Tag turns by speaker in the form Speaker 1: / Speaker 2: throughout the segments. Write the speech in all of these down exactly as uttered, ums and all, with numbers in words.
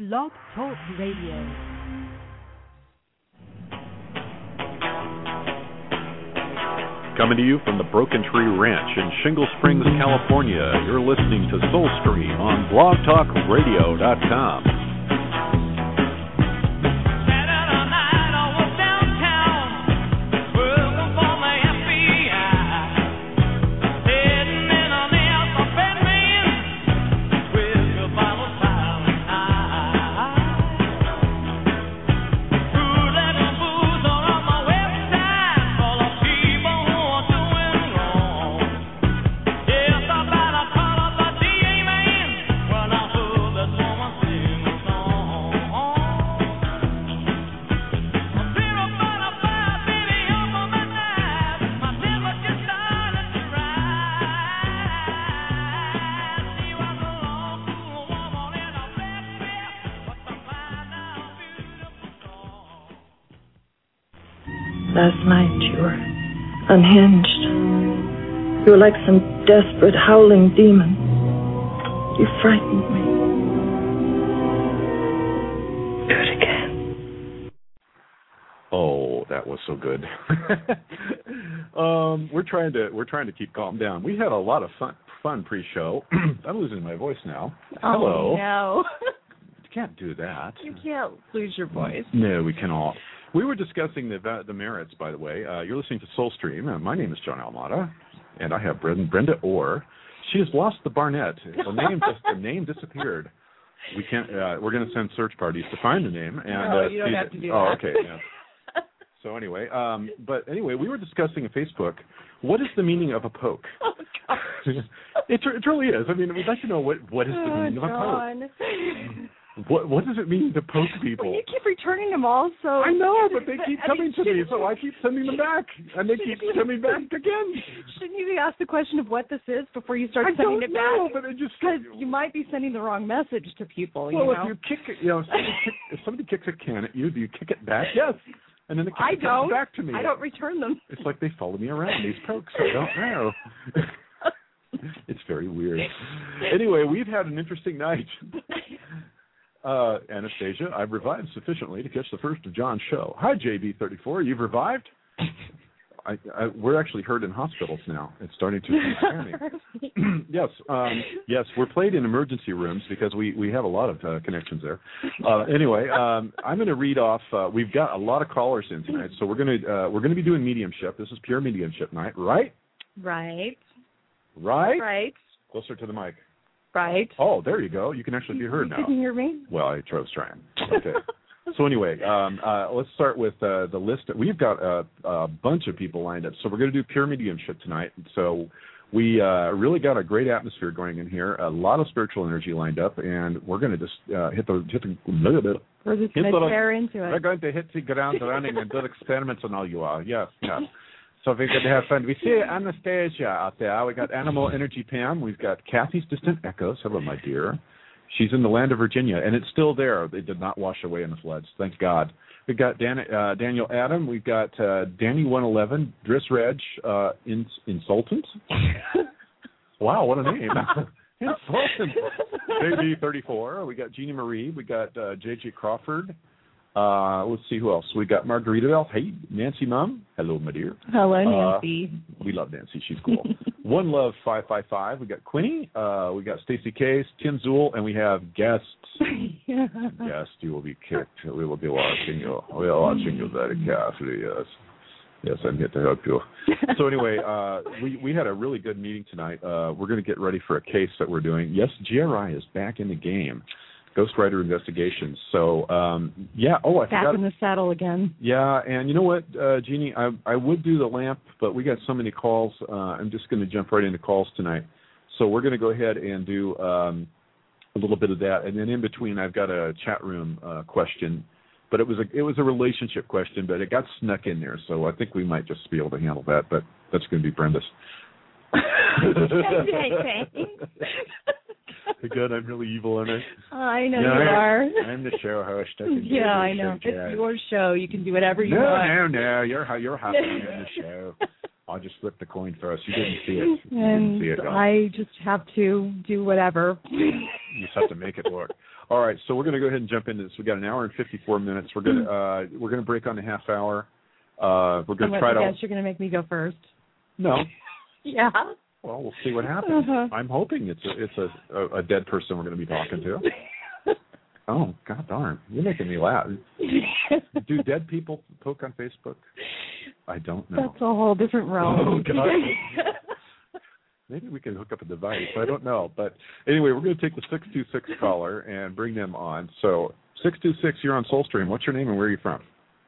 Speaker 1: Blog Talk Radio.
Speaker 2: Coming to you from the Broken Tree Ranch in Shingle Springs, California, you're listening to Soulstream on blog talk radio dot com.
Speaker 3: Last night you were unhinged. You were like some desperate, howling demon. You frightened me. Do it again.
Speaker 2: Oh, that was so good. um, we're trying to we're trying to keep calm down. We had a lot of fun fun pre-show. I'm losing my voice now.
Speaker 4: Oh,
Speaker 2: Hello.
Speaker 4: no.
Speaker 2: You can't do that.
Speaker 4: You can't lose your voice.
Speaker 2: No, we cannot. We were discussing the the merits, by the way. Uh, you're listening to Soulstream. Uh, my name is John Almada, and I have Brenda, Brenda Orr. She has lost the Barnett. The name just the name disappeared. We can't. Uh, we're going to send search parties to find the name. And,
Speaker 4: no,
Speaker 2: uh,
Speaker 4: you don't
Speaker 2: see
Speaker 4: have to do
Speaker 2: oh,
Speaker 4: that.
Speaker 2: okay. Yeah. So anyway, um, but anyway, we were discussing on Facebook. What is the meaning of a poke?
Speaker 4: Oh, gosh.
Speaker 2: it, it really is. I mean, we'd like to know what what is the
Speaker 4: Oh,
Speaker 2: meaning
Speaker 4: John.
Speaker 2: of a poke. What what does it mean to poke people?
Speaker 4: Well, you keep returning them all, so...
Speaker 2: I know, but they keep
Speaker 4: I
Speaker 2: coming
Speaker 4: mean,
Speaker 2: to me, so I keep sending them back, and they keep coming back again.
Speaker 4: Shouldn't you ask the question of what this is before you start
Speaker 2: I
Speaker 4: sending
Speaker 2: don't
Speaker 4: it
Speaker 2: know,
Speaker 4: back?
Speaker 2: but it just
Speaker 4: Because you might be sending the wrong message to people,
Speaker 2: well,
Speaker 4: you know?
Speaker 2: if you kick it, you know, if somebody, kick, if somebody kicks a can at you, do you kick it back? Yes, and then it
Speaker 4: I
Speaker 2: comes
Speaker 4: don't.
Speaker 2: back to me.
Speaker 4: I don't return them.
Speaker 2: It's like they follow me around. These pokes, I don't know. It's very weird. Anyway, we've had an interesting night. Uh, Anastasia, I've revived sufficiently to catch the first of John's show. Hi, J B thirty-four. You've revived? I, I, we're actually heard in hospitals now. It's starting to scare me. yes, um, yes, we're played in emergency rooms because we, we have a lot of uh, connections there. Uh, anyway, um, I'm going to read off. Uh, we've got a lot of callers in tonight, so we're going to uh, we're going to be doing mediumship. This is pure mediumship night, right?
Speaker 4: Right.
Speaker 2: Right.
Speaker 4: Right.
Speaker 2: Closer to the mic.
Speaker 4: Right.
Speaker 2: Oh, there you go. You can actually be heard now.
Speaker 4: You can hear me?
Speaker 2: Well, I was trying. Okay. So anyway, um, uh, let's start with uh, the list. We've got a, a bunch of people lined up. So we're going to do pure mediumship tonight. So we uh, really got a great atmosphere going in here, a lot of spiritual energy lined up, and we're going to just uh, hit the hit the little bit.
Speaker 4: We're just going to tear into it.
Speaker 2: We're going to hit the ground running and do experiments on all you are. Yes, yes. So we're going to have fun. We see Anastasia out there. We got Animal Energy Pam. We've got Kathy's Distant Echoes. Hello, my dear. She's in the land of Virginia, and it's still there. They did not wash away in the floods. Thank God. We've got Dan, uh, Daniel Adam. We've got uh, Danny one eleven, Driss Reg, uh, ins- Insultant. Wow, what a name. Insultant. J B thirty-four. We got Jeannie Marie. We got uh, J J Crawford. Uh, let's see who else. We got Margaritaville. Hey, Nancy Mum. Hello, my dear.
Speaker 4: Hello, Nancy.
Speaker 2: Uh, we love Nancy. She's cool. One Love five five five. We got Quinny. Uh, we got Stacy Case, Tim Zool, and we have guests. Guests, you will be kicked. We will be watching you. We are watching you very carefully. Yes. Yes, I'm here to help you. So anyway, uh, we we had a really good meeting tonight. Uh, we're going to get ready for a case that we're doing. Yes, G R I is back in the game. Ghostwriter Investigations. So, um, yeah. Oh, I
Speaker 4: Back
Speaker 2: forgot.
Speaker 4: in the saddle again.
Speaker 2: Yeah, and you know what, uh, Jeannie? I I would do the lamp, but we got so many calls. Uh, I'm just going to jump right into calls tonight. So we're going to go ahead and do um, a little bit of that, and then in between, I've got a chat room uh, question. But it was a it was a relationship question, but it got snuck in there. So I think we might just be able to handle that. But that's going to be Brenda's. Good, I'm really evil, aren't I?
Speaker 4: I know
Speaker 2: no,
Speaker 4: you are.
Speaker 2: I'm the show host. I
Speaker 4: Yeah, I know. It's your show. You can do whatever you
Speaker 2: no,
Speaker 4: want.
Speaker 2: No, no, no. You're you're happy in the show. I just flipped the coin for us. You didn't see it. You
Speaker 4: and
Speaker 2: didn't see it,
Speaker 4: I just have to do whatever.
Speaker 2: You just have to make it work. All right, so we're going to go ahead and jump into this. We got an hour and fifty-four minutes. We're going to uh, we're going to break on the half hour. Uh, we're going to try to.
Speaker 4: I guess you're going to make me go first.
Speaker 2: No.
Speaker 4: Yeah.
Speaker 2: Well, we'll see what happens.
Speaker 4: Uh-huh.
Speaker 2: I'm hoping it's a it's a, a, a dead person we're going to be talking to. Oh, God darn. You're making me laugh. Do dead people poke on Facebook? I don't know.
Speaker 4: That's a whole different realm.
Speaker 2: Oh, God. Maybe we can hook up a device. I don't know. But anyway, we're going to take the six two six caller and bring them on. So six two six, you're on Soulstream. What's your name and where are you from?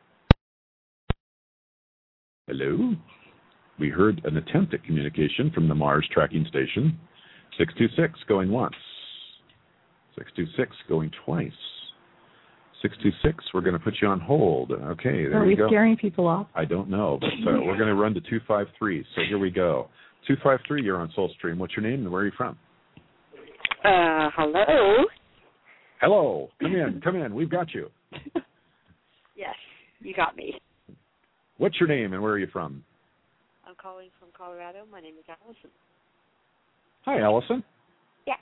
Speaker 2: Hello? We heard an attempt at communication from the Mars tracking station. six two six going once. six two six going twice. six two six, we're going to put you on hold. Okay, there
Speaker 4: Are
Speaker 2: we
Speaker 4: we
Speaker 2: go.
Speaker 4: scaring people off?
Speaker 2: I don't know, but uh, we're going to run to two five three. So here we go. two five three, you're on Soulstream. What's your name and where are you from?
Speaker 1: Uh, hello?
Speaker 2: Hello. Come in. Come in. We've got you.
Speaker 1: Yes, you got me.
Speaker 2: What's your name and where are you from?
Speaker 1: I'm calling from Colorado. My name is Allison.
Speaker 2: Hi, Allison.
Speaker 1: Yes.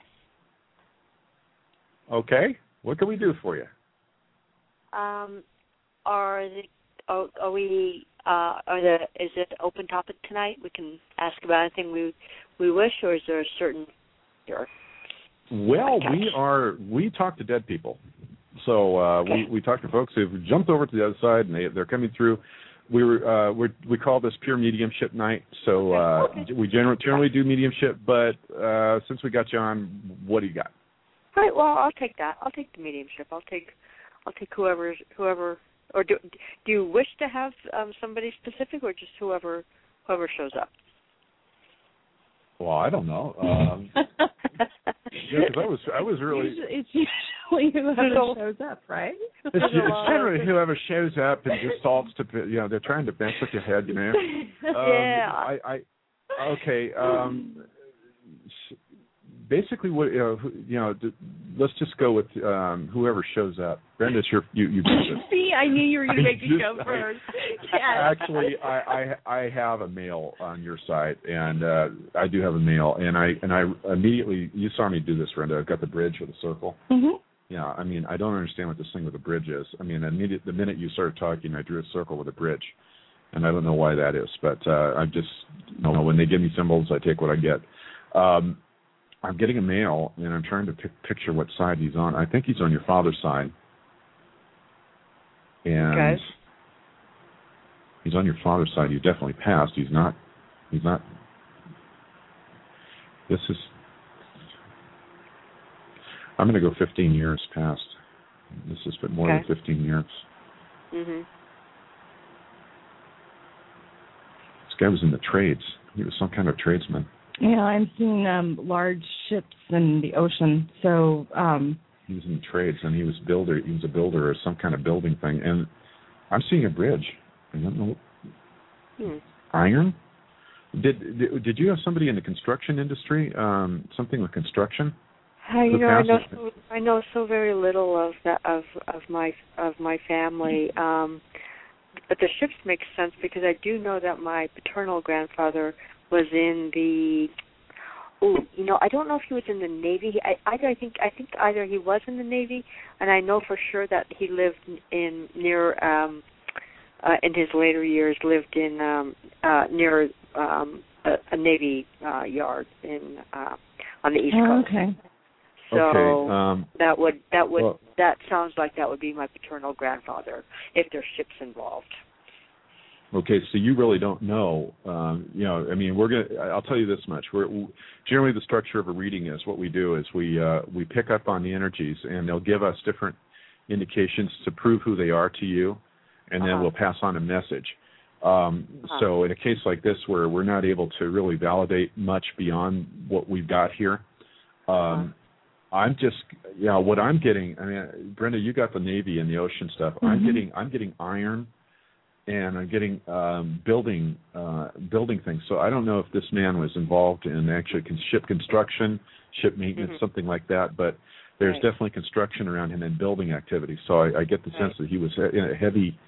Speaker 2: Okay. What can we do for you?
Speaker 1: Um, are the are, are we uh are the is it open topic tonight? We can ask about anything we we wish, or is there a certain your
Speaker 2: Well, we are we talk to dead people. So uh,
Speaker 1: okay.
Speaker 2: we we talk to folks who've jumped over to the other side and they they're coming through. We were uh, we we call this pure mediumship night. So uh,
Speaker 1: okay.
Speaker 2: we generally generally do mediumship, but uh, since we got you on, what do you got?
Speaker 1: All right. Well, I'll take that. I'll take the mediumship. I'll take I'll take whoever whoever or do do you wish to have um, somebody specific or just whoever whoever shows up?
Speaker 2: Well, I don't know. Um, yeah, because I was I was really.
Speaker 4: It's usually whoever shows up, right?
Speaker 2: It's, it's generally whoever shows up and just salts to, you know, they're trying to mess with your head, you know. Um,
Speaker 1: yeah.
Speaker 2: I, I okay. Um, basically, what you know, you know, let's just go with um, whoever shows up. Brenda's your you you.
Speaker 4: See, I knew you were going to make me
Speaker 2: just,
Speaker 4: go first.
Speaker 2: I,
Speaker 4: Yes.
Speaker 2: Actually, I, I I have a male on your side, and uh, I do have a male, and I and I immediately you saw me do this, Brenda. I've got the bridge with a circle.
Speaker 4: Mm-hmm.
Speaker 2: Yeah, I mean, I don't understand what this thing with the bridge is. I mean, immediate, the minute you started talking, I drew a circle with a bridge, and I don't know why that is. But uh, I just, you know, when they give me symbols, I take what I get. Um, I'm getting a male, and I'm trying to pic- picture what side he's on. I think he's on your father's side. And
Speaker 1: okay.
Speaker 2: he's on your father's side. He's definitely passed. He's not, he's not, this is, I'm going to go fifteen years past. This has been more
Speaker 1: okay.
Speaker 2: than fifteen years.
Speaker 1: Mhm.
Speaker 2: This guy was in the trades. He was some kind of tradesman.
Speaker 4: Yeah, I'm seeing um, large ships in the ocean. So um,
Speaker 2: he was in the trades, and he was builder. He was a builder or some kind of building thing. And I'm seeing a bridge. I don't know.
Speaker 1: Hmm.
Speaker 2: Iron. Did, did did you have somebody in the construction industry? Um, something with construction?
Speaker 1: Uh, you know, I know so, I know so very little of that of of my of my family. Um, but the ships make sense because I do know that my paternal grandfather was in the. Oh, you know, I don't know if he was in the Navy. I, either I think I think either he was in the Navy, and I know for sure that he lived in near um, uh, in his later years lived in um, uh, near um, a, a Navy uh, yard in uh, on the East
Speaker 4: oh,
Speaker 1: Coast.
Speaker 4: Okay.
Speaker 1: So
Speaker 2: okay, um,
Speaker 1: that would that would
Speaker 2: well,
Speaker 1: that sounds like that would be my paternal grandfather if there's ships involved.
Speaker 2: Okay, so you really don't know. Um, you know, I mean, we're gonna. I'll tell you this much: we're generally the structure of a reading is what we do is we uh, we pick up on the energies, and they'll give us different indications to prove who they are to you, and then
Speaker 1: uh-huh.
Speaker 2: we'll pass on a message. Um,
Speaker 1: uh-huh.
Speaker 2: So in a case like this where we're not able to really validate much beyond what we've got here. Um,
Speaker 1: uh-huh.
Speaker 2: I'm just, you know, what I'm getting. I mean, Brenda, you got the Navy and the ocean stuff.
Speaker 4: Mm-hmm.
Speaker 2: I'm getting, I'm getting iron, and I'm getting um, building, uh, building things. So I don't know if this man was involved in actually con- ship construction, ship maintenance,
Speaker 1: Mm-hmm.
Speaker 2: something like that. But there's
Speaker 1: right.
Speaker 2: definitely construction around him and building activity. So I, I get the
Speaker 1: right.
Speaker 2: sense that he was in a heavy,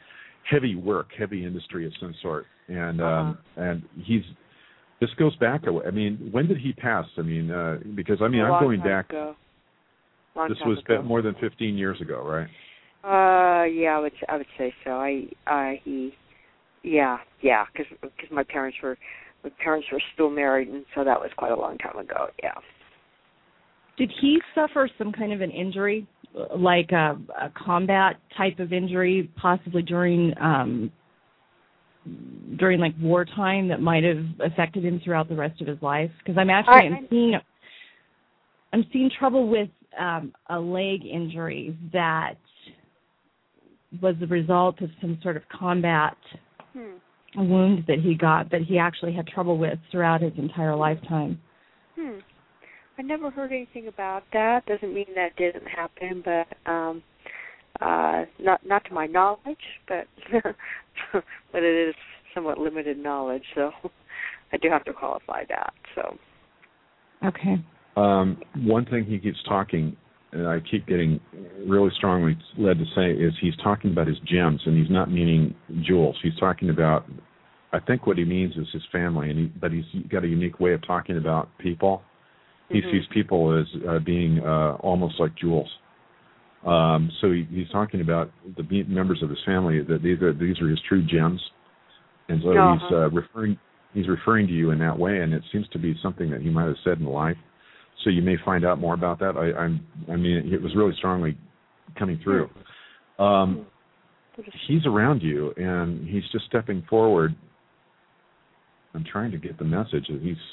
Speaker 2: heavy work, heavy industry of some sort, and
Speaker 1: uh-huh.
Speaker 2: um, and he's. This goes back. I mean, when did he pass? I mean, uh, because I mean,
Speaker 1: A
Speaker 2: I'm
Speaker 1: long
Speaker 2: going
Speaker 1: time
Speaker 2: back.
Speaker 1: Ago. Long
Speaker 2: this
Speaker 1: time
Speaker 2: was
Speaker 1: ago.
Speaker 2: more than fifteen years ago, right?
Speaker 1: Uh, yeah, I would I would say so. I uh he, yeah, yeah, because because my parents were my parents were still married, and so that was quite a long time ago. Yeah.
Speaker 4: Did he suffer some kind of an injury, like a, a combat type of injury, possibly during um, during like wartime, that might have affected him throughout the rest of his life? Because I'm actually I, I'm seeing I'm seeing trouble with um, a leg injury that was the result of some sort of combat hmm. wound that he got, that he actually had trouble with throughout his entire lifetime.
Speaker 1: Hmm. I never heard anything about that. Doesn't mean that didn't happen, but um, uh, not not to my knowledge. But but it is somewhat limited knowledge, so I do have to qualify that. So
Speaker 4: okay.
Speaker 2: Um, one thing he keeps talking, and I keep getting really strongly led to say, is he's talking about his gems, and he's not meaning jewels. He's talking about, I think what he means is his family, and he, but he's got a unique way of talking about people. He mm-hmm. sees people as uh, being uh, almost like jewels. Um, so he, he's talking about the members of his family, that these are these are his true gems, and so uh-huh. he's uh, referring he's referring to you in that way, and it seems to be something that he might have said in life. So you may find out more about that. I, I'm, I mean, it was really strongly coming through. Um, he's around you, and he's just stepping forward. I'm trying to get the message that he's.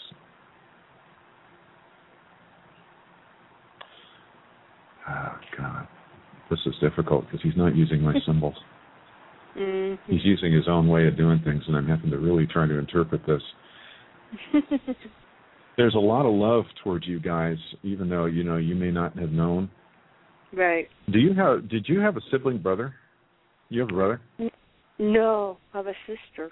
Speaker 2: Oh, God. This is difficult because he's not using my symbols. Mm-hmm. He's using his own way of doing things, and I'm having to really try to interpret this. There's a lot of love towards you guys, even though, you know, you may not have known.
Speaker 1: Right.
Speaker 2: Do you have? Did you have a sibling brother? You have a brother?
Speaker 1: No, I have a sister.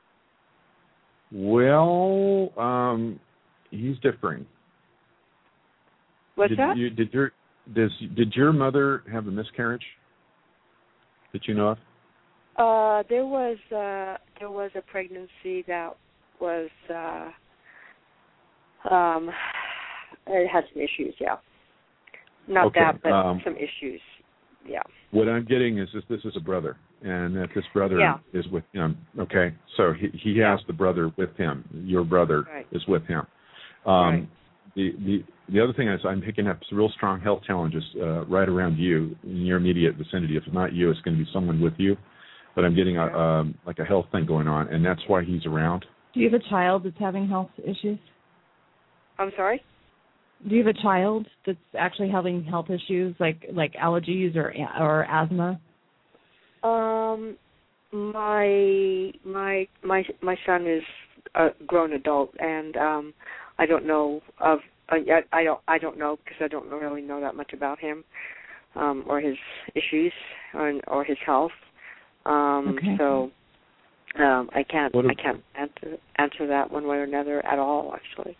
Speaker 2: Well, um, he's differing.
Speaker 1: What's
Speaker 2: did
Speaker 1: that?
Speaker 2: You, did your does did your mother have a miscarriage that you know of?
Speaker 1: Uh, there was uh, there was a pregnancy that was. Uh, Um, it has some issues, yeah. Not
Speaker 2: okay.
Speaker 1: that, but
Speaker 2: um,
Speaker 1: some issues, yeah.
Speaker 2: What I'm getting is this, this is a brother, and that this brother
Speaker 1: yeah.
Speaker 2: is with him, okay? So he, he has
Speaker 1: yeah.
Speaker 2: the brother with him. Your brother
Speaker 1: right.
Speaker 2: is with him. Um,
Speaker 1: right.
Speaker 2: the, the the other thing is I'm picking up some real strong health challenges uh, right around you, in your immediate vicinity. If it's not you, it's going to be someone with you. But I'm getting a, yeah. um, like a health thing going on, and that's why he's around.
Speaker 4: Do you have a child that's having health issues?
Speaker 1: I'm sorry?
Speaker 4: Do you have a child that's actually having health issues, like like allergies or or asthma?
Speaker 1: Um, my my my my son is a grown adult, and um, I don't know of uh, I don't I don't know because I don't really know that much about him, um, or his issues or or his health. Um,
Speaker 4: okay.
Speaker 1: So um, I can't
Speaker 2: if,
Speaker 1: I can't answer answer that one way or another at all, actually.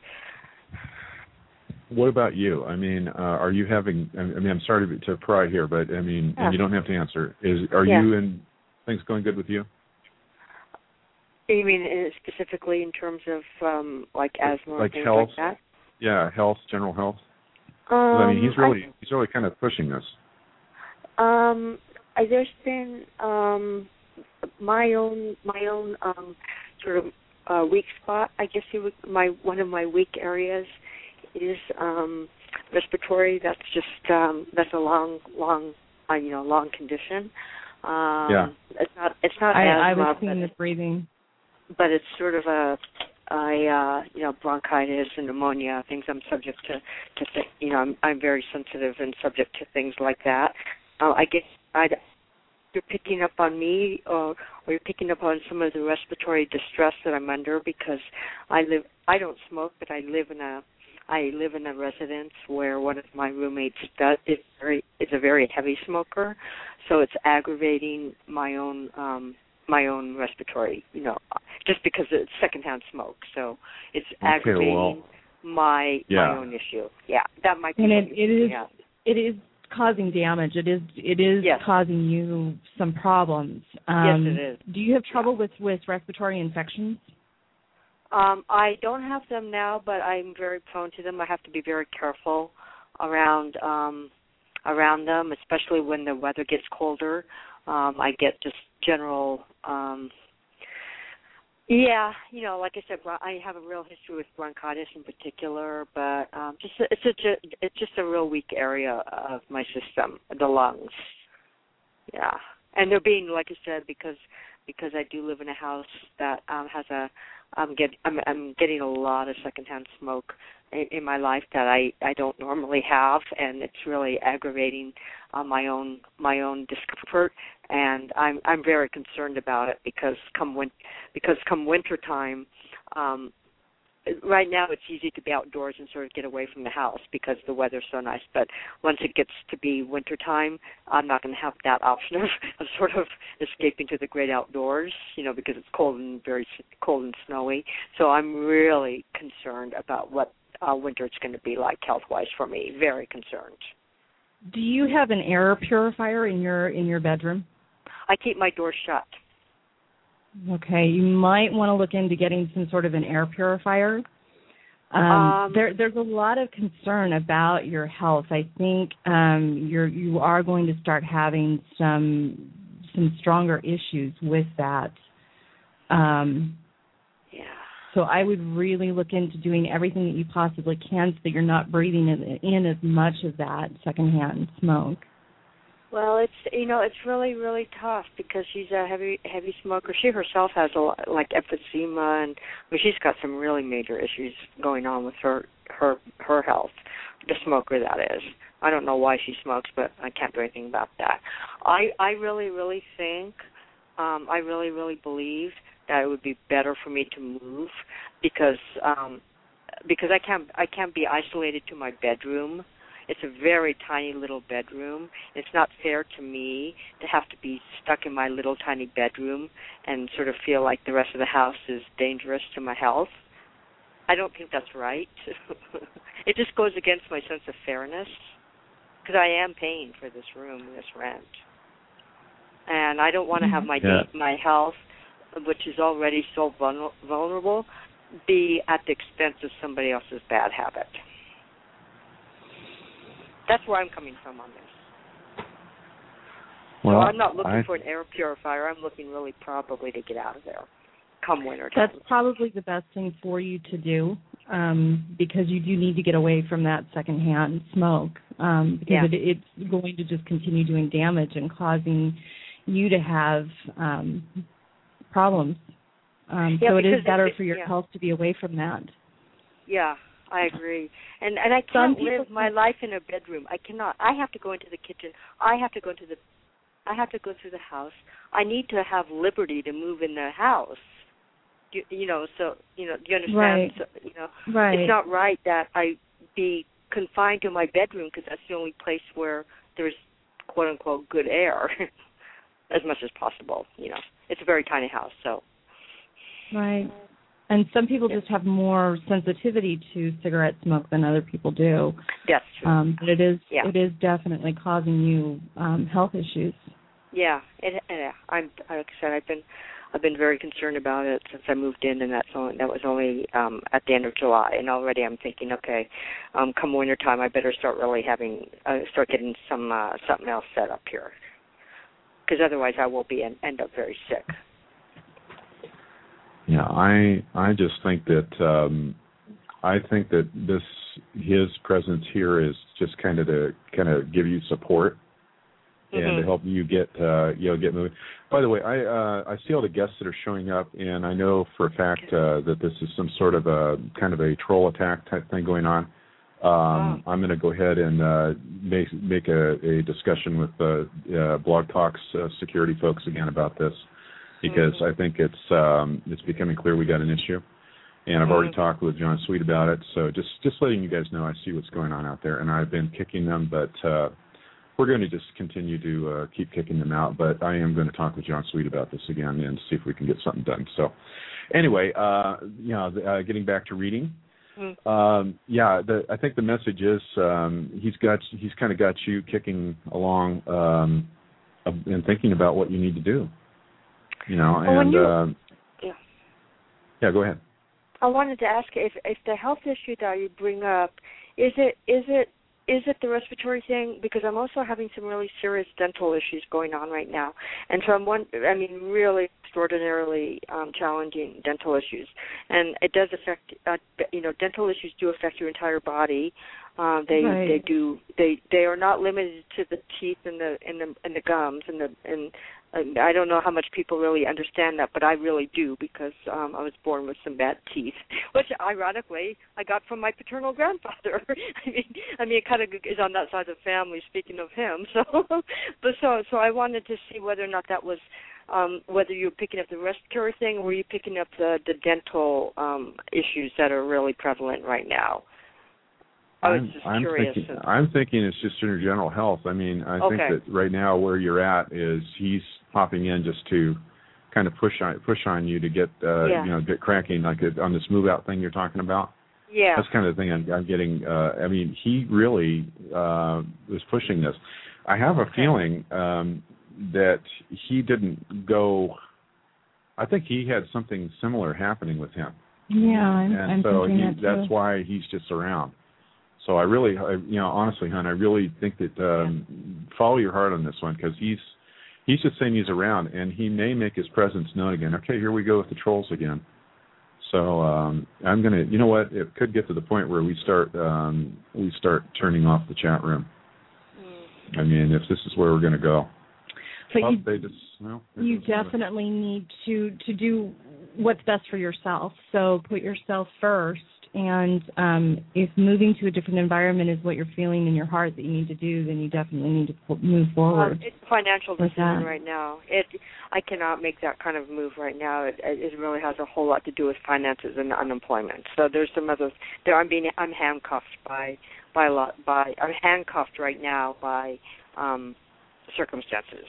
Speaker 2: What about you? I mean, uh, are you having? I mean, I'm sorry to, to pry here, but I mean, yeah. and you don't have to answer. Is are yeah. you in things going good with you?
Speaker 1: You mean specifically in terms of um, like asthma
Speaker 2: like
Speaker 1: or things
Speaker 2: health?
Speaker 1: like that?
Speaker 2: Yeah, health, general health.
Speaker 1: Um,
Speaker 2: I mean, he's really
Speaker 1: I,
Speaker 2: he's really kind of pushing this.
Speaker 1: Um, I, there's been um, my own my own um, sort of uh, weak spot. I guess you would, my one of my weak areas is um, respiratory. That's just um, that's a long, long, uh, you know, long condition. Um,
Speaker 2: yeah.
Speaker 1: It's not. It's not
Speaker 4: I,
Speaker 1: asthma.
Speaker 4: I was seeing the breathing.
Speaker 1: But it's sort of a, a uh, you know, bronchitis and pneumonia. Things I'm subject to. To th- you know, I'm I'm very sensitive and subject to things like that. Uh, I guess I'd. You're picking up on me, or, or you're picking up on some of the respiratory distress that I'm under because I live. I don't smoke, but I live in a. I live in a residence where one of my roommates does is very is a very heavy smoker, so it's aggravating my own um, my own respiratory. You know, just because it's secondhand smoke, so it's
Speaker 2: okay,
Speaker 1: aggravating
Speaker 2: well,
Speaker 1: my
Speaker 2: yeah.
Speaker 1: my own issue. Yeah, that might be.
Speaker 4: And it, it is
Speaker 1: yeah.
Speaker 4: it is causing damage. It is it is
Speaker 1: yes.
Speaker 4: causing you some problems. Um,
Speaker 1: yes, it is.
Speaker 4: Do you have trouble
Speaker 1: yeah.
Speaker 4: with, with respiratory infections?
Speaker 1: Um, I don't have them now, but I'm very prone to them. I have to be very careful around um, around them, especially when the weather gets colder. Um, I get just general, um, yeah, you know, like I said, I have a real history with bronchitis in particular, but um, just it's a, it's just a real weak area of my system, the lungs. Yeah, and they're being, like I said, because because I do live in a house that um, has a I'm get I'm, I'm getting a lot of secondhand smoke in, in my life that I, I don't normally have, and it's really aggravating uh, my own my own discomfort, and I'm I'm very concerned about it because come win because come winter time. Um, Right now it's easy to be outdoors and sort of get away from the house because the weather's so nice. But once it gets to be wintertime, I'm not going to have that option of, of sort of escaping to the great outdoors, you know, because it's cold and very cold and snowy. So I'm really concerned about what uh, winter it's going to be like health-wise for me. Very concerned.
Speaker 4: Do you have an air purifier in your in your bedroom?
Speaker 1: I keep my door shut.
Speaker 4: Okay, you might want to look into getting some sort of an air purifier. Um,
Speaker 1: um,
Speaker 4: there, there's a lot of concern about your health. I think um, you're you are going to start having some some stronger issues with that. Um,
Speaker 1: yeah.
Speaker 4: So I would really look into doing everything that you possibly can so that you're not breathing in, in as much of that secondhand smoke.
Speaker 1: Well, it's you know it's really really tough because she's a heavy heavy smoker. She herself has a lot, like emphysema, and I mean, she's got some really major issues going on with her her her health. The smoker, that is. I don't know why she smokes, but I can't do anything about that. I I really really think um, I really really believe that it would be better for me to move because um, because I can't I can't be isolated to my bedroom. It's a very tiny little bedroom. It's not fair to me to have to be stuck in my little tiny bedroom and sort of feel like the rest of the house is dangerous to my health. I don't think that's right. It just goes against my sense of fairness because I am paying for this room and this rent. And I don't want to have my
Speaker 2: yeah.
Speaker 1: my health, which is already so vulnerable, be at the expense of somebody else's bad habit. That's where I'm coming from on this.
Speaker 2: Well,
Speaker 1: so I'm not looking
Speaker 2: I,
Speaker 1: for an air purifier. I'm looking really probably to get out of there come winter time.
Speaker 4: That's probably the best thing for you to do um, because you do need to get away from that secondhand smoke um, because
Speaker 1: yeah.
Speaker 4: it, it's going to just continue doing damage and causing you to have um, problems. Um,
Speaker 1: yeah,
Speaker 4: so it is better
Speaker 1: it,
Speaker 4: for your
Speaker 1: yeah.
Speaker 4: health to be away from that.
Speaker 1: Yeah. I agree, and and I can't live my life in a bedroom. I cannot. I have to go into the kitchen. I have to go into the. I have to go through the house. I need to have liberty to move in the house. You, you know, so you know, do you understand?
Speaker 4: Right.
Speaker 1: So, you know,
Speaker 4: right.
Speaker 1: It's not right that I be confined to my bedroom because that's the only place where there's quote unquote good air, as much as possible. You know, it's a very tiny house, so.
Speaker 4: Right. And some people just have more sensitivity to cigarette smoke than other people do.
Speaker 1: That's true.
Speaker 4: Um, but it is
Speaker 1: yeah.
Speaker 4: it is definitely causing you um, health issues.
Speaker 1: Yeah, it, yeah. I'm like I said, I've been I've been very concerned about it since I moved in, and that's only, that was only um, at the end of July. And already I'm thinking, okay, um, come winter time, I better start really having uh, start getting some uh, something else set up here, because otherwise I will be and end up very sick.
Speaker 2: Yeah, I I just think that um, I think that this his presence here is just kind of to kind of give you support and
Speaker 1: mm-hmm.
Speaker 2: to help you get uh, you know get moving. By the way, I uh, I see all the guests that are showing up, and I know for a fact uh, that this is some sort of a kind of a troll attack type thing going on. Um,
Speaker 1: oh.
Speaker 2: I'm going to go ahead and uh, make make a, a discussion with uh, uh, Blog Talk's uh, security folks again about this. Because mm-hmm. I think it's um, it's becoming clear we got an issue, and I've mm-hmm. already talked with John Sweet about it. So just, just letting you guys know, I see what's going on out there, and I've been kicking them, but uh, we're going to just continue to uh, keep kicking them out. But I am going to talk with John Sweet about this again and see if we can get something done. So anyway, uh, you know, uh, getting back to reading,
Speaker 1: Mm.
Speaker 2: Um, yeah, the, I think the message is um, he's got he's kind of got you kicking along um, and thinking about what you need to do. You know,
Speaker 1: well,
Speaker 2: and
Speaker 1: you,
Speaker 2: uh,
Speaker 1: yeah,
Speaker 2: yeah, go ahead.
Speaker 1: I wanted to ask if if the health issue that you bring up is it is it is it the respiratory thing? Because I'm also having some really serious dental issues going on right now, and so I'm one. I mean, really extraordinarily um, challenging dental issues, and it does affect. Uh, you know, dental issues do affect your entire body. Uh, they
Speaker 4: right.
Speaker 1: they do they they are not limited to the teeth and the and the and the gums and the and. I don't know how much people really understand that, but I really do because um, I was born with some bad teeth, which ironically I got from my paternal grandfather. I mean, I mean, it kind of is on that side of the family. Speaking of him, so but so so I wanted to see whether or not that was um, whether you were picking up the respiratory thing or were you picking up the the dental um, issues that are really prevalent right now. I was
Speaker 2: I'm,
Speaker 1: just
Speaker 2: I'm
Speaker 1: curious.
Speaker 2: thinking. I'm thinking it's just your general health. I mean, I
Speaker 1: Okay.
Speaker 2: think that right now where you're at is he's popping in just to kind of push on push on you to get uh,
Speaker 1: Yeah.
Speaker 2: you know get cracking like a, on this move out thing you're talking about.
Speaker 1: Yeah.
Speaker 2: That's kind of the thing I'm, I'm getting. Uh, I mean, he really uh, was pushing this. I have a
Speaker 1: Okay.
Speaker 2: feeling um, that he didn't go. I think he had something similar happening with him.
Speaker 4: Yeah, I'm,
Speaker 2: and
Speaker 4: I'm
Speaker 2: so
Speaker 4: thinking
Speaker 2: he,
Speaker 4: that too.
Speaker 2: that's why he's just around. So I really, I, you know, honestly, hon, I really think that um, yeah. follow your heart on this one because he's he's just saying he's around, and he may make his presence known again. Okay, here we go with the trolls again. So um, I'm gonna, you know what? It could get to the point where we start um, we start turning off the chat room. Mm. I mean, if this is where we're gonna go.
Speaker 4: But
Speaker 2: well,
Speaker 4: you,
Speaker 2: they just, well,
Speaker 4: you definitely need to to do what's best for yourself. So put yourself first. And um, if moving to a different environment is what you're feeling in your heart that you need to do, then you definitely need to move forward.
Speaker 1: Um, it's a financial decision
Speaker 4: that.
Speaker 1: right now. It I cannot make that kind of move right now. It, it really has a whole lot to do with finances and unemployment. So there's some other. There I'm being I'm handcuffed by by a lot by I'm handcuffed right now by um, circumstances.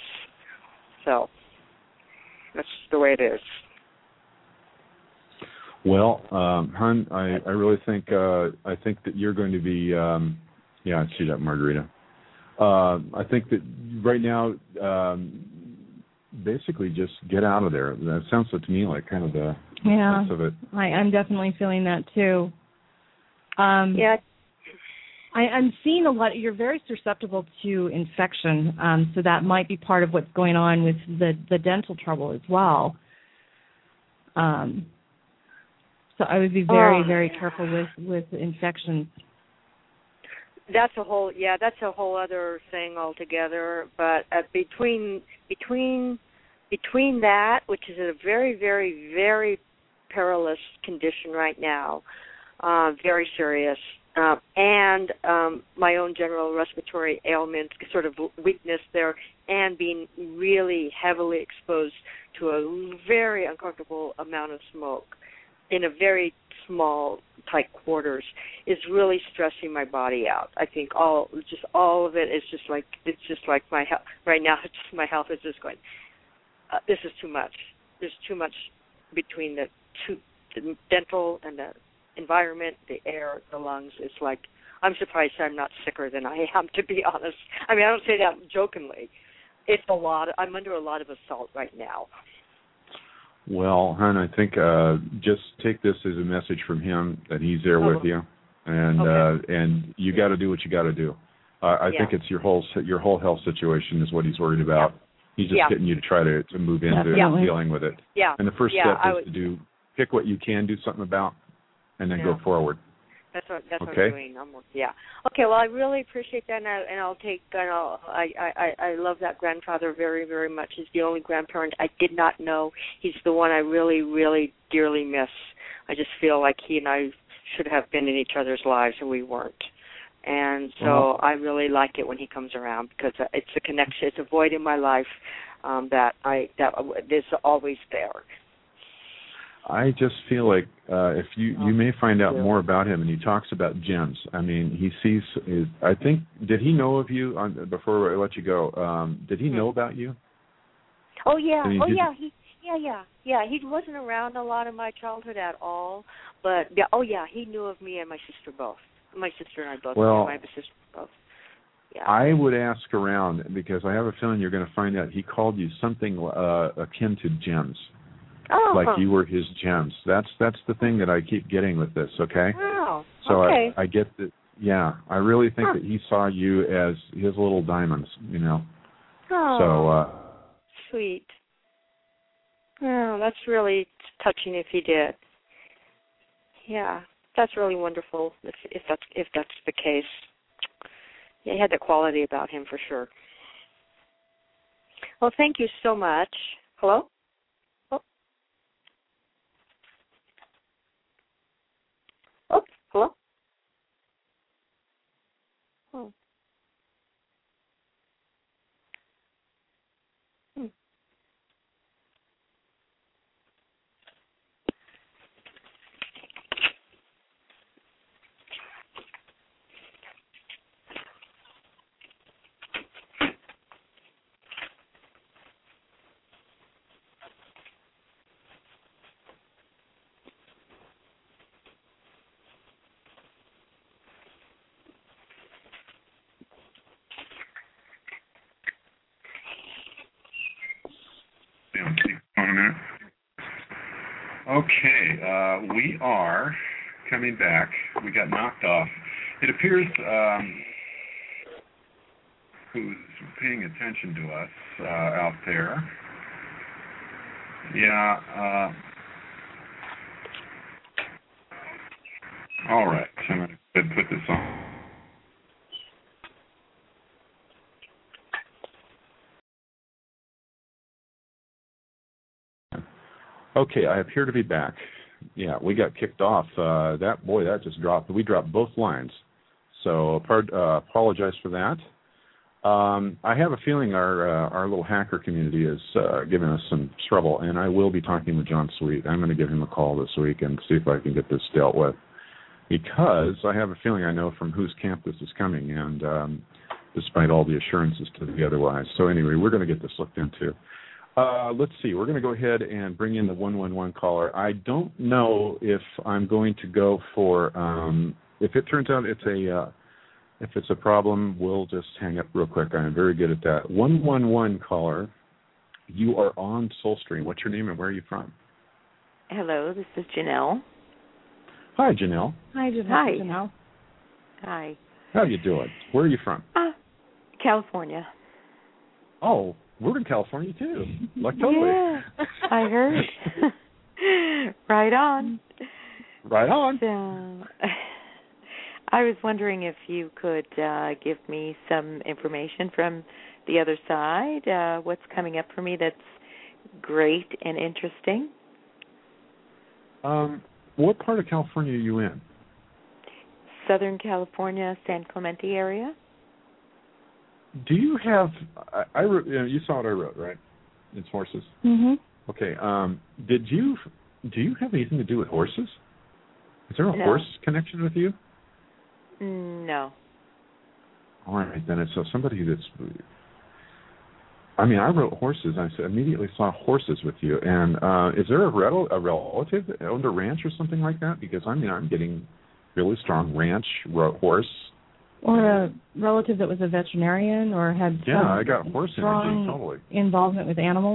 Speaker 1: So that's the way it is.
Speaker 2: Well, um, hon, I, I really think uh, I think that you're going to be. Um, yeah, I see that, Margarita. Uh, I think that right now, um, basically, just get out of there. That sounds to me like kind of the
Speaker 4: yeah.
Speaker 2: sense of it.
Speaker 4: I, I'm definitely feeling that too. Um,
Speaker 1: yeah.
Speaker 4: I, I'm seeing a lot. You're very susceptible to infection, um, so that might be part of what's going on with the the dental trouble as well. Um. So I would be very,
Speaker 1: oh,
Speaker 4: very
Speaker 1: yeah.
Speaker 4: careful with, with infections.
Speaker 1: That's a whole, yeah, that's a whole other thing altogether. But uh, between between between that, which is a very, very, very perilous condition right now, uh, very serious, uh, and um, my own general respiratory ailment, sort of weakness there, and being really heavily exposed to a very uncomfortable amount of smoke in a very small, tight quarters, is really stressing my body out. I think all, just all of it is just like, it's just like my health, right now, it's just, my health is just going, uh, this is too much. There's too much between the two, the dental and the environment, the air, the lungs. It's like, I'm surprised I'm not sicker than I am, to be honest. I mean, I don't say that jokingly. It's a lot, I'm under a lot of assault right now.
Speaker 2: Well, hon, I think uh, just take this as a message from him that he's there
Speaker 1: oh.
Speaker 2: with you, and
Speaker 1: okay.
Speaker 2: uh, and you got to do what you got to do. Uh, I
Speaker 1: yeah.
Speaker 2: think it's your whole your whole health situation is what he's worried about.
Speaker 1: Yeah.
Speaker 2: He's just
Speaker 1: yeah.
Speaker 2: getting you to try to, to move into
Speaker 4: yeah.
Speaker 2: dealing with it.
Speaker 1: Yeah.
Speaker 2: And the first
Speaker 1: yeah,
Speaker 2: step
Speaker 1: I
Speaker 2: is
Speaker 1: would,
Speaker 2: to do pick what you can do something about, and then
Speaker 1: yeah.
Speaker 2: go forward.
Speaker 1: That's what that's
Speaker 2: okay.
Speaker 1: what I'm doing. I'm, yeah. Okay. Well, I really appreciate that, and, I, and I'll take. And I'll, I, I I love that grandfather very very much. He's the only grandparent I did not know. He's the one I really really dearly miss. I just feel like he and I should have been in each other's lives, and we weren't. And so
Speaker 2: well,
Speaker 1: I really like it when he comes around because it's a connection. It's a void in my life um, that I that is always there.
Speaker 2: I just feel like uh, if you, you may find out more about him, and he talks about gems. I mean, he sees. His, I think. Did he know of you? On, before I let you go, um, did he know about you?
Speaker 1: Oh yeah.
Speaker 2: I mean,
Speaker 1: oh
Speaker 2: did,
Speaker 1: yeah. He Yeah, yeah, yeah. He wasn't around a lot in my childhood at all, but yeah, oh yeah, he knew of me and my sister both. My sister and I both.
Speaker 2: Well,
Speaker 1: my sister both. Yeah.
Speaker 2: I would ask around because I have a feeling you're going to find out he called you something uh, akin to gems,
Speaker 1: oh,
Speaker 2: like you were his gems. That's that's the thing that I keep getting with this. Okay.
Speaker 1: Wow.
Speaker 2: So
Speaker 1: okay.
Speaker 2: I, I get that. Yeah, I really think
Speaker 1: huh.
Speaker 2: that he saw you as his little diamonds. You know.
Speaker 1: Oh.
Speaker 2: So. Uh,
Speaker 1: sweet. Oh, that's really touching if he did. Yeah, that's really wonderful if, if that's if that's the case. Yeah, he had that quality about him for sure. Well, thank you so much. Hello? Oh, oh hello? Oh. Hmm.
Speaker 2: Okay, uh, we are coming back. We got knocked off. It appears um, who's paying attention to us uh, out there. Yeah. Uh, all right. I'm going to put this on. Okay, I appear to be back. Yeah, we got kicked off. Uh, that boy, that just dropped. We dropped both lines. So uh, apologize for that. Um, I have a feeling our uh, our little hacker community is uh, giving us some trouble, and I will be talking with John Sweet. I'm going to give him a call this week and see if I can get this dealt with, because I have a feeling I know from whose camp this is coming, and um, despite all the assurances to the otherwise. So anyway, we're going to get this looked into. Uh, let's see. We're going to go ahead and bring in the one one one caller. I don't know if I'm going to go for. Um, if it turns out it's a, uh, if it's a problem, we'll just hang up real quick. I am very good at that. one one one caller, you are on Soulstream. What's your name and where are you from?
Speaker 5: Hello, this is Janelle.
Speaker 2: Hi, Janelle.
Speaker 4: Hi, Janelle.
Speaker 5: Hi.
Speaker 4: Janelle.
Speaker 5: Hi.
Speaker 2: How you doing? Where are you from?
Speaker 5: Uh, California.
Speaker 2: Oh. We're in California, too. Like, totally.
Speaker 5: Yeah, I heard. Right on.
Speaker 2: Right on.
Speaker 5: So, I was wondering if you could uh, give me some information from the other side, uh, what's coming up for me that's great and interesting.
Speaker 2: Um, what part of California are you in?
Speaker 5: Southern California, San Clemente area.
Speaker 2: Do you have? I, I wrote. You know, you saw what I wrote, right? It's horses.
Speaker 4: Mhm.
Speaker 2: Okay. Um, did you? Do you have anything to do with horses? Is there a
Speaker 5: No.
Speaker 2: horse connection with you?
Speaker 5: No.
Speaker 2: All right, then it's so somebody that's. I mean, I wrote horses. I immediately saw horses with you. And uh, is there a, rel- a relative that owned a ranch or something like that? Because I mean, I'm getting really strong ranch ro- horse.
Speaker 4: Or a relative that was a veterinarian or had
Speaker 2: yeah,
Speaker 4: some
Speaker 2: I got horse
Speaker 4: strong
Speaker 2: energy, totally.
Speaker 4: involvement with animals?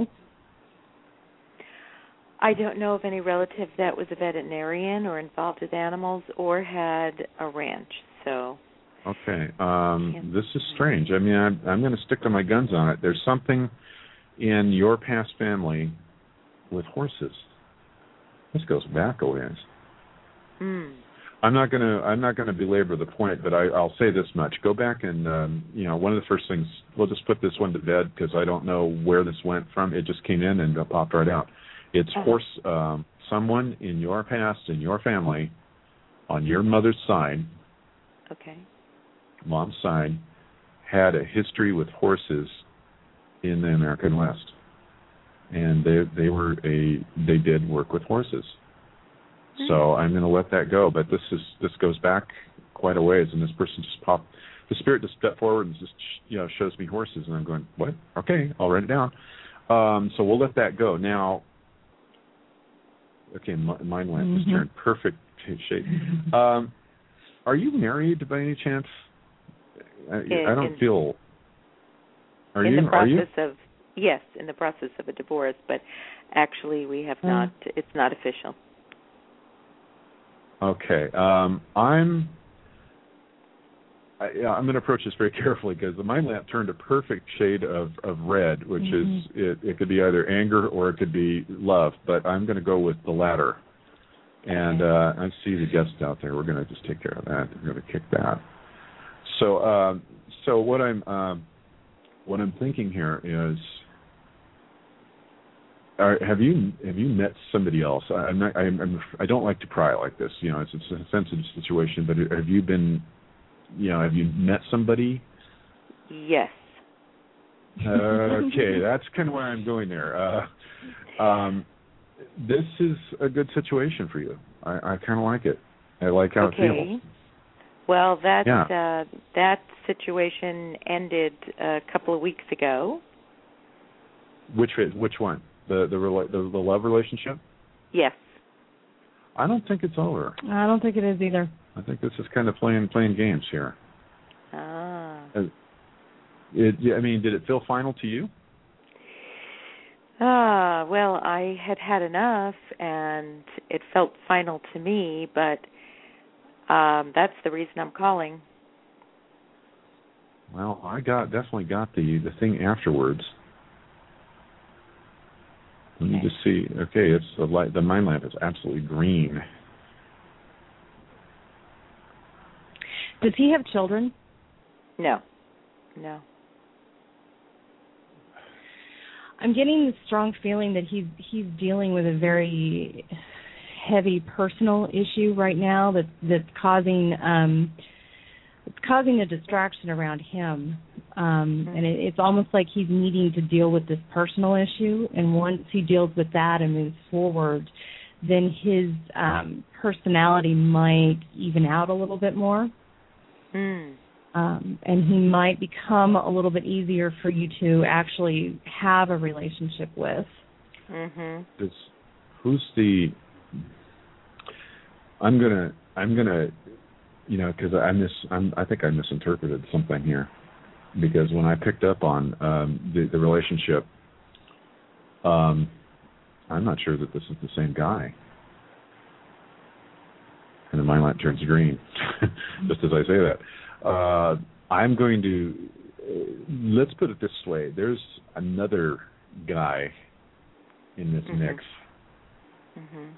Speaker 5: I don't know of any relative that was a veterinarian or involved with animals or had a ranch. So.
Speaker 2: Okay. Um, this is strange. I mean, I'm, I'm going to stick to my guns on it. There's something in your past family with horses. This goes back a ways.
Speaker 5: Hmm.
Speaker 2: I'm not going to. I'm not going to belabor the point, but I, I'll say this much: go back and um, you know, one of the first things. We'll just put this one to bed because I don't know where this went from. It just came in and uh, popped right out. It's
Speaker 5: uh-huh.
Speaker 2: horse. Um, someone in your past, in your family, on your mother's side.
Speaker 5: Okay.
Speaker 2: Mom's side had a history with horses in the American West, and they they were a they did work with horses. So I'm going to let that go, but this is this goes back quite a ways, and this person just popped. The spirit just stepped forward and just you know shows me horses, and I'm going, what? Okay, I'll write it down. Um, so we'll let that go. Now, Okay, my, mind lamp
Speaker 4: Mm-hmm.
Speaker 2: has turned perfect shade. Um, are you married by any chance? I,
Speaker 5: In,
Speaker 2: I don't
Speaker 5: in,
Speaker 2: feel. Are
Speaker 5: in
Speaker 2: you?
Speaker 5: the
Speaker 2: Are you?
Speaker 5: process of yes, in the process of a divorce, but actually we have
Speaker 4: Mm.
Speaker 5: not. It's not official.
Speaker 2: Okay. Um, I'm. I, yeah, I'm going to approach this very carefully because the mind lamp turned a perfect shade of, of red, which
Speaker 4: Mm-hmm.
Speaker 2: is it, it could be either anger or it could be love, but I'm going to go with the latter. And
Speaker 5: Okay.
Speaker 2: uh, I see the guest out there. We're going to just take care of that. We're going to kick that. So, um, so what I'm um, what I'm thinking here is, are, have you have you met somebody else? I, I'm not. I'm, I'm, I don't like to pry like this. You know, it's, it's a sensitive situation. But have you been? You know, have you met somebody?
Speaker 5: Yes.
Speaker 2: Uh, okay, that's kind of where I'm going there. Uh, um, this is a good situation for you. I, I kind of like it. I like how
Speaker 5: Okay.
Speaker 2: it feels.
Speaker 5: Well, that
Speaker 2: Yeah.
Speaker 5: uh, that situation ended a couple of weeks ago.
Speaker 2: Which which one? The the rela- the, the love relationship?
Speaker 5: Yes.
Speaker 2: I don't think it's over.
Speaker 4: I don't think it is either.
Speaker 2: I think this is kind of playing playing games here.
Speaker 5: Ah.
Speaker 2: Uh, It, I mean, did it feel final to you?
Speaker 5: Ah, well, I had had enough, and it felt final to me, but um, that's the reason I'm calling.
Speaker 2: Well, I got definitely got the the thing afterwards. Let me
Speaker 5: Okay.
Speaker 2: just see. Okay, it's the light. The mind lamp is absolutely green.
Speaker 4: Does he have children?
Speaker 5: No. No.
Speaker 4: I'm getting the strong feeling that he's he's dealing with a very heavy personal issue right now that that's causing um, it's causing a distraction around him, um,
Speaker 5: Mm-hmm.
Speaker 4: and it, it's almost like he's needing to deal with this personal issue. And once he deals with that and moves forward, then his um, personality might even out a little bit more.
Speaker 5: Mm.
Speaker 4: Um, and he might become a little bit easier for you to actually have a relationship with.
Speaker 5: Mhm.
Speaker 2: It's, who's the? I'm gonna. I'm gonna. You know, because I mis. I'm, I think I misinterpreted something here. Because when I picked up on um, the the relationship, um, I'm not sure that this is the same guy. And the mind light turns green, just as I say that. Uh, I'm going to, uh, let's put it this way. There's another guy in this
Speaker 5: Mhm.
Speaker 2: mix.
Speaker 5: Mhm.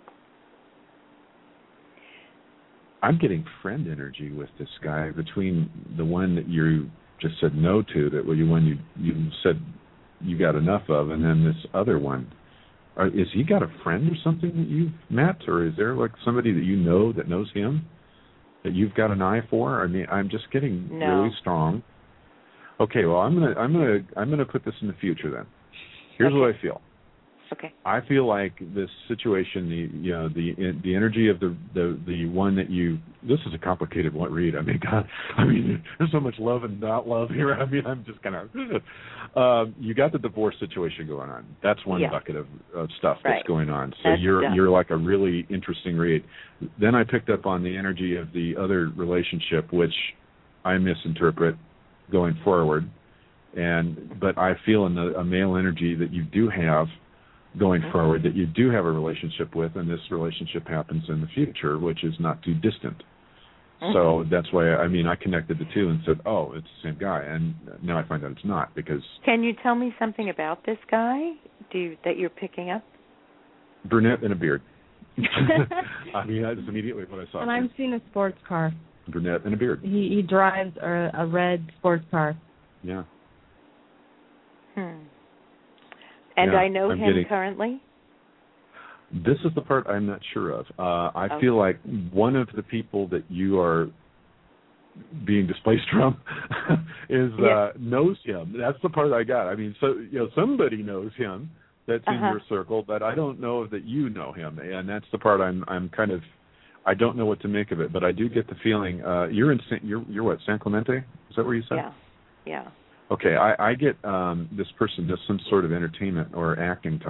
Speaker 2: I'm getting friend energy with this guy between the one that you just said no to, that the one you, you said you got enough of, and then this other one. Are, is he got a friend or something that you've met, or is there like somebody that you know that knows him that you've got an eye for? I mean, I'm just getting
Speaker 5: No.
Speaker 2: really strong. Okay, well, I'm gonna, I'm gonna, I'm gonna put this in the future then. Here's
Speaker 5: Okay.
Speaker 2: what I feel.
Speaker 5: Okay.
Speaker 2: I feel like this situation, the you know, the the energy of the the the one that you. This is a complicated one read. I mean, God, I mean, there's so much love and not love here. I mean, I'm just kind of. Um, you got the divorce situation going on. That's one
Speaker 5: Yeah.
Speaker 2: bucket of, of stuff that's
Speaker 5: Right.
Speaker 2: going on. So
Speaker 5: That's
Speaker 2: you're
Speaker 5: done.
Speaker 2: you're like a really interesting read. Then I picked up on the energy of the other relationship, which I misinterpret going forward. And but I feel in the, a male energy that you do have going
Speaker 5: Mhm.
Speaker 2: forward, that you do have a relationship with, and this relationship happens in the future, which is not too distant.
Speaker 5: Mhm.
Speaker 2: So that's why, I mean, I connected the two and said, oh, it's the same guy. And now I find out it's not, because
Speaker 5: Can you tell me something about this guy? Do you, that you're picking up?
Speaker 2: brunette and a beard. I mean, that's immediately what I saw.
Speaker 4: And I'm seeing a sports car.
Speaker 2: Brunette and a beard.
Speaker 4: He, he drives a, a red sports car.
Speaker 2: Yeah.
Speaker 5: Hmm. And
Speaker 2: Yeah,
Speaker 5: I know
Speaker 2: I'm
Speaker 5: him
Speaker 2: getting-
Speaker 5: currently?
Speaker 2: This is the part I'm not sure of. Uh, I
Speaker 5: Okay.
Speaker 2: feel like one of the people that you are being displaced from is
Speaker 5: Yes.
Speaker 2: uh, knows him. That's the part I got. I mean, so you know, somebody knows him that's in
Speaker 5: Uh-huh.
Speaker 2: your circle, but I don't know that you know him, and that's the part I'm I'm kind of I don't know what to make of it. But I do get the feeling uh, you're in San, you're you're what, San Clemente? Is that where you said?
Speaker 5: Yeah. Yeah.
Speaker 2: Okay, I, I get um, this person does some sort of entertainment or acting type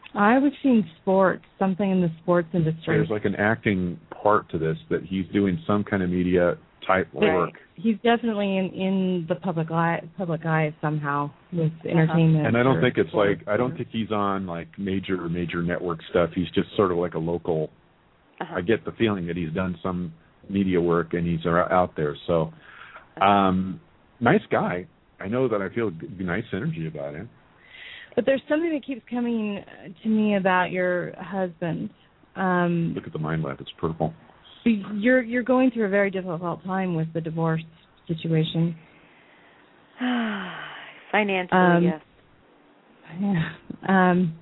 Speaker 4: I was seeing sports, something in the sports industry.
Speaker 2: There's like an acting part to this, that he's doing some kind of media type
Speaker 5: Right.
Speaker 2: work.
Speaker 4: He's definitely in, in the public eye, public eye somehow with entertainment.
Speaker 2: And I don't
Speaker 4: or
Speaker 2: think it's
Speaker 4: sports.
Speaker 2: like, I don't think he's on like major, major network stuff. He's just sort of like a local,
Speaker 5: Uh-huh.
Speaker 2: I get the feeling that he's done some media work and he's out there. So, um, nice guy. I know that I feel nice energy about him.
Speaker 4: But there's something that keeps coming to me about your husband. Um,
Speaker 2: Look at the mind lamp; it's purple.
Speaker 4: you're you're going through a very difficult time with the divorce situation.
Speaker 5: Financially,
Speaker 4: Um,
Speaker 5: yes.
Speaker 4: Yeah. Um,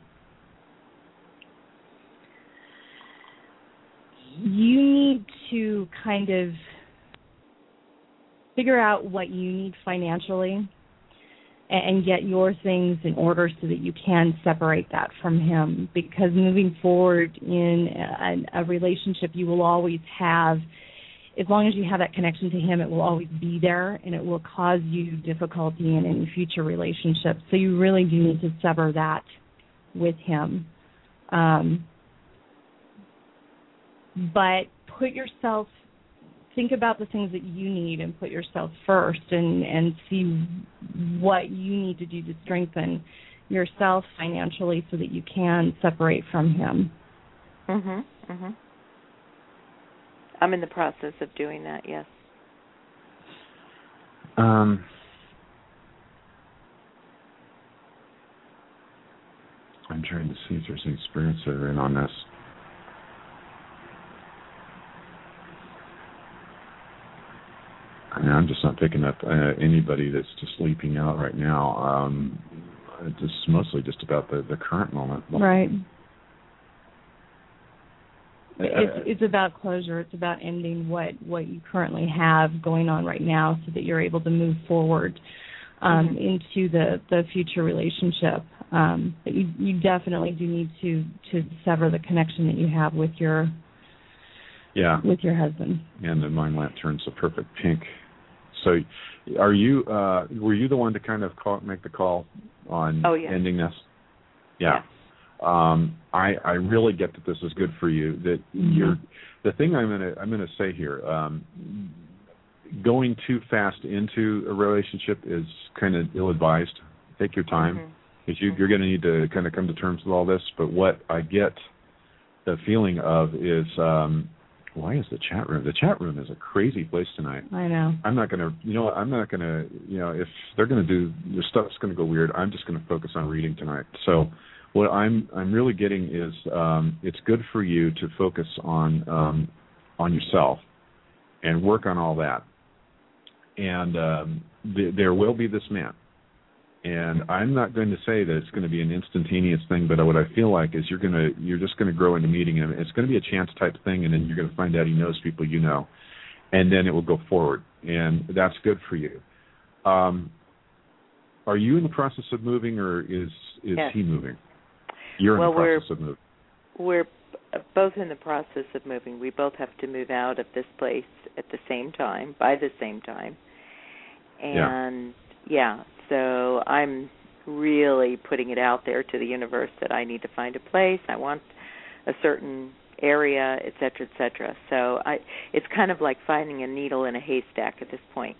Speaker 4: you need to kind of figure out what you need financially and get your things in order so that you can separate that from him. Because moving forward in a, a relationship, you will always have, as long as you have that connection to him, it will always be there, and it will cause you difficulty in any future relationships. So you really do need to sever that with him. Um, but put yourself, think about the things that you need and put yourself first, and, and see what you need to do to strengthen yourself financially so that you can separate from him.
Speaker 5: Mhm. Mhm. I'm in the process of doing that. Yes.
Speaker 2: Um, I'm trying to see if there's any spirits that are in on this. I mean, I'm just not picking up uh, anybody that's just leaping out right now. Um, it's just mostly just about the, the current moment.
Speaker 4: Right.
Speaker 2: Uh,
Speaker 4: It's, it's about closure. It's about ending what, what you currently have going on right now so that you're able to move forward um,
Speaker 5: Mhm.
Speaker 4: into the, the future relationship. Um, but you, you definitely do need to, to sever the connection that you have with your
Speaker 2: yeah.
Speaker 4: with your husband.
Speaker 2: And the mind lamp turns a perfect pink. So, are you? Uh, were you the one to kind of call, make the call on
Speaker 5: Oh, yeah.
Speaker 2: ending this? Yeah. Um, I I really get that this is good for you. That
Speaker 4: Mhm.
Speaker 2: you're the thing I'm gonna I'm gonna say here. Um, going too fast into a relationship is kind of ill-advised. Take your time, because you, you're going to need to kind of come to terms with all this. But what I get the feeling of is, um, why is the chat room? The chat room is a crazy place tonight.
Speaker 4: I know.
Speaker 2: I'm not going to, you know what, I'm not going to, you know, if they're going to do, their stuff's going to go weird, I'm just going to focus on reading tonight. So what I'm I'm really getting is um, it's good for you to focus on um, on yourself and work on all that. And um, th- there will be this man. And I'm not going to say that it's going to be an instantaneous thing, but what I feel like is you're going to you're just going to grow into meeting him. It's going to be a chance type thing, and then you're going to find out he knows people you know, and then it will go forward, and that's good for you. Um, are you in the process of moving, or is is
Speaker 5: Yes.
Speaker 2: he moving? You're
Speaker 5: Well,
Speaker 2: in the process of moving.
Speaker 5: We're both in the process of moving. We both have to move out of this place at the same time, by the same time. And, yeah, yeah so I'm really putting it out there to the universe that I need to find a place. I want a certain area, et cetera, et cetera. So I, it's kind of like finding a needle in a haystack at this point.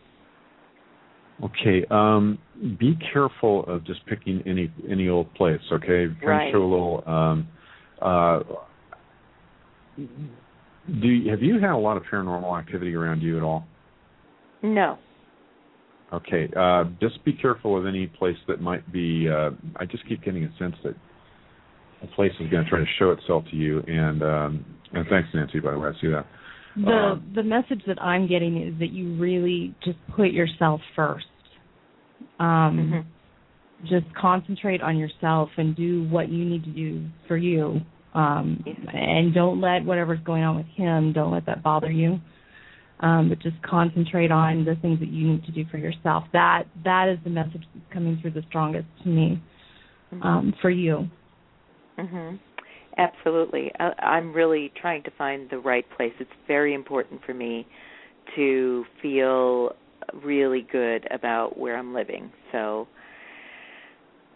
Speaker 2: Okay. Um, be careful of just picking any any old place. Okay. Kind
Speaker 5: Right.
Speaker 2: of show a little. Um, uh, do you, have you had a lot of paranormal activity around you at all?
Speaker 5: No.
Speaker 2: Okay. Uh, just be careful of any place that might be. Uh, I just keep getting a sense that a place is going to try to show itself to you. And um, and thanks, Nancy. By the way, I see that.
Speaker 4: The
Speaker 2: Uh,
Speaker 4: the message that I'm getting is that you really just put yourself first. Um,
Speaker 5: Mm-hmm.
Speaker 4: Just concentrate on yourself and do what you need to do for you. Um,
Speaker 5: Yes.
Speaker 4: And don't let whatever's going on with him, don't let that bother you. Um, but just concentrate on the things that you need to do for yourself. That that is the message that's coming through the strongest to me
Speaker 5: Mm-hmm.
Speaker 4: um, for you.
Speaker 5: Mm-hmm. Absolutely. I, I'm really trying to find the right place. It's very important for me to feel really good about where I'm living. So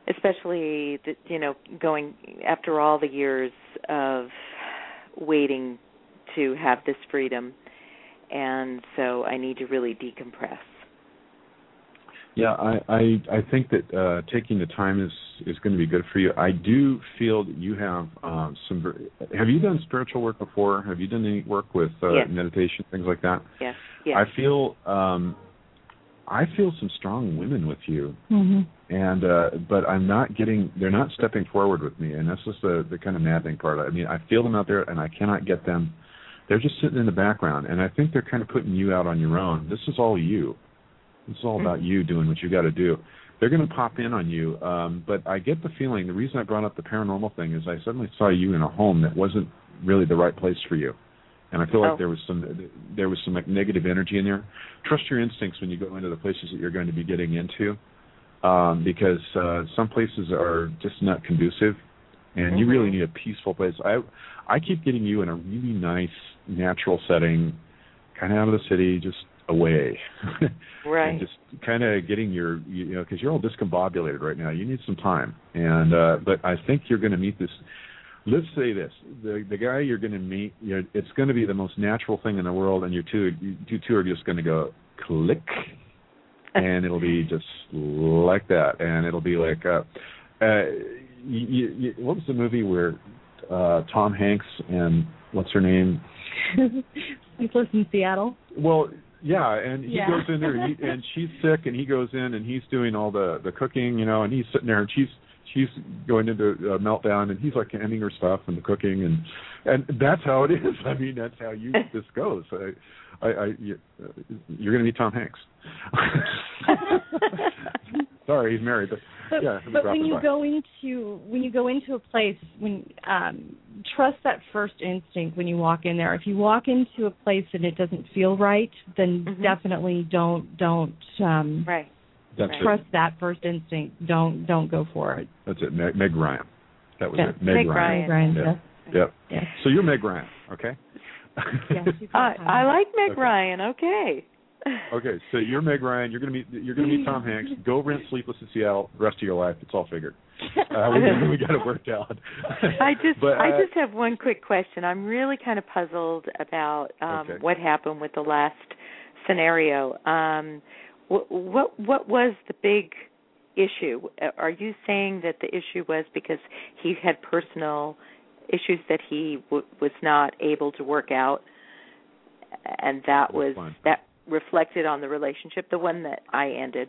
Speaker 5: especially, the, you know, going after all the years of waiting to have this freedom, and so I need to really decompress.
Speaker 2: Yeah, I, I, I think that uh, taking the time is, is going to be good for you. I do feel that you have um, some. Have you done spiritual work before? Have you done any work with uh,
Speaker 5: yes.
Speaker 2: meditation, things like that?
Speaker 5: Yes. Yes.
Speaker 2: I feel um, I feel some strong women with you,
Speaker 4: mm-hmm.
Speaker 2: and uh, but I'm not getting. They're not stepping forward with me, and that's just the the kind of maddening part. I mean, I feel them out there, and I cannot get them. They're just sitting in the background, and I think they're kind of putting you out on your own. This is all you. It's all about you doing what you got to do. They're going to pop in on you, um, but I get the feeling, the reason I brought up the paranormal thing is I suddenly saw you in a home that wasn't really the right place for you. And I feel like
Speaker 5: oh.
Speaker 2: there was some there was some like negative energy in there. Trust your instincts when you go into the places that you're going to be getting into, um, because uh, some places are just not conducive, and mm-hmm. you really need a peaceful place. I I keep getting you in a really nice, natural setting, kind of out of the city, just away.
Speaker 5: Right.
Speaker 2: And just kind of getting your, you know, because you're all discombobulated right now. You need some time. And uh, but I think you're going to meet this. Let's say this: the the guy you're going to meet, you know, it's going to be the most natural thing in the world, and you two, you two are just going to go click, and it'll be just like that, and it'll be like, uh, uh, you, you, what was the movie where uh, Tom Hanks and what's her name?
Speaker 4: Sleepless in Seattle.
Speaker 2: Well. Yeah, and he
Speaker 4: yeah.
Speaker 2: goes in there, and, he, and she's sick, and he goes in, and he's doing all the, the cooking, you know, and he's sitting there, and she's she's going into a meltdown, and he's like handing her stuff and the cooking, and and that's how it is. I mean, that's how you this goes. I, I, I you, uh, you're going to meet Tom Hanks. Sorry, he's married, but,
Speaker 4: but
Speaker 2: yeah.
Speaker 4: But when you
Speaker 2: by.
Speaker 4: go into when you go into a place, when um, trust that first instinct when you walk in there. If you walk into a place and it doesn't feel right, then
Speaker 5: mm-hmm.
Speaker 4: definitely don't don't um,
Speaker 5: right.
Speaker 2: That's
Speaker 4: trust
Speaker 2: it.
Speaker 4: that first instinct. Don't don't go for it.
Speaker 2: That's it. Meg, Meg Ryan. That was
Speaker 4: yeah.
Speaker 2: it. Meg,
Speaker 5: Meg
Speaker 2: Ryan.
Speaker 5: Ryan.
Speaker 2: Yep.
Speaker 4: Yeah.
Speaker 2: Yep.
Speaker 4: Yeah.
Speaker 2: So you're Meg Ryan, okay?
Speaker 4: yeah,
Speaker 5: I, I like Meg
Speaker 2: okay.
Speaker 5: Ryan. Okay.
Speaker 2: Okay, so you're Meg Ryan. You're gonna meet. You're gonna meet Tom Hanks. Go rent Sleepless in Seattle. The rest of your life, it's all figured. Uh, we we got it worked out.
Speaker 5: I just,
Speaker 2: but, uh,
Speaker 5: I just have one quick question. I'm really kind of puzzled about um,
Speaker 2: okay.
Speaker 5: what happened with the last scenario. Um, what, what, what was the big issue? Are you saying that the issue was because he had personal issues that he w- was not able to work out, and that
Speaker 2: That's
Speaker 5: was
Speaker 2: fine.
Speaker 5: that reflected on the relationship, the one that I ended?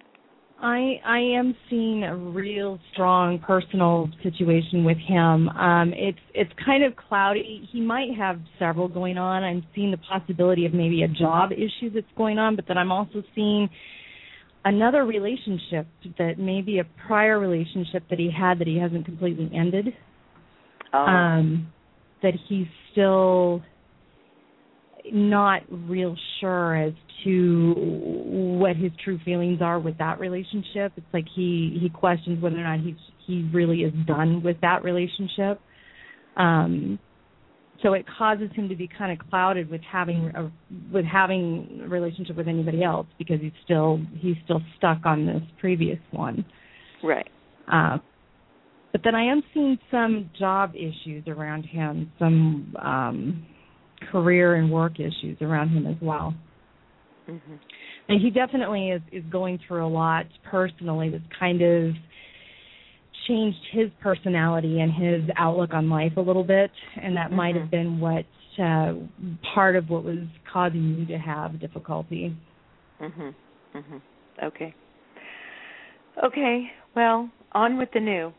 Speaker 4: I I am seeing a real strong personal situation with him. Um, it's it's kind of cloudy. He might have several going on. I'm seeing the possibility of maybe a job issue that's going on, but then I'm also seeing another relationship that maybe a prior relationship that he had that he hasn't completely ended.
Speaker 5: Oh.
Speaker 4: Um, that he's still not real sure as to what his true feelings are with that relationship. It's like he, he questions whether or not he's, he really is done with that relationship. Um, so it causes him to be kind of clouded with having a, with having a relationship with anybody else because he's still he's still stuck on this previous one.
Speaker 5: Right.
Speaker 4: Uh, but then I am seeing some job issues around him, some um, career and work issues around him as well.
Speaker 5: Mm-hmm.
Speaker 4: And he definitely is, is going through a lot personally that's kind of changed his personality and his outlook on life a little bit, and that mm-hmm. might have been what uh, part of what was causing you to have difficulty.
Speaker 5: Mhm. Mhm. Okay. Okay. Well, on with the new.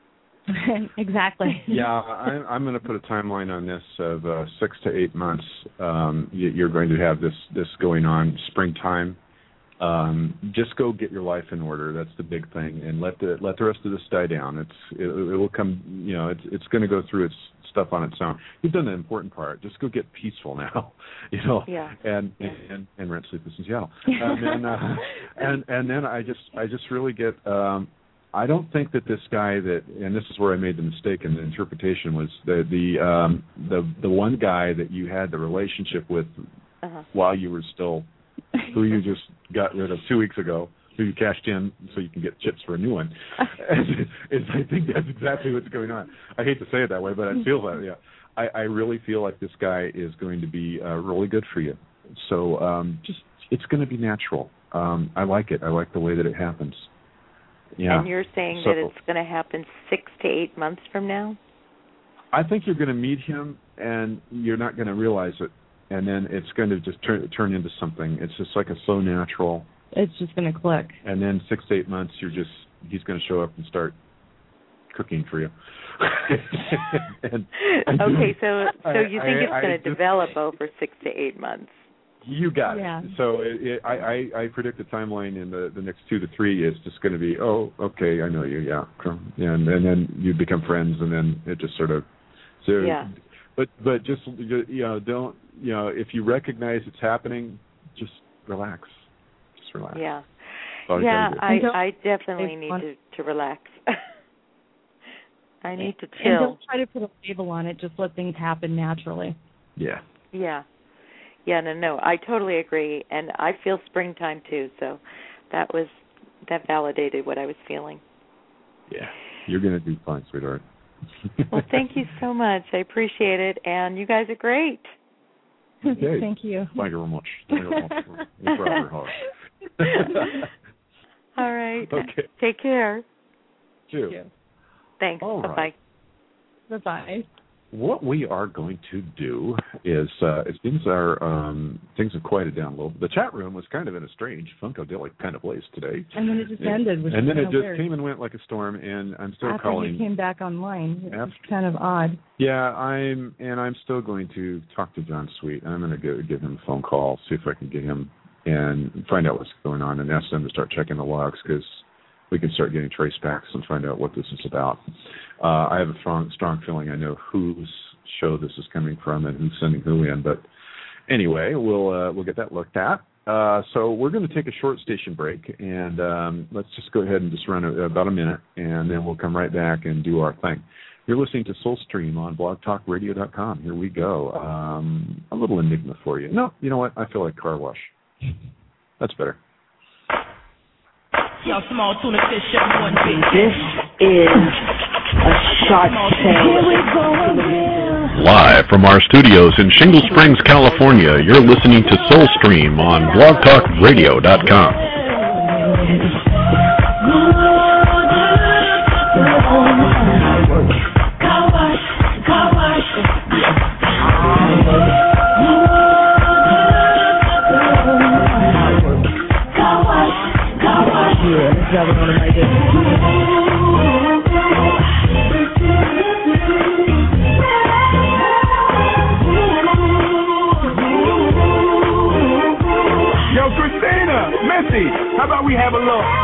Speaker 4: Exactly.
Speaker 2: Yeah, I, I'm going to put a timeline on this of uh, six to eight months. Um, you, you're going to have this this going on springtime. Um, just go get your life in order. That's the big thing, and let the let the rest of this die down. It's it, it will come. You know, it's it's going to go through its stuff on its own. You've done the important part. Just go get peaceful now. You know,
Speaker 5: yeah.
Speaker 2: and,
Speaker 5: yeah.
Speaker 2: and and and rent Sleepless in Seattle. And then uh, and and then I just I just really get. Um, I don't think that this guy that, and this is where I made the mistake in the interpretation, was the the um, the the one guy that you had the relationship with uh-huh. while you were still, who you just got rid of two weeks ago. who you cashed in so you can get chips for a new one. is I think that's exactly what's going on. I hate to say it that way, but I feel that. Yeah, I, I really feel like this guy is going to be uh, really good for you. So um, just it's going to be natural. Um, I like it. I like the way that it happens. Yeah.
Speaker 5: And you're saying
Speaker 2: so,
Speaker 5: that it's going to happen six to eight months from now?
Speaker 2: I think you're going to meet him, and you're not going to realize it, and then it's going to just turn turn into something. It's just like a so natural.
Speaker 4: It's just going to click.
Speaker 2: And then six to eight months, you're just he's going to show up and start cooking for you. and, and
Speaker 5: okay, so so you
Speaker 2: I,
Speaker 5: think
Speaker 2: I,
Speaker 5: it's going to
Speaker 2: just,
Speaker 5: develop over six to eight months?
Speaker 2: You got
Speaker 4: yeah.
Speaker 2: it. So it, it, I, I, I predict the timeline in the, the next two to three is just going to be, oh, okay, I know you, yeah, and and then you become friends, and then it just sort of, so,
Speaker 5: yeah.
Speaker 2: But but just you know don't you know if you recognize it's happening, just relax, just relax.
Speaker 5: Yeah,
Speaker 2: yeah,
Speaker 5: I I definitely need to, to relax. I need to chill.
Speaker 4: And don't try to put a label on it. Just let things happen naturally.
Speaker 2: Yeah.
Speaker 5: Yeah. Yeah, no, no, I totally agree, and I feel springtime too. So that was that validated what I was feeling.
Speaker 2: Yeah, you're gonna do fine, sweetheart.
Speaker 5: Well, thank you so much. I appreciate it, and you guys are great.
Speaker 2: Okay.
Speaker 4: Thank you.
Speaker 2: Thank you very much. Thank you very much.
Speaker 5: All right.
Speaker 2: Okay.
Speaker 5: Take care.
Speaker 2: Too.
Speaker 4: Thank you.
Speaker 5: Thanks.
Speaker 2: All
Speaker 5: Bye-bye.
Speaker 2: right.
Speaker 4: Bye-bye.
Speaker 2: What we are going to do is, uh, it seems our um, things have quieted down a little. The chat room was kind of in a strange, funkadelic kind of place today.
Speaker 4: And then it just ended. Which
Speaker 2: and then it just
Speaker 4: weird.
Speaker 2: came and went like a storm. And I'm still
Speaker 4: After
Speaker 2: calling.
Speaker 4: After you came back online, it was
Speaker 2: After,
Speaker 4: kind of odd.
Speaker 2: Yeah, I'm, and I'm still going to talk to John Sweet. I'm going to go give him a phone call, see if I can get him and find out what's going on, and ask them to start checking the logs because we can start getting trace backs and find out what this is about. Uh, I have a strong, strong feeling I know whose show this is coming from and who's sending who in. But anyway, we'll uh, we'll get that looked at. Uh, so we're going to take a short station break, and um, let's just go ahead and just run a, about a minute, and then we'll come right back and do our thing. You're listening to Soulstream on blog talk radio dot com. Here we go. Um, a little enigma for you. No, you know what? I feel like car wash. That's better.
Speaker 6: Yo, small tuna fish, one big.
Speaker 7: This is a Shark Tale.
Speaker 8: Live from our studios in Shingle Springs, California, you're listening to Soulstream on blog talk radio dot com.
Speaker 9: Yo, Christina, Missy, how about we have a little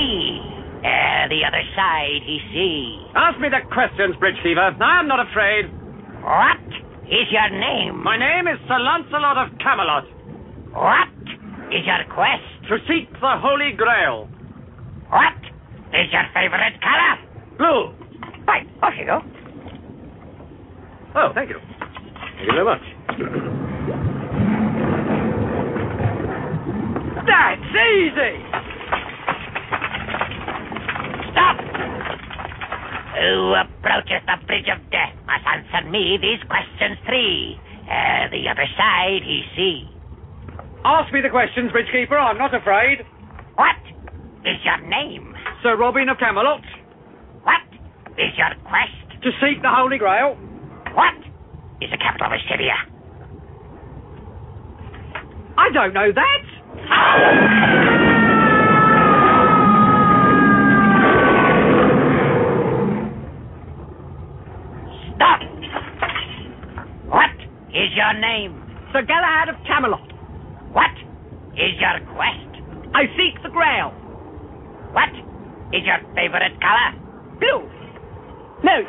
Speaker 9: me. Uh, the other side he see.
Speaker 10: Ask me the questions, Bridgekeeper. I am not afraid.
Speaker 9: What is your name?
Speaker 10: My name is Sir Lancelot of Camelot.
Speaker 9: What is your quest?
Speaker 10: To seek the Holy Grail.
Speaker 9: What is your favorite color?
Speaker 10: Blue.
Speaker 9: Right, off you go.
Speaker 10: Oh, thank you. Thank you very much. That's easy!
Speaker 9: Stop! Who approaches the bridge of death must answer me these questions three. Uh, the other side he see.
Speaker 10: Ask me the questions, Bridgekeeper. I'm not afraid.
Speaker 9: What is your name?
Speaker 10: Sir Robin of Camelot.
Speaker 9: What is your quest?
Speaker 10: To seek the Holy Grail.
Speaker 9: What is the capital of Assyria?
Speaker 10: I don't know that.
Speaker 9: Stop! What is your name?
Speaker 10: Sir Galahad of Camelot.
Speaker 9: What is your quest?
Speaker 10: I seek the Grail.
Speaker 9: What is your favorite color?
Speaker 10: Blue. No.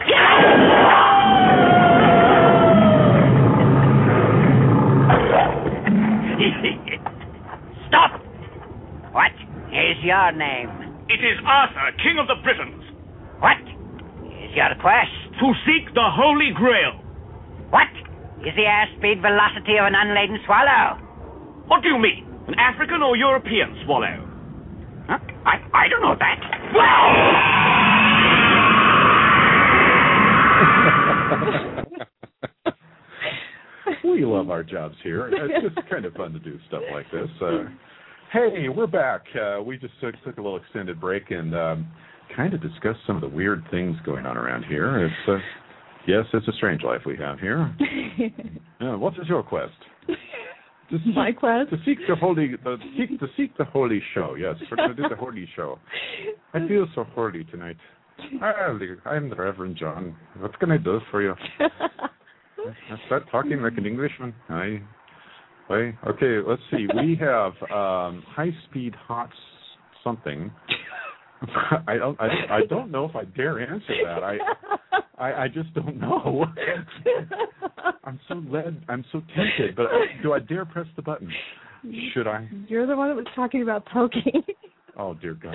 Speaker 9: Stop! What is your name?
Speaker 11: It is Arthur, King of the Britons.
Speaker 9: What is your quest?
Speaker 11: To seek the Holy Grail.
Speaker 9: What is the airspeed velocity of an unladen swallow?
Speaker 11: What do you mean? An African or European swallow? Huh? I, I don't know that.
Speaker 2: We love our jobs here. It's just kind of fun to do stuff like this. Uh, hey, we're back. Uh, we just took, took a little extended break and um, kind of discussed some of the weird things going on around here. It's uh, yes, it's a strange life we have here. Uh, what is your quest? To seek,
Speaker 4: My quest?
Speaker 2: To seek the holy, uh, seek, to seek the holy show. Yes, we're going to do the holy show. I feel so holy tonight. I'm the Reverend John. What can I do for you? I start talking like an Englishman. I, I, okay, let's see. We have um, high-speed hot something. I don't, I don't, I don't know if I dare answer that. I, I, I just don't know. I'm so led. I'm so tempted, but do I dare press the button? Should I?
Speaker 4: You're the one that was talking about poking.
Speaker 2: Oh dear God.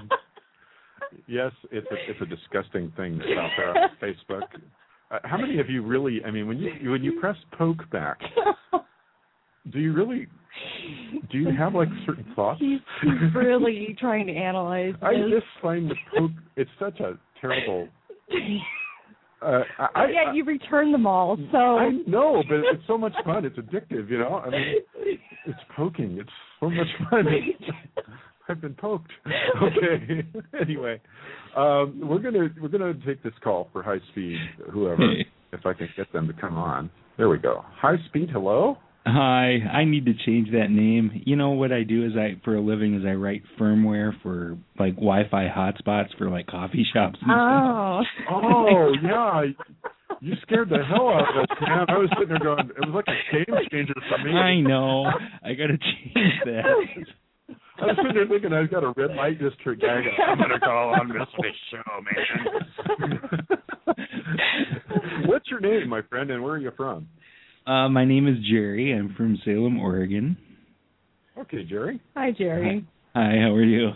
Speaker 2: Yes, it's a it's a disgusting thing that's out there on Facebook. Uh, how many of you really? I mean, when you when you press poke back, do you really? Do you have like certain thoughts?
Speaker 4: He's, he's really trying to analyze this.
Speaker 2: I just find the poke. It's such a terrible. Uh, I,
Speaker 4: yeah,
Speaker 2: I,
Speaker 4: you return them all. So
Speaker 2: I know, but it's so much fun. It's addictive, you know. I mean, it's poking. It's so much fun. I've been poked. Okay. Anyway, um, we're gonna we're gonna take this call for High Speed. Whoever, if I can get them to come on. There we go. High Speed. Hello.
Speaker 12: Hi, I need to change that name. You know what I do is I for a living is I write firmware for like Wi-Fi hotspots for like coffee shops. And
Speaker 4: oh,
Speaker 12: stuff.
Speaker 2: Oh yeah, you scared the hell out of us, man. I was sitting there going, it was like a game changer for me.
Speaker 12: I know. I got to change that.
Speaker 2: I was sitting there thinking I've got a red light district guy. I'm going to call on this show, man. What's your name, my friend, and where are you from?
Speaker 12: Uh, my name is Jerry. I'm from Salem, Oregon.
Speaker 2: Okay, Jerry.
Speaker 4: Hi, Jerry.
Speaker 12: Hi, how are you?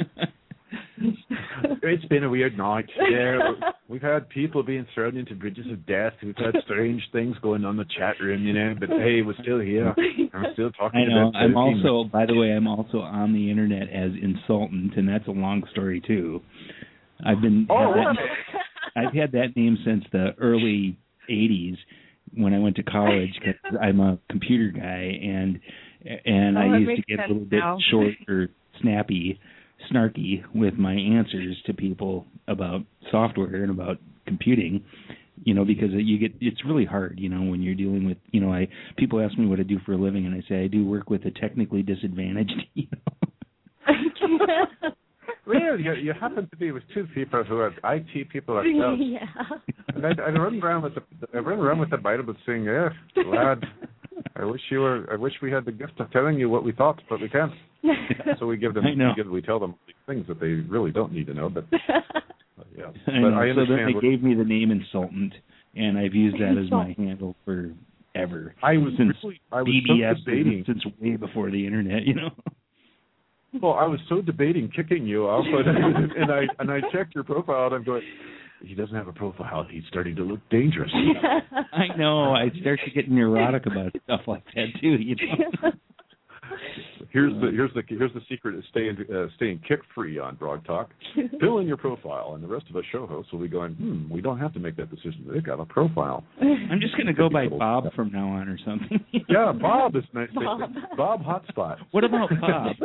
Speaker 2: It's been a weird night. Yeah, we've had people being thrown into bridges of death. We've had strange things going on in the chat room, you know. But hey, we're still here. I'm still talking.
Speaker 12: I know.
Speaker 2: To
Speaker 12: I'm also, by the way, I'm also on the internet as Insultant, and that's a long story too. I've been.
Speaker 2: Oh,
Speaker 12: that, I've had that name since the early eighties when I went to college because I'm a computer guy, and and
Speaker 4: oh,
Speaker 12: I used to get a little bit
Speaker 4: now.
Speaker 12: short or snappy. snarky with my answers to people about software and about computing, you know, because you get, it's really hard, you know, when you're dealing with, you know, I, people ask me what I do for a living and I say I do work with the technically disadvantaged, you know.
Speaker 2: Well, you, you happen to be with two people who are I T people ourselves.
Speaker 4: Yeah.
Speaker 2: And I, I run around with the, I run around with the Bible saying, yeah, lad, I wish you were. I wish we had the gift of telling you what we thought, but we can't. So we give them.
Speaker 12: I know.
Speaker 2: We, give, we tell them what we things that they really don't need to know. But, but yeah,
Speaker 12: I
Speaker 2: but
Speaker 12: know.
Speaker 2: I
Speaker 12: So then
Speaker 2: understand.
Speaker 12: they
Speaker 2: what,
Speaker 12: gave me the name Insultant, and I've used that as my handle forever.
Speaker 2: I was
Speaker 12: since
Speaker 2: really, I was
Speaker 12: B B S
Speaker 2: so debating
Speaker 12: since way before the internet, you know.
Speaker 2: Well, I was so debating kicking you off, but, and I and I checked your profile, and I'm going, he doesn't have a profile. He's starting to look dangerous.
Speaker 12: I know. I start to get neurotic about stuff like that too. You know.
Speaker 2: Here's the here's the here's the secret of staying uh, staying kick free on Blog Talk. Fill in your profile, and the rest of us show hosts will be going. Hmm, we don't have to make that decision. They've got a profile.
Speaker 12: I'm just going to go by Bob from now on or something.
Speaker 2: Yeah, Bob is nice.
Speaker 4: Bob,
Speaker 2: Bob Hotspot.
Speaker 12: What about Bob?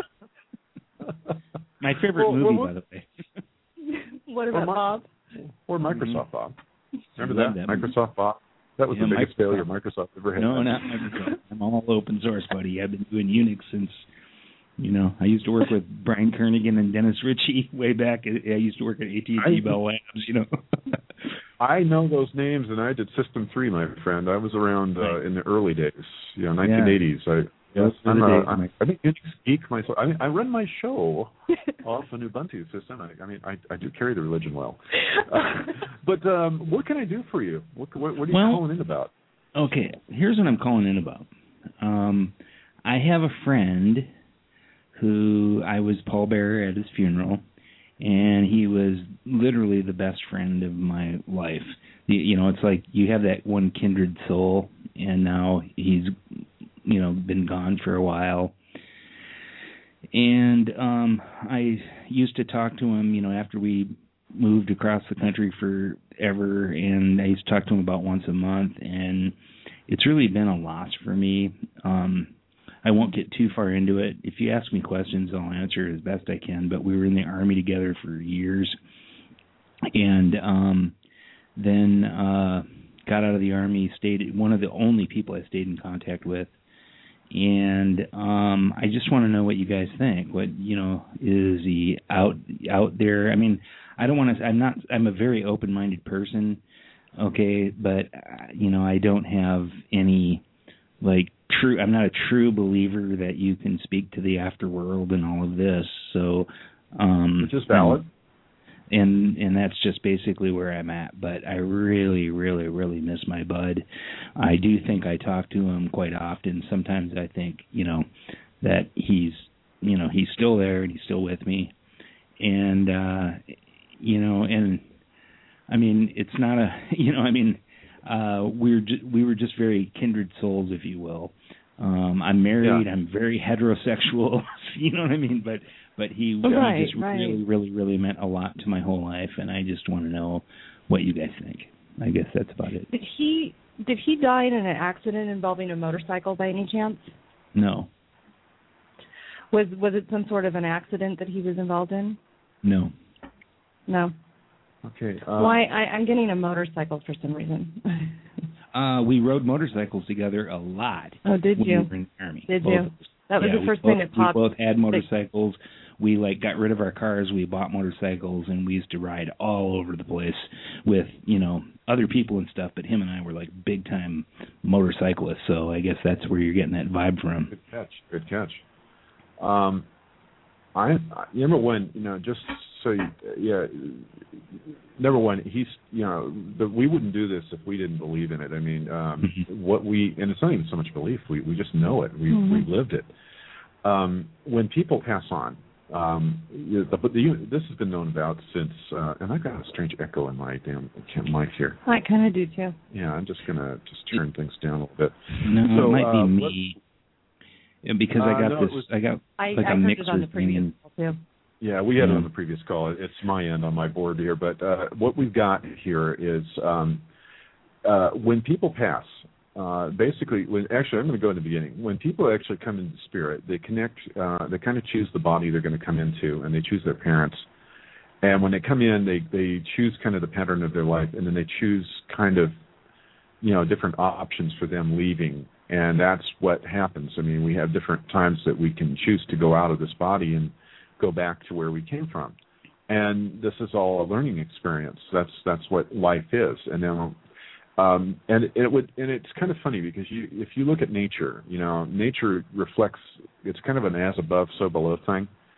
Speaker 12: My favorite
Speaker 2: well,
Speaker 12: movie,
Speaker 2: well,
Speaker 12: by the way.
Speaker 4: What about
Speaker 2: or,
Speaker 4: Bob?
Speaker 2: Or Microsoft Bob. Remember that?
Speaker 12: that
Speaker 2: Microsoft Bob? That was
Speaker 12: yeah,
Speaker 2: the biggest
Speaker 12: Microsoft.
Speaker 2: failure Microsoft ever had.
Speaker 12: No, not Microsoft. I'm all open source, buddy. I've been doing Unix since, you know, I used to work with Brian Kernighan and Dennis Ritchie way back. I used to work at A T and T Bell Labs, you know.
Speaker 2: I know those names, and I did System three, my friend. I was around uh, in the early days, you know, nineteen eighties.
Speaker 12: Yeah.
Speaker 2: I,
Speaker 12: Yes,
Speaker 2: I'm, a,
Speaker 12: days,
Speaker 2: I'm, I'm a Unix geek myself. I mean, I run my show off an Ubuntu system. I, I mean, I, I do carry the religion well. Uh, but um, what can I do for you? What, what, what are you
Speaker 12: well,
Speaker 2: calling in about?
Speaker 12: Okay, here's what I'm calling in about. Um, I have a friend who I was pallbearer at his funeral, and he was literally the best friend of my life. You, you know, it's like you have that one kindred soul, and now he's, you know, been gone for a while. And um, I used to talk to him, you know, after we moved across the country forever, and I used to talk to him about once a month, and it's really been a loss for me. Um, I won't get too far into it. If you ask me questions, I'll answer as best I can, but we were in the Army together for years, and um, then uh, got out of the Army, stayed one of the only people I stayed in contact with. And um, I just want to know what you guys think. What, you know, is he out out there? I mean, I don't want to. I'm not. I'm a very open-minded person. Okay, but uh, you know, I don't have any like true. I'm not a true believer that you can speak to the afterworld and all of this. So, um,
Speaker 2: which is valid.
Speaker 12: And and that's just basically where I'm at. But I really, really, really miss my bud. I do think I talk to him quite often. Sometimes I think, you know, that he's, you know, he's still there and he's still with me. And, uh, you know, and I mean, it's not a, you know, I mean, uh, we're ju- we were just very kindred souls, if you will. Um, I'm married. Yeah. I'm very heterosexual. You know what I mean? But but he,
Speaker 4: right,
Speaker 12: he just
Speaker 4: right.
Speaker 12: really, really, really meant a lot to my whole life, and I just want to know what you guys think. I guess that's about it.
Speaker 4: Did he did he die in an accident involving a motorcycle by any chance?
Speaker 12: No.
Speaker 4: Was was it some sort of an accident that he was involved in?
Speaker 12: No.
Speaker 4: No.
Speaker 2: Okay. Um,
Speaker 4: Why well, I, I'm getting a motorcycle for some reason.
Speaker 12: uh, we rode motorcycles together a lot.
Speaker 4: Oh, did
Speaker 12: when
Speaker 4: you?
Speaker 12: We were in the Army.
Speaker 4: Did
Speaker 12: both
Speaker 4: you? That was
Speaker 12: yeah,
Speaker 4: the first
Speaker 12: both,
Speaker 4: thing that popped.
Speaker 12: We both had motorcycles. We like got rid of our cars. We bought motorcycles, and we used to ride all over the place with, you know, other people and stuff. But him and I were like big time motorcyclists. So I guess that's where you're getting that vibe from.
Speaker 2: Good catch. Good catch. Um, I, I number one, you know, just so you, yeah, number one, he's, you know, the, we wouldn't do this if we didn't believe in it. I mean, um, mm-hmm. what we, and it's not even so much belief, we we just know it. We mm-hmm. we lived it. Um, when people pass on, um, the, the, the, this has been known about since, uh, and I've got a strange echo in my damn mic here.
Speaker 4: I kind of do too.
Speaker 2: Yeah, I'm just gonna just turn things down a little bit.
Speaker 12: No,
Speaker 2: so,
Speaker 12: it might be
Speaker 2: uh,
Speaker 12: me. Yeah, because
Speaker 2: uh,
Speaker 12: I got
Speaker 2: no,
Speaker 12: this,
Speaker 2: was,
Speaker 12: I got
Speaker 4: I,
Speaker 12: like
Speaker 4: I
Speaker 12: a
Speaker 4: heard
Speaker 12: mixer
Speaker 4: it on the previous
Speaker 12: thing.
Speaker 4: call too.
Speaker 2: Yeah, we had
Speaker 12: yeah.
Speaker 2: it on the previous call. It's my end on my board here, but uh, what we've got here is um, uh, when people pass. Uh, basically, when actually, I'm going to go in the beginning. When people actually come into spirit, they connect. Uh, they kind of choose the body they're going to come into, and they choose their parents. And when they come in, they they choose kind of the pattern of their life, and then they choose kind of, you know, different options for them leaving. And that's what happens. I mean, we have different times that we can choose to go out of this body and go back to where we came from. And this is all a learning experience. That's that's what life is. And then, um, and it would, and it's kind of funny because you, if you look at nature, you know, nature reflects. It's kind of an as above, so below thing.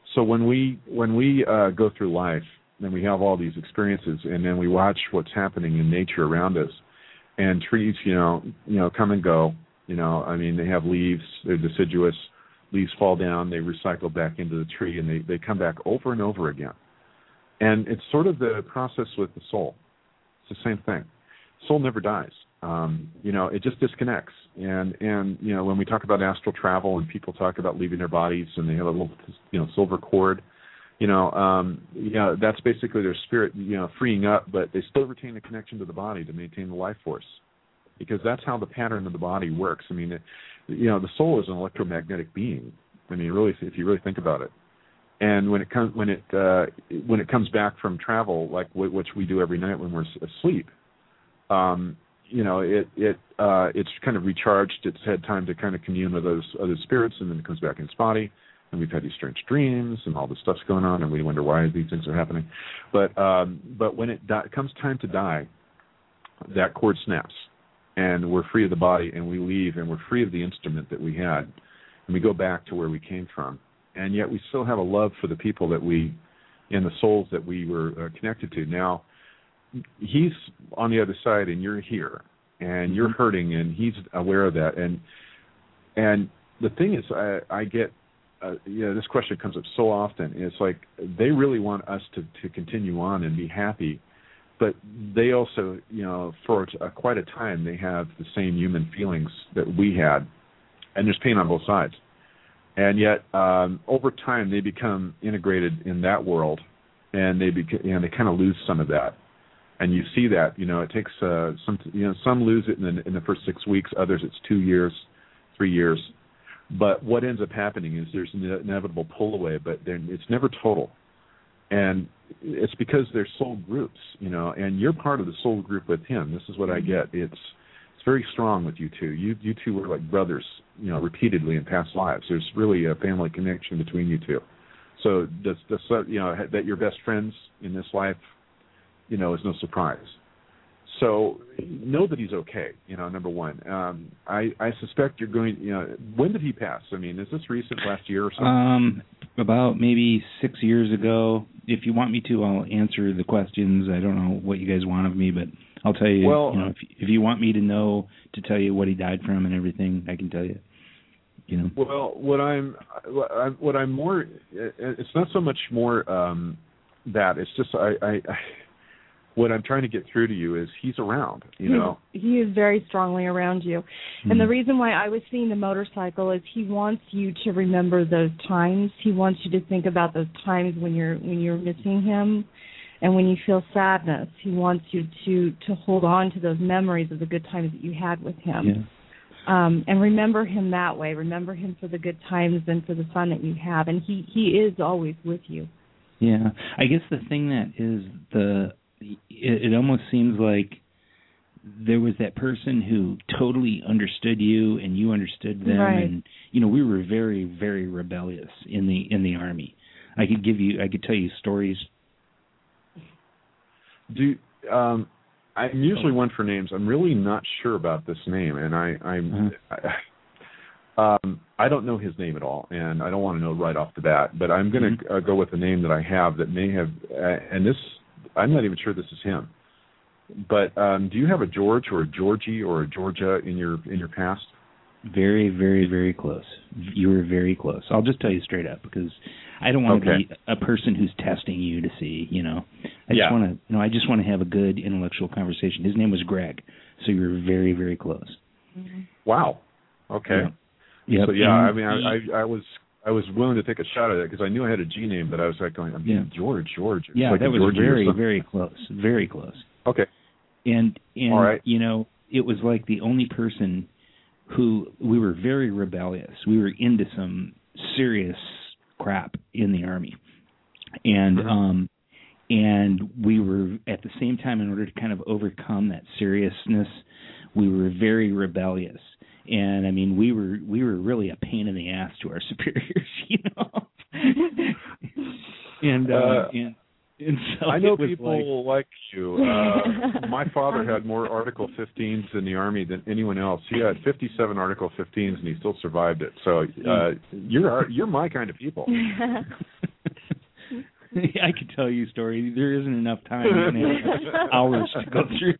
Speaker 2: So when we when we uh, go through life and we have all these experiences, and then we watch what's happening in nature around us, and trees, you know, you know, come and go. You know, I mean, they have leaves; they're deciduous. Leaves fall down, they recycle back into the tree, and they, they come back over and over again. And it's sort of the process with the soul. It's the same thing. Soul never dies. Um, you know, it just disconnects. And, and, you know, when we talk about astral travel and people talk about leaving their bodies and they have a little, you know, silver cord, you know, um, you know, that's basically their spirit, you know, freeing up, but they still retain the connection to the body to maintain the life force. Because that's how the pattern of the body works. I mean, it, you know, the soul is an electromagnetic being. I mean, really, if you really think about it. And when it comes when it uh, when it comes back from travel, like w- which we do every night when we're asleep, um, you know, it it uh, it's kind of recharged. It's had time to kind of commune with those other spirits, and then it comes back in its body. And we've had these strange dreams, and all this stuff's going on, and we wonder why these things are happening. But um, but when it di- comes time to die, that cord snaps. And we're free of the body, and we leave, and we're free of the instrument that we had, and we go back to where we came from. And yet we still have a love for the people that we, and the souls that we were uh, connected to. Now, he's on the other side, and you're here, and you're hurting, and he's aware of that. And and the thing is, I, I get, uh, you know, this question comes up so often. It's like they really want us to, to continue on and be happy. But they also, you know, for a, quite a time, they have the same human feelings that we had, and there's pain on both sides. And yet, um, over time, they become integrated in that world, and they beca- you know, they kind of lose some of that. And you see that, you know, it takes uh, some, you know, some lose it in the, in the first six weeks, others it's two years, three years. But what ends up happening is there's an inevitable pull away, but it's never total. And it's because they're soul groups, you know, and you're part of the soul group with him. This is what I get. It's it's very strong with you two. You you two were like brothers, you know, repeatedly in past lives. There's really a family connection between you two. So does, does you know that you're best friends in this life, you know, is no surprise. So know that he's okay, you know, number one. Um, I, I suspect you're going, you know, when did he pass? I mean, is this recent, last year or something?
Speaker 12: Um, about maybe six years ago. If you want me to, I'll answer the questions. I don't know what you guys want of me, but I'll tell you,
Speaker 2: well,
Speaker 12: you know, if, if you want me to know, to tell you what he died from and everything, I can tell you. You know.
Speaker 2: Well, what I'm, what I'm more, it's not so much more um, that, it's just I, I, I what I'm trying to get through to you is he's around, you know.
Speaker 4: He, he is very strongly around you. Mm-hmm. And the reason why I was seeing the motorcycle is he wants you to remember those times. He wants you to think about those times when you're when you're missing him and when you feel sadness. He wants you to, to hold on to those memories of the good times that you had with him.
Speaker 12: Yeah.
Speaker 4: Um, and remember him that way. Remember him for the good times and for the fun that you have. And he, he is always with you.
Speaker 12: Yeah. I guess the thing that is the... It, it almost seems like there was that person who totally understood you and you understood them.
Speaker 4: Right.
Speaker 12: And, you know, we were very, very rebellious in the in the Army. I could give you, I could tell you stories.
Speaker 2: Do um, I'm usually one for names. I'm really not sure about this name, and I, I'm, uh-huh. I, um, I don't know his name at all, and I don't want to know right off the bat. But I'm going to mm-hmm. uh, go with a name that I have that may have, uh, and this. I'm not even sure this is him. But um, do you have a George or a Georgie or a Georgia in your in your past?
Speaker 12: Very, very, very close. You were very close. I'll just tell you straight up because I don't want
Speaker 2: okay.
Speaker 12: to be a person who's testing you to see, you know. I
Speaker 2: yeah.
Speaker 12: just want to, you know, I just want to have a good intellectual conversation. His name was Greg, so you were very, very close.
Speaker 4: Mm-hmm.
Speaker 2: Wow. Okay.
Speaker 12: Yeah. Yep.
Speaker 2: So yeah, I mean, I, I, I was. I was willing to take a shot at it because I knew I had a G name, but I was like going, I'm
Speaker 12: yeah.
Speaker 2: George, George. It's
Speaker 12: yeah,
Speaker 2: like
Speaker 12: that was very, very close, very close.
Speaker 2: Okay.
Speaker 12: And, and
Speaker 2: All right.
Speaker 12: you know, it was like the only person who, we were very rebellious. We were into some serious crap in the Army. And, mm-hmm. um, and we were, at the same time, in order to kind of overcome that seriousness, we were very rebellious. And I mean, we were we were really a pain in the ass to our superiors, you know. and, uh,
Speaker 2: uh,
Speaker 12: and and so
Speaker 2: I know
Speaker 12: it was
Speaker 2: people
Speaker 12: like,
Speaker 2: like you. Uh, my father had more Article fifteens in the Army than anyone else. He had fifty-seven Article fifteens, and he still survived it. So uh, you're you're my kind of people.
Speaker 12: I could tell you a story. There isn't enough time. We're gonna have hours to go through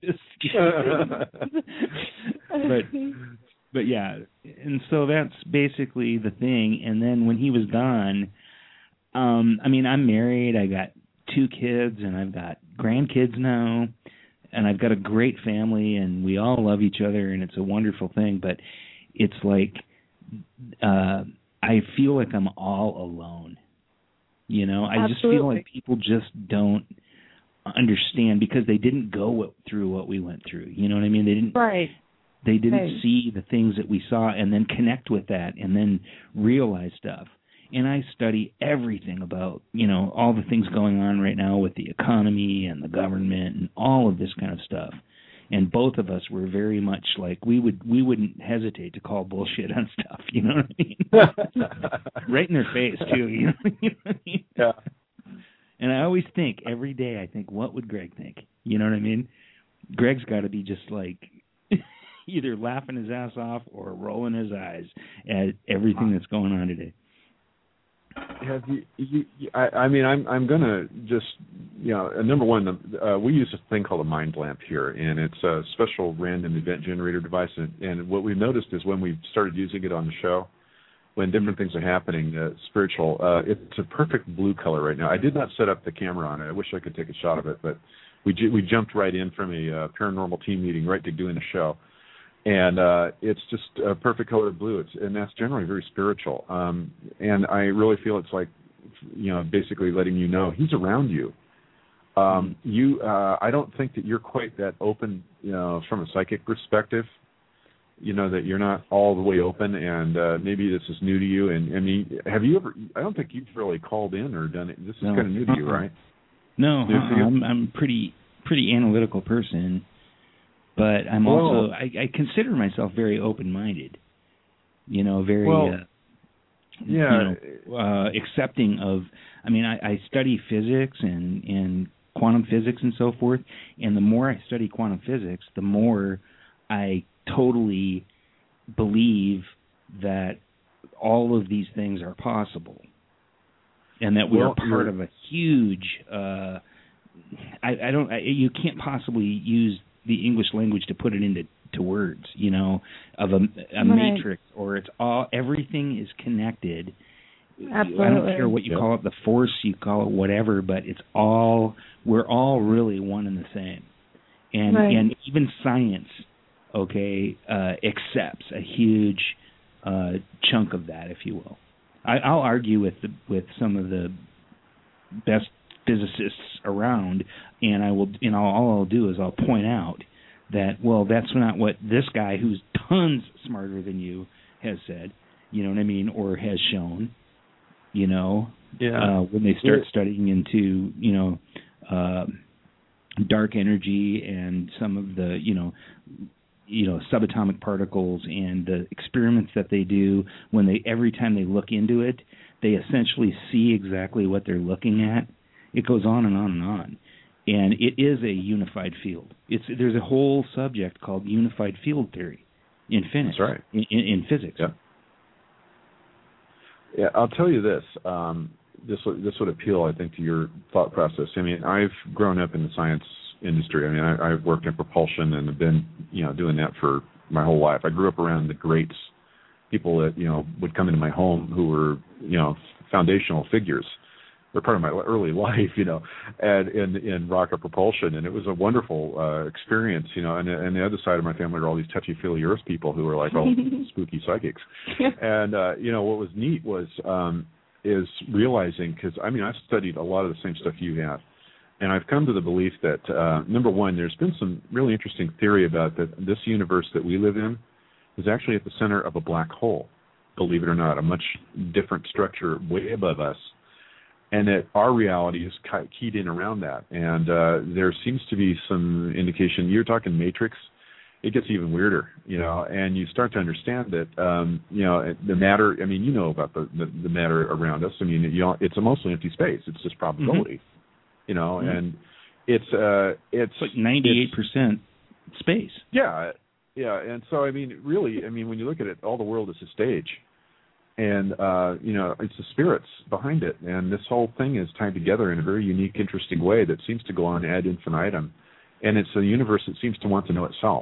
Speaker 12: this. but, but yeah, and so that's basically the thing. And then when he was gone, um, I mean, I'm married. I got two kids, and I've got grandkids now, and I've got a great family, and we all love each other, and it's a wonderful thing. But it's like uh, I feel like I'm all alone. You know, I
Speaker 4: Absolutely.
Speaker 12: just feel like people just don't understand because they didn't go what, through what we went through. You know what I mean? They didn't.
Speaker 4: Right.
Speaker 12: They didn't
Speaker 4: right.
Speaker 12: see the things that we saw and then connect with that and then realize stuff. And I study everything about, you know, all the things going on right now with the economy and the government and all of this kind of stuff. And both of us were very much like we would we wouldn't hesitate to call bullshit on stuff, you know what I mean? Right in their face too, you know, you know what I mean?
Speaker 2: Yeah.
Speaker 12: And I always think every day I think, what would Greg think? You know what I mean? Greg's got to be just like either laughing his ass off or rolling his eyes at everything that's going on today.
Speaker 2: Have you, you, you I, I mean, I'm I'm gonna just, you know, uh, number one, uh, we use a thing called a mind lamp here, and it's a special random event generator device. And, and what we've noticed is when we started using it on the show, when different things are happening, uh, spiritual, uh, it's a perfect blue color right now. I did not set up the camera on it. I wish I could take a shot of it, but we ju- we jumped right in from a uh, paranormal team meeting right to doing a show. And uh, it's just a perfect color of blue. It's, and that's generally very spiritual. Um, and I really feel it's like, you know, basically letting you know he's around you. Um, you, uh, I don't think that you're quite that open, you know, from a psychic perspective. You know, that you're not all the way open, and uh, maybe this is new to you. And I mean, have you ever? I don't think you've really called in or done it. This is no. kind of new to you, right?
Speaker 12: No, uh, I'm I'm pretty pretty analytical person. But I'm
Speaker 2: well,
Speaker 12: also, I, I consider myself very open-minded, you know, very,
Speaker 2: well,
Speaker 12: uh,
Speaker 2: yeah.
Speaker 12: you know, uh, accepting of, I mean, I, I study physics and, and quantum physics and so forth, and the more I study quantum physics, the more I totally believe that all of these things are possible, and that we
Speaker 2: well,
Speaker 12: are part of a huge, uh, I, I don't, I, you can't possibly use the English language to put it into to words, you know, of a, a
Speaker 4: right.
Speaker 12: matrix, or it's all, everything is connected.
Speaker 4: Absolutely.
Speaker 12: I don't care what you
Speaker 2: yep.
Speaker 12: call it, the force, you call it whatever, but it's all, we're all really one and the same. And
Speaker 4: right.
Speaker 12: and even science, okay, uh, accepts a huge uh, chunk of that, if you will. I, I'll argue with the, with some of the best physicists around, and I will, you know, all I'll do is I'll point out that, well, that's not what this guy who's tons smarter than you has said, you know what I mean, or has shown, you know,
Speaker 2: yeah.
Speaker 12: uh, when they start
Speaker 2: yeah.
Speaker 12: studying into, you know, uh, dark energy and some of the, you know, you know, subatomic particles and the experiments that they do when they, every time they look into it, they essentially see exactly what they're looking at. It goes on and on and on, and it is a unified field. It's there's a whole subject called unified field theory in physics.
Speaker 2: That's right.
Speaker 12: In, in, in physics.
Speaker 2: Yeah. Yeah, I'll tell you this. Um, this would this would appeal, I think, to your thought process. I mean, I've grown up in the science industry. I mean, I, I've worked in propulsion and have been, you know, doing that for my whole life. I grew up around the greats, people that, you know, would come into my home who were, you know, foundational figures. They're part of my early life, you know, and in in rocket propulsion, and it was a wonderful uh, experience, you know. And, and the other side of my family are all these touchy-feely Earth people who are like all spooky psychics. And uh, you know, what was neat was um, is realizing, because I mean, I've studied a lot of the same stuff you have, and I've come to the belief that uh, number one, there's been some really interesting theory about that this universe that we live in is actually at the center of a black hole. Believe it or not, a much different structure way above us. And that our reality is keyed in around that. And uh, there seems to be some indication. You're talking Matrix. It gets even weirder, you know, and you start to understand that, um, you know, the matter, I mean, you know about the, the, the matter around us. I mean, you know, it's a mostly empty space. It's just probability, mm-hmm. you know, mm-hmm. and it's... Uh, it's,
Speaker 12: it's like ninety-eight percent
Speaker 2: it's,
Speaker 12: space.
Speaker 2: Yeah, yeah. And so, I mean, really, I mean, when you look at it, all the world is a stage. and uh, you know, it's the spirits behind it, and this whole thing is tied together in a very unique, interesting way that seems to go on ad infinitum, and it's a universe that seems to want to know itself,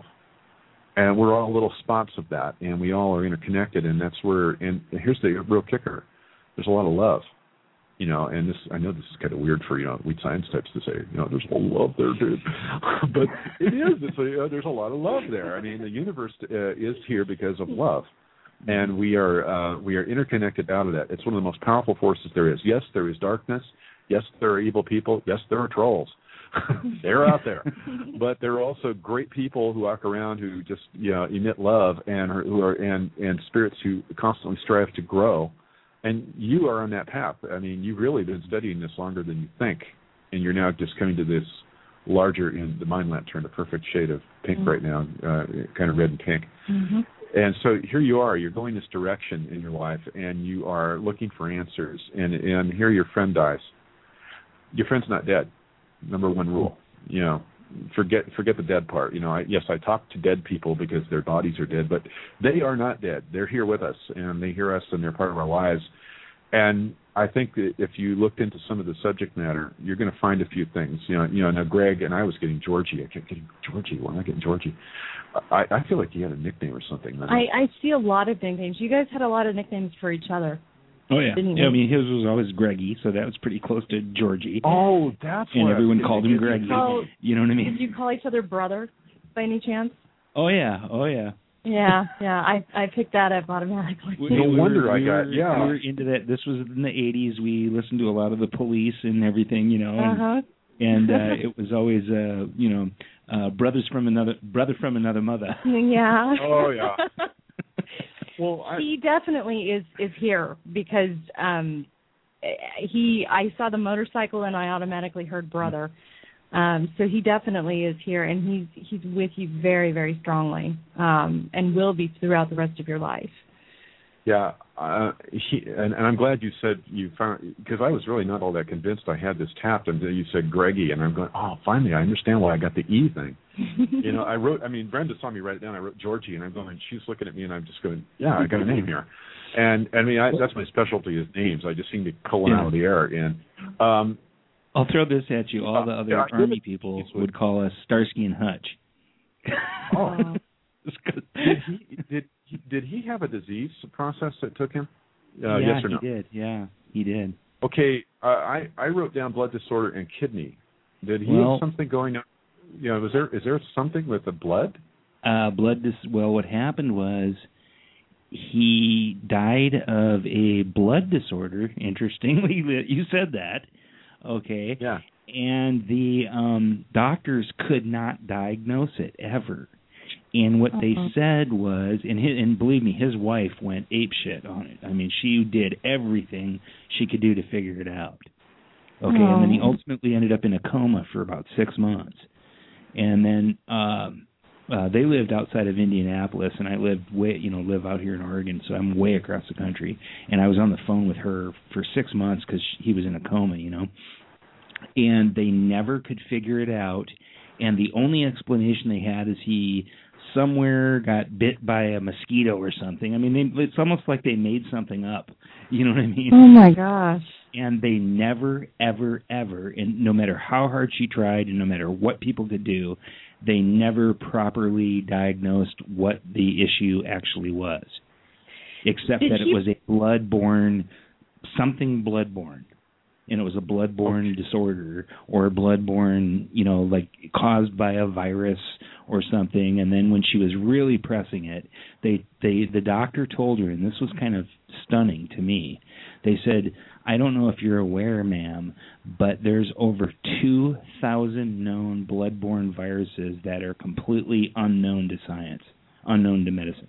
Speaker 2: and we're all little spots of that, and we all are interconnected, and that's where. And here's the real kicker: there's a lot of love, you know, and this I know this is kind of weird for you know weird science types to say, you know, there's a lot of love there, dude, but it is. It's a, you know, there's a lot of love there. I mean, the universe uh, is here because of love. And we are uh, we are interconnected out of that. It's one of the most powerful forces there is. Yes, there is darkness. Yes, there are evil people. Yes, there are trolls. They're out there. But there are also great people who walk around who just you know emit love and are, who are and, and spirits who constantly strive to grow. And you are on that path. I mean, you've really been studying this longer than you think, and you're now just coming to this larger. In the mind lamp turned a perfect shade of pink mm-hmm. right now, uh, kind of red and pink. Mm-hmm. And so here you are, you're going this direction in your life, and you are looking for answers. And, and here your friend dies. Your friend's not dead. Number one rule, you know, forget forget the dead part. You know, I, yes, I talk to dead people because their bodies are dead, but they are not dead. They're here with us, and they hear us, and they're part of our lives. And I think that if you looked into some of the subject matter, you're going to find a few things. You know, you know. Now, Greg and I was getting Georgie. I kept getting Georgie. Why am I getting Georgie? I, I feel like he had a nickname or something.
Speaker 4: I, I see a lot of nicknames. You guys had a lot of nicknames for each other.
Speaker 12: Oh yeah. yeah I mean, his was always Greggy, so that was pretty close to Georgie.
Speaker 2: Oh, that's
Speaker 12: and
Speaker 2: what
Speaker 12: everyone called him Greggy.
Speaker 4: Call,
Speaker 12: you know what I mean?
Speaker 4: Did you call each other brother by any chance?
Speaker 12: Oh yeah. Oh yeah.
Speaker 4: Yeah, yeah, I I picked that up automatically.
Speaker 2: No we wonder
Speaker 12: were,
Speaker 2: I
Speaker 12: we
Speaker 2: got,
Speaker 12: were,
Speaker 2: yeah.
Speaker 12: We were into that. This was in the eighties. We listened to a lot of the Police and everything, you know. And,
Speaker 4: uh-huh.
Speaker 12: and uh, it was always, uh, you know, uh, brothers from another, brother from another mother.
Speaker 4: Yeah.
Speaker 2: Oh, yeah. Well, I,
Speaker 4: he definitely is, is here because um, he. I saw the motorcycle and I automatically heard brother. Um, so he definitely is here, and he's he's with you very, very strongly, um, and will be throughout the rest of your life.
Speaker 2: Yeah, uh, he, and, and I'm glad you said you found, because I was really not all that convinced I had this tapped until you said Greggy, and I'm going, oh, finally, I understand why I got the E thing. You know, I wrote, I mean, Brenda saw me write it down. I wrote Georgie, and I'm going, she's looking at me, and I'm just going, yeah, I got a name here. And I mean, I, that's my specialty is names. I just seem to pull them yeah. out of the air. And um,
Speaker 12: I'll throw this at you. All the other yeah, Army people would call us Starsky and Hutch.
Speaker 2: Oh. did, he, did, he, did he have a disease process that took him? Uh,
Speaker 12: yeah,
Speaker 2: yes or no?
Speaker 12: he did. Yeah, he did.
Speaker 2: Okay, uh, I, I wrote down blood disorder and kidney. Did he
Speaker 12: well,
Speaker 2: have something going on? You know, was there is there something with the blood?
Speaker 12: Uh, blood dis- Well, what happened was he died of a blood disorder. Interestingly, you said that. Okay.
Speaker 2: Yeah.
Speaker 12: And the um, doctors could not diagnose it ever. And what uh-huh. they said was, and, his, and believe me, his wife went apeshit on it. I mean, she did everything she could do to figure it out. Okay, oh. And then he ultimately ended up in a coma for about six months. And then um, uh, they lived outside of Indianapolis, and I lived way, you know, live out here in Oregon, so I'm way across the country. And I was on the phone with her for six months because he was in a coma, you know. And they never could figure it out. And the only explanation they had is he somewhere got bit by a mosquito or something. I mean, they, it's almost like they made something up. You know what I mean?
Speaker 4: Oh, my gosh.
Speaker 12: And they never, ever, ever, and no matter how hard she tried and no matter what people could do, they never properly diagnosed what the issue actually was, except Did that he... it was a blood-borne, something blood-borne. And it was a blood-borne disorder or a blood-borne, you know, like caused by a virus or something. And then when she was really pressing it, they, they the doctor told her, and this was kind of stunning to me, they said, I don't know if you're aware, ma'am, but there's over two thousand known blood-borne viruses that are completely unknown to science, unknown to medicine.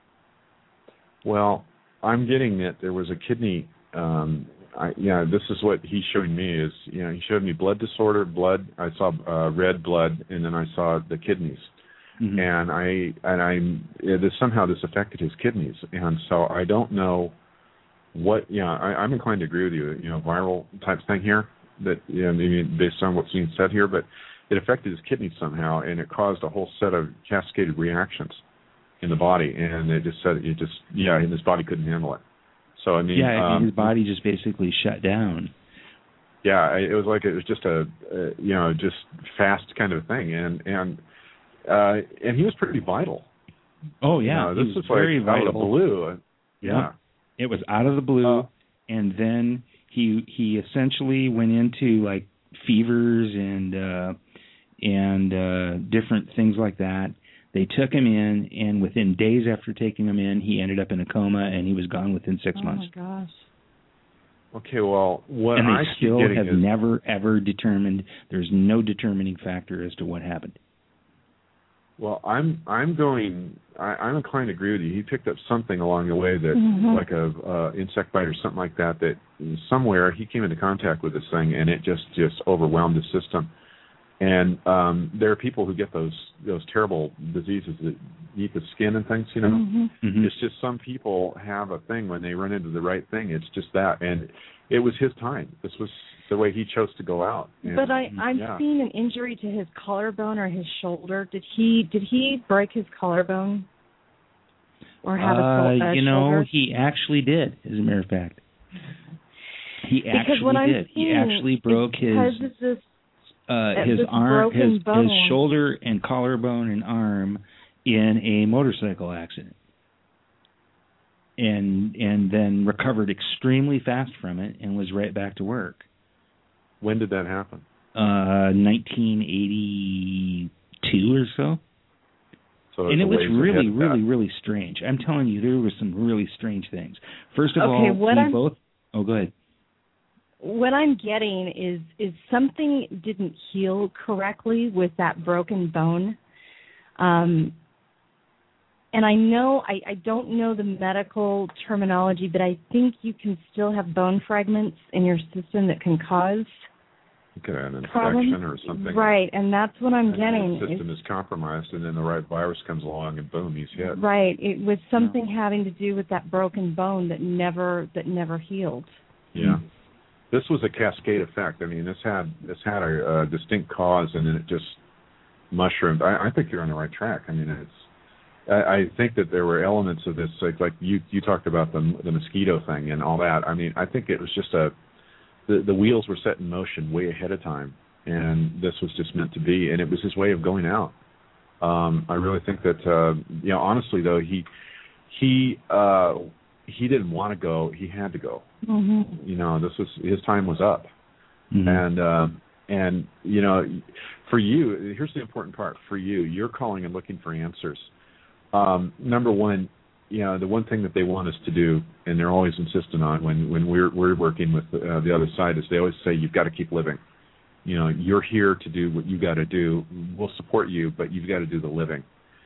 Speaker 2: Well, I'm getting that there was a kidney... Um, I, yeah, this is what he's showing me is, you know, he showed me blood disorder, blood. I saw uh, red blood, and then I saw the kidneys, mm-hmm. and I and I'm it, somehow this affected his kidneys, and so I don't know what. Yeah, I, I'm inclined to agree with you. You know, viral type thing here that you know, maybe based on what's being said here, but it affected his kidneys somehow, and it caused a whole set of cascaded reactions in the body, and it just said it just yeah, and his body couldn't handle it. So I mean,
Speaker 12: yeah, I mean,
Speaker 2: um,
Speaker 12: his body just basically shut down.
Speaker 2: Yeah, I- it was like it was just a, uh, you know, just fast kind of thing, and and uh, and he was pretty vital.
Speaker 12: Oh yeah,
Speaker 2: you know, this
Speaker 12: he was
Speaker 2: was
Speaker 12: very
Speaker 2: like out of the
Speaker 12: vital.
Speaker 2: blue. Yeah.
Speaker 12: yeah, it was out of the blue,
Speaker 2: Uh,
Speaker 12: and then he he essentially went into like fevers and uh, and uh, different things like that. They took him in, and within days after taking him in, he ended up in a coma, and he was gone within six
Speaker 4: oh
Speaker 12: months.
Speaker 4: my gosh.
Speaker 2: Okay, well, what
Speaker 12: and they
Speaker 2: I keep
Speaker 12: still
Speaker 2: getting
Speaker 12: have
Speaker 2: is,
Speaker 12: never ever determined. There's no determining factor as to what happened.
Speaker 2: well, I'm I'm going. I, I'm inclined to agree with you. He picked up something along the way that,
Speaker 4: Mhm.
Speaker 2: like a uh, insect bite or something like that. That somewhere he came into contact with this thing, and it just just overwhelmed his system. And um, there are people who get those those terrible diseases that eat the skin and things. You know,
Speaker 4: Mhm.
Speaker 12: Mhm.
Speaker 2: it's just some people have a thing when they run into the right thing. It's just that, and it was his time. This was the way he chose to go out. And,
Speaker 4: But I, I'm
Speaker 2: yeah.
Speaker 4: seeing an injury to his collarbone or his shoulder. Did he did he break his collarbone or have a,
Speaker 12: Uh,
Speaker 4: a
Speaker 12: you know,
Speaker 4: shoulder?
Speaker 12: he actually did. As a matter of fact, he
Speaker 4: Because
Speaker 12: actually
Speaker 4: what I'm
Speaker 12: did. He
Speaker 4: seeing
Speaker 12: actually broke
Speaker 4: is
Speaker 12: his
Speaker 4: because of this
Speaker 12: uh,
Speaker 4: uh,
Speaker 12: his
Speaker 4: this
Speaker 12: arm,
Speaker 4: broken
Speaker 12: his
Speaker 4: bone.
Speaker 12: his shoulder and collarbone and arm in a motorcycle accident, and and then recovered extremely fast from it and was right back to work.
Speaker 2: When did that happen?
Speaker 12: Uh, nineteen eighty-two or so.
Speaker 2: So
Speaker 12: And it was
Speaker 2: ways ahead
Speaker 12: really,
Speaker 2: of
Speaker 12: really,
Speaker 2: that.
Speaker 12: really strange. I'm telling you, there were some really strange things. First of
Speaker 4: Okay,
Speaker 12: all,
Speaker 4: what
Speaker 12: we
Speaker 4: I'm-
Speaker 12: both. Oh, go ahead.
Speaker 4: What I'm getting is is something didn't heal correctly with that broken bone. Um, and I know I, I don't know the medical terminology, but I think you can still have bone fragments in your system that can cause
Speaker 2: You could have an
Speaker 4: problems.
Speaker 2: infection or something.
Speaker 4: Right, and that's what I'm
Speaker 2: And
Speaker 4: getting.
Speaker 2: The system is compromised, and then the right virus comes along, and boom, he's hit.
Speaker 4: Right, it was something having to do with that broken bone that never that never healed.
Speaker 2: Yeah. This was a cascade effect. I mean, this had this had a, a distinct cause, and then it just mushroomed. I, I think you're on the right track. I mean, it's. I, I think that there were elements of this, like, like you you talked about the the mosquito thing and all that. I mean, I think it was just a. The the wheels were set in motion way ahead of time, and this was just meant to be, and it was his way of going out. Um, I really think that, uh, you know, honestly though, he he uh, he didn't want to go. He had to go.
Speaker 4: Mm-hmm.
Speaker 2: You know, this was his time was up,
Speaker 12: Mm-hmm.
Speaker 2: and um, and you know, for you, here's the important part. For you, you're calling and looking for answers. Um, number one, you know, the one thing that they want us to do, and they're always insistent on when when we're we're working with uh, the other side, is they always say you've got to keep living. You know, you're here to do what you got to do. We'll support you, but you've got to do the living,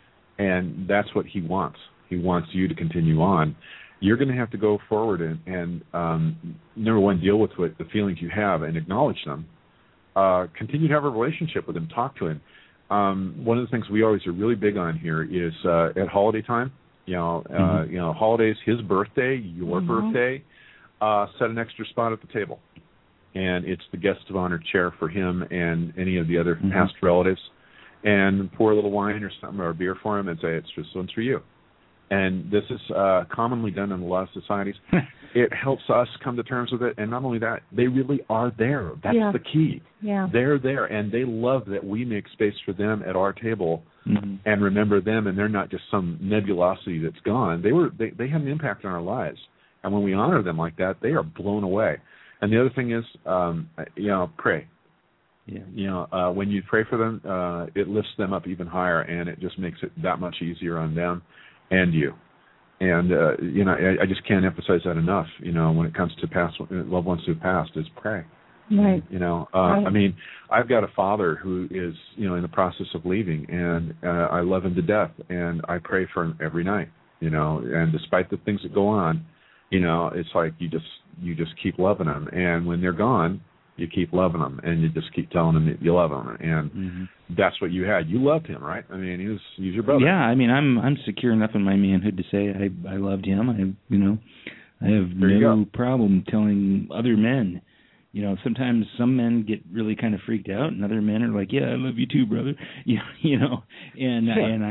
Speaker 2: and that's what he wants. He wants you to continue on. You're going to have to go forward and, and um, number one, deal with what the feelings you have and acknowledge them. Uh, continue to have a relationship with him. Talk to him. Um, one of the things we always are really big on here is uh, at holiday time. You know, uh,
Speaker 12: Mm-hmm.
Speaker 2: you know, holidays, his birthday, your
Speaker 4: Mhm.
Speaker 2: birthday. Uh, set an extra spot at the table, and it's the guest of honor chair for him and any of the other
Speaker 12: Mm-hmm.
Speaker 2: past relatives. And pour a little wine or something or a beer for him and say it's just one's for you. And this is uh, commonly done in a lot of societies. It helps us come to terms with it, and not only that, they really are there. That's
Speaker 4: Yeah.
Speaker 2: the key.
Speaker 4: Yeah.
Speaker 2: They're there, and they love that we make space for them at our table
Speaker 12: Mm-hmm.
Speaker 2: and remember them, and they're not just some nebulosity that's gone. They were they, they had an impact on our lives, and when we honor them like that, they are blown away. And the other thing is, um, you know, pray.
Speaker 12: Yeah.
Speaker 2: You know, uh, when you pray for them, uh, it lifts them up even higher, and it just makes it that much easier on them and you. And uh, you know, I, I just can't emphasize that enough. You know, when it comes to past loved ones who've passed, is pray.
Speaker 4: Right.
Speaker 2: You know, uh,
Speaker 4: Right.
Speaker 2: I mean, I've got a father who is, you know, in the process of leaving, and uh, I love him to death, and I pray for him every night. You know, and despite the things that go on, you know, it's like you just you just keep loving them, and when they're gone, you keep loving them, and you just keep telling them that you love them, and
Speaker 12: Mm-hmm.
Speaker 2: that's what you had. You loved him, right? I mean, he was he was your brother.
Speaker 12: Yeah, I mean, I'm I'm secure enough in my manhood to say I I loved him. I you know, I have
Speaker 2: There you
Speaker 12: no
Speaker 2: go.
Speaker 12: problem telling other men. You know, sometimes some men get really kind of freaked out, and other men are like, "Yeah, I love you too, brother." You you know, and
Speaker 2: Sure.
Speaker 12: and I'm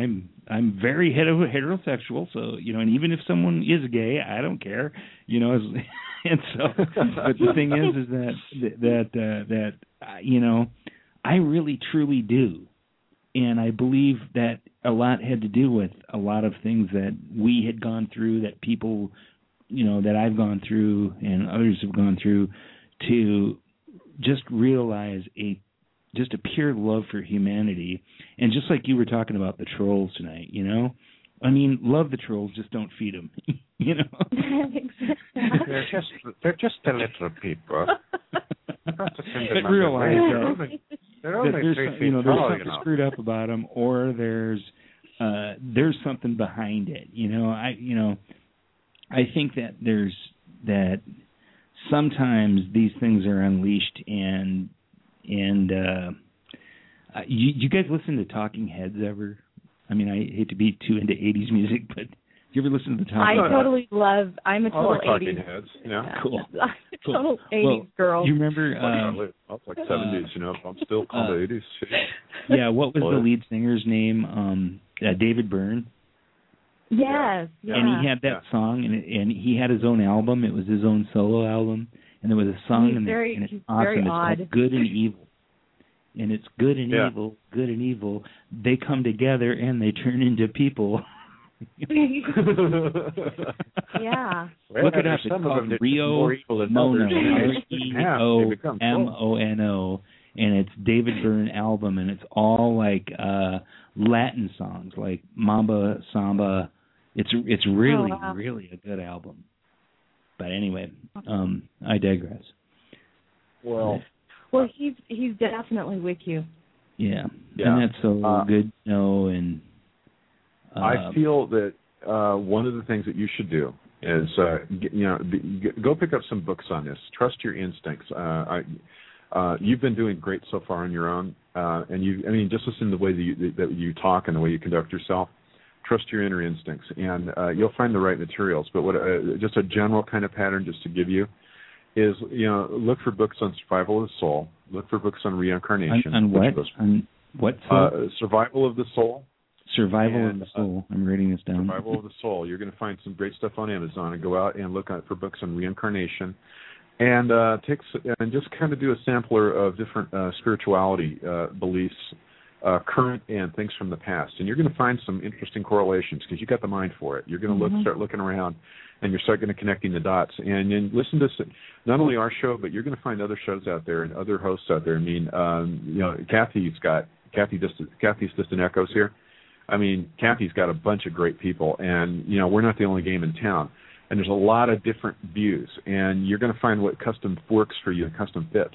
Speaker 12: I'm very hetero- heterosexual, so you know, and even if someone is gay, I don't care, you know. As, and so, but the thing is, is that that uh, that uh, you know, I really truly do, and I believe that a lot had to do with a lot of things that we had gone through, that people, you know, that I've gone through and others have gone through, to just realize a just a pure love for humanity. And just like you were talking about the trolls tonight, you know, I mean, love the trolls, just don't feed them, you know.
Speaker 2: they're just they're just a little people.
Speaker 12: But realize
Speaker 2: they're only, they're only
Speaker 12: that there's
Speaker 2: three
Speaker 12: some,
Speaker 2: feet
Speaker 12: you know, there's
Speaker 2: tall,
Speaker 12: something
Speaker 2: you know.
Speaker 12: screwed up about them, or there's uh, there's something behind it. You know, I you know, I think that there's that sometimes these things are unleashed, and and uh, uh, you, you guys listen to Talking Heads ever? I mean, I hate to be too into eighties music, but do you ever listen to the Talking
Speaker 4: I
Speaker 12: Heads?
Speaker 4: totally love. I'm a total
Speaker 2: I like Talking
Speaker 4: eighties.
Speaker 2: Heads. Yeah,
Speaker 4: Yeah.
Speaker 2: cool.
Speaker 4: I'm a total
Speaker 12: cool.
Speaker 4: eighties
Speaker 12: well,
Speaker 4: girl.
Speaker 12: You remember? Uh,
Speaker 2: I was like seventies, you know. I'm still called
Speaker 12: uh,
Speaker 2: the eighties.
Speaker 12: Yeah, what was the lead singer's name? Um, uh, David Byrne.
Speaker 4: Yes, yeah.
Speaker 12: And he had that
Speaker 2: yeah.
Speaker 12: song, and, it, and he had his own album. It was his own solo album, and there was a song,
Speaker 4: He's
Speaker 12: and,
Speaker 4: very,
Speaker 12: and it's
Speaker 4: he's
Speaker 12: awesome.
Speaker 4: very
Speaker 12: It's
Speaker 4: odd.
Speaker 12: called Good and Evil. And it's good and
Speaker 2: yeah.
Speaker 12: evil, good and evil. They come together and they turn into people.
Speaker 4: Yeah.
Speaker 12: Look it up. It's called Rio Mono, R E O M O N O, and it's David Byrne album, and it's all like uh, Latin songs, like Mamba, Samba. It's it's really,
Speaker 4: oh, wow.
Speaker 12: really a good album. But anyway, um, I digress.
Speaker 2: Well,
Speaker 4: well, he's he's definitely with you.
Speaker 12: Yeah,
Speaker 2: yeah.
Speaker 12: and that's so
Speaker 2: uh,
Speaker 12: good to know. And uh,
Speaker 2: I feel that uh, one of the things that you should do is, uh, get, you know, be, go pick up some books on this. Trust your instincts. Uh, I, uh, you've been doing great so far on your own, uh, and you. I mean, just listen to the way that you, that you talk and the way you conduct yourself. Trust your inner instincts, and uh, you'll find the right materials. But what, uh, just a general kind of pattern, just to give you, is you know, look for books on survival of the soul. Look for books on reincarnation.
Speaker 12: On, on what?
Speaker 2: Goes,
Speaker 12: on what? Soul?
Speaker 2: Uh, survival of the soul.
Speaker 12: Survival
Speaker 2: and,
Speaker 12: of the soul. I'm reading this down.
Speaker 2: Survival of the soul. You're going to find some great stuff on Amazon, and go out and look out for books on reincarnation, and uh, take and just kind of do a sampler of different uh, spirituality uh, beliefs. Uh, current and things from the past, and you're going to find some interesting correlations because you got the mind for it. You're going to look,
Speaker 4: Mm-hmm.
Speaker 2: start looking around, and you're start going to connecting the dots. And then listen to not only our show, but you're going to find other shows out there and other hosts out there. I mean, um, you know, Kathy's got Kathy Distant, Kathy's Distant Echoes here. I mean, Kathy's got a bunch of great people, and you know, we're not the only game in town. And there's a lot of different views, and you're going to find what custom works for you and custom fits.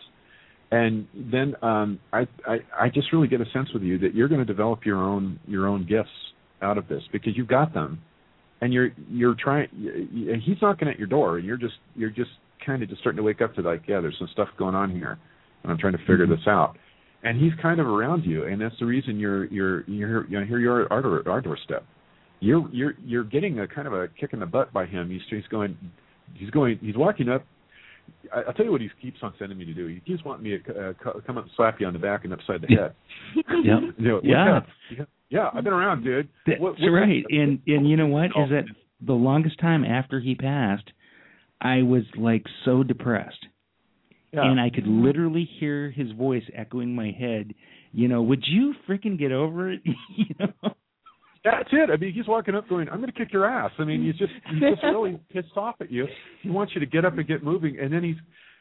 Speaker 2: And then um, I, I I just really get a sense with you that you're going to develop your own your own gifts out of this because you've got them, and you're you're trying. He's knocking at your door, and you're just you're just kind of just starting to wake up to like, yeah, there's some stuff going on here, and I'm trying to figure mm-hmm. this out. And he's kind of around you, and that's the reason you're you're you're you know, here you're at our, our doorstep. You're you're you're getting a kind of a kick in the butt by him. He's he's going he's going he's walking up. I'll tell you what he keeps on sending me to do. He keeps wanting me to uh, come up and slap you on the back and upside the head.
Speaker 12: Yeah,
Speaker 2: you know,
Speaker 12: yeah.
Speaker 2: yeah. I've been around, dude.
Speaker 12: That's
Speaker 2: what, what,
Speaker 12: right. And and you know what
Speaker 2: oh.
Speaker 12: is that? The longest time after he passed, I was like so depressed, yeah. and I could literally hear his voice echoing my head. You know, would you freaking get over it? you know.
Speaker 2: That's it. I mean, he's walking up going, I'm going to kick your ass. I mean, he's just he's just really pissed off at you. He wants you to get up and get moving. And then he's,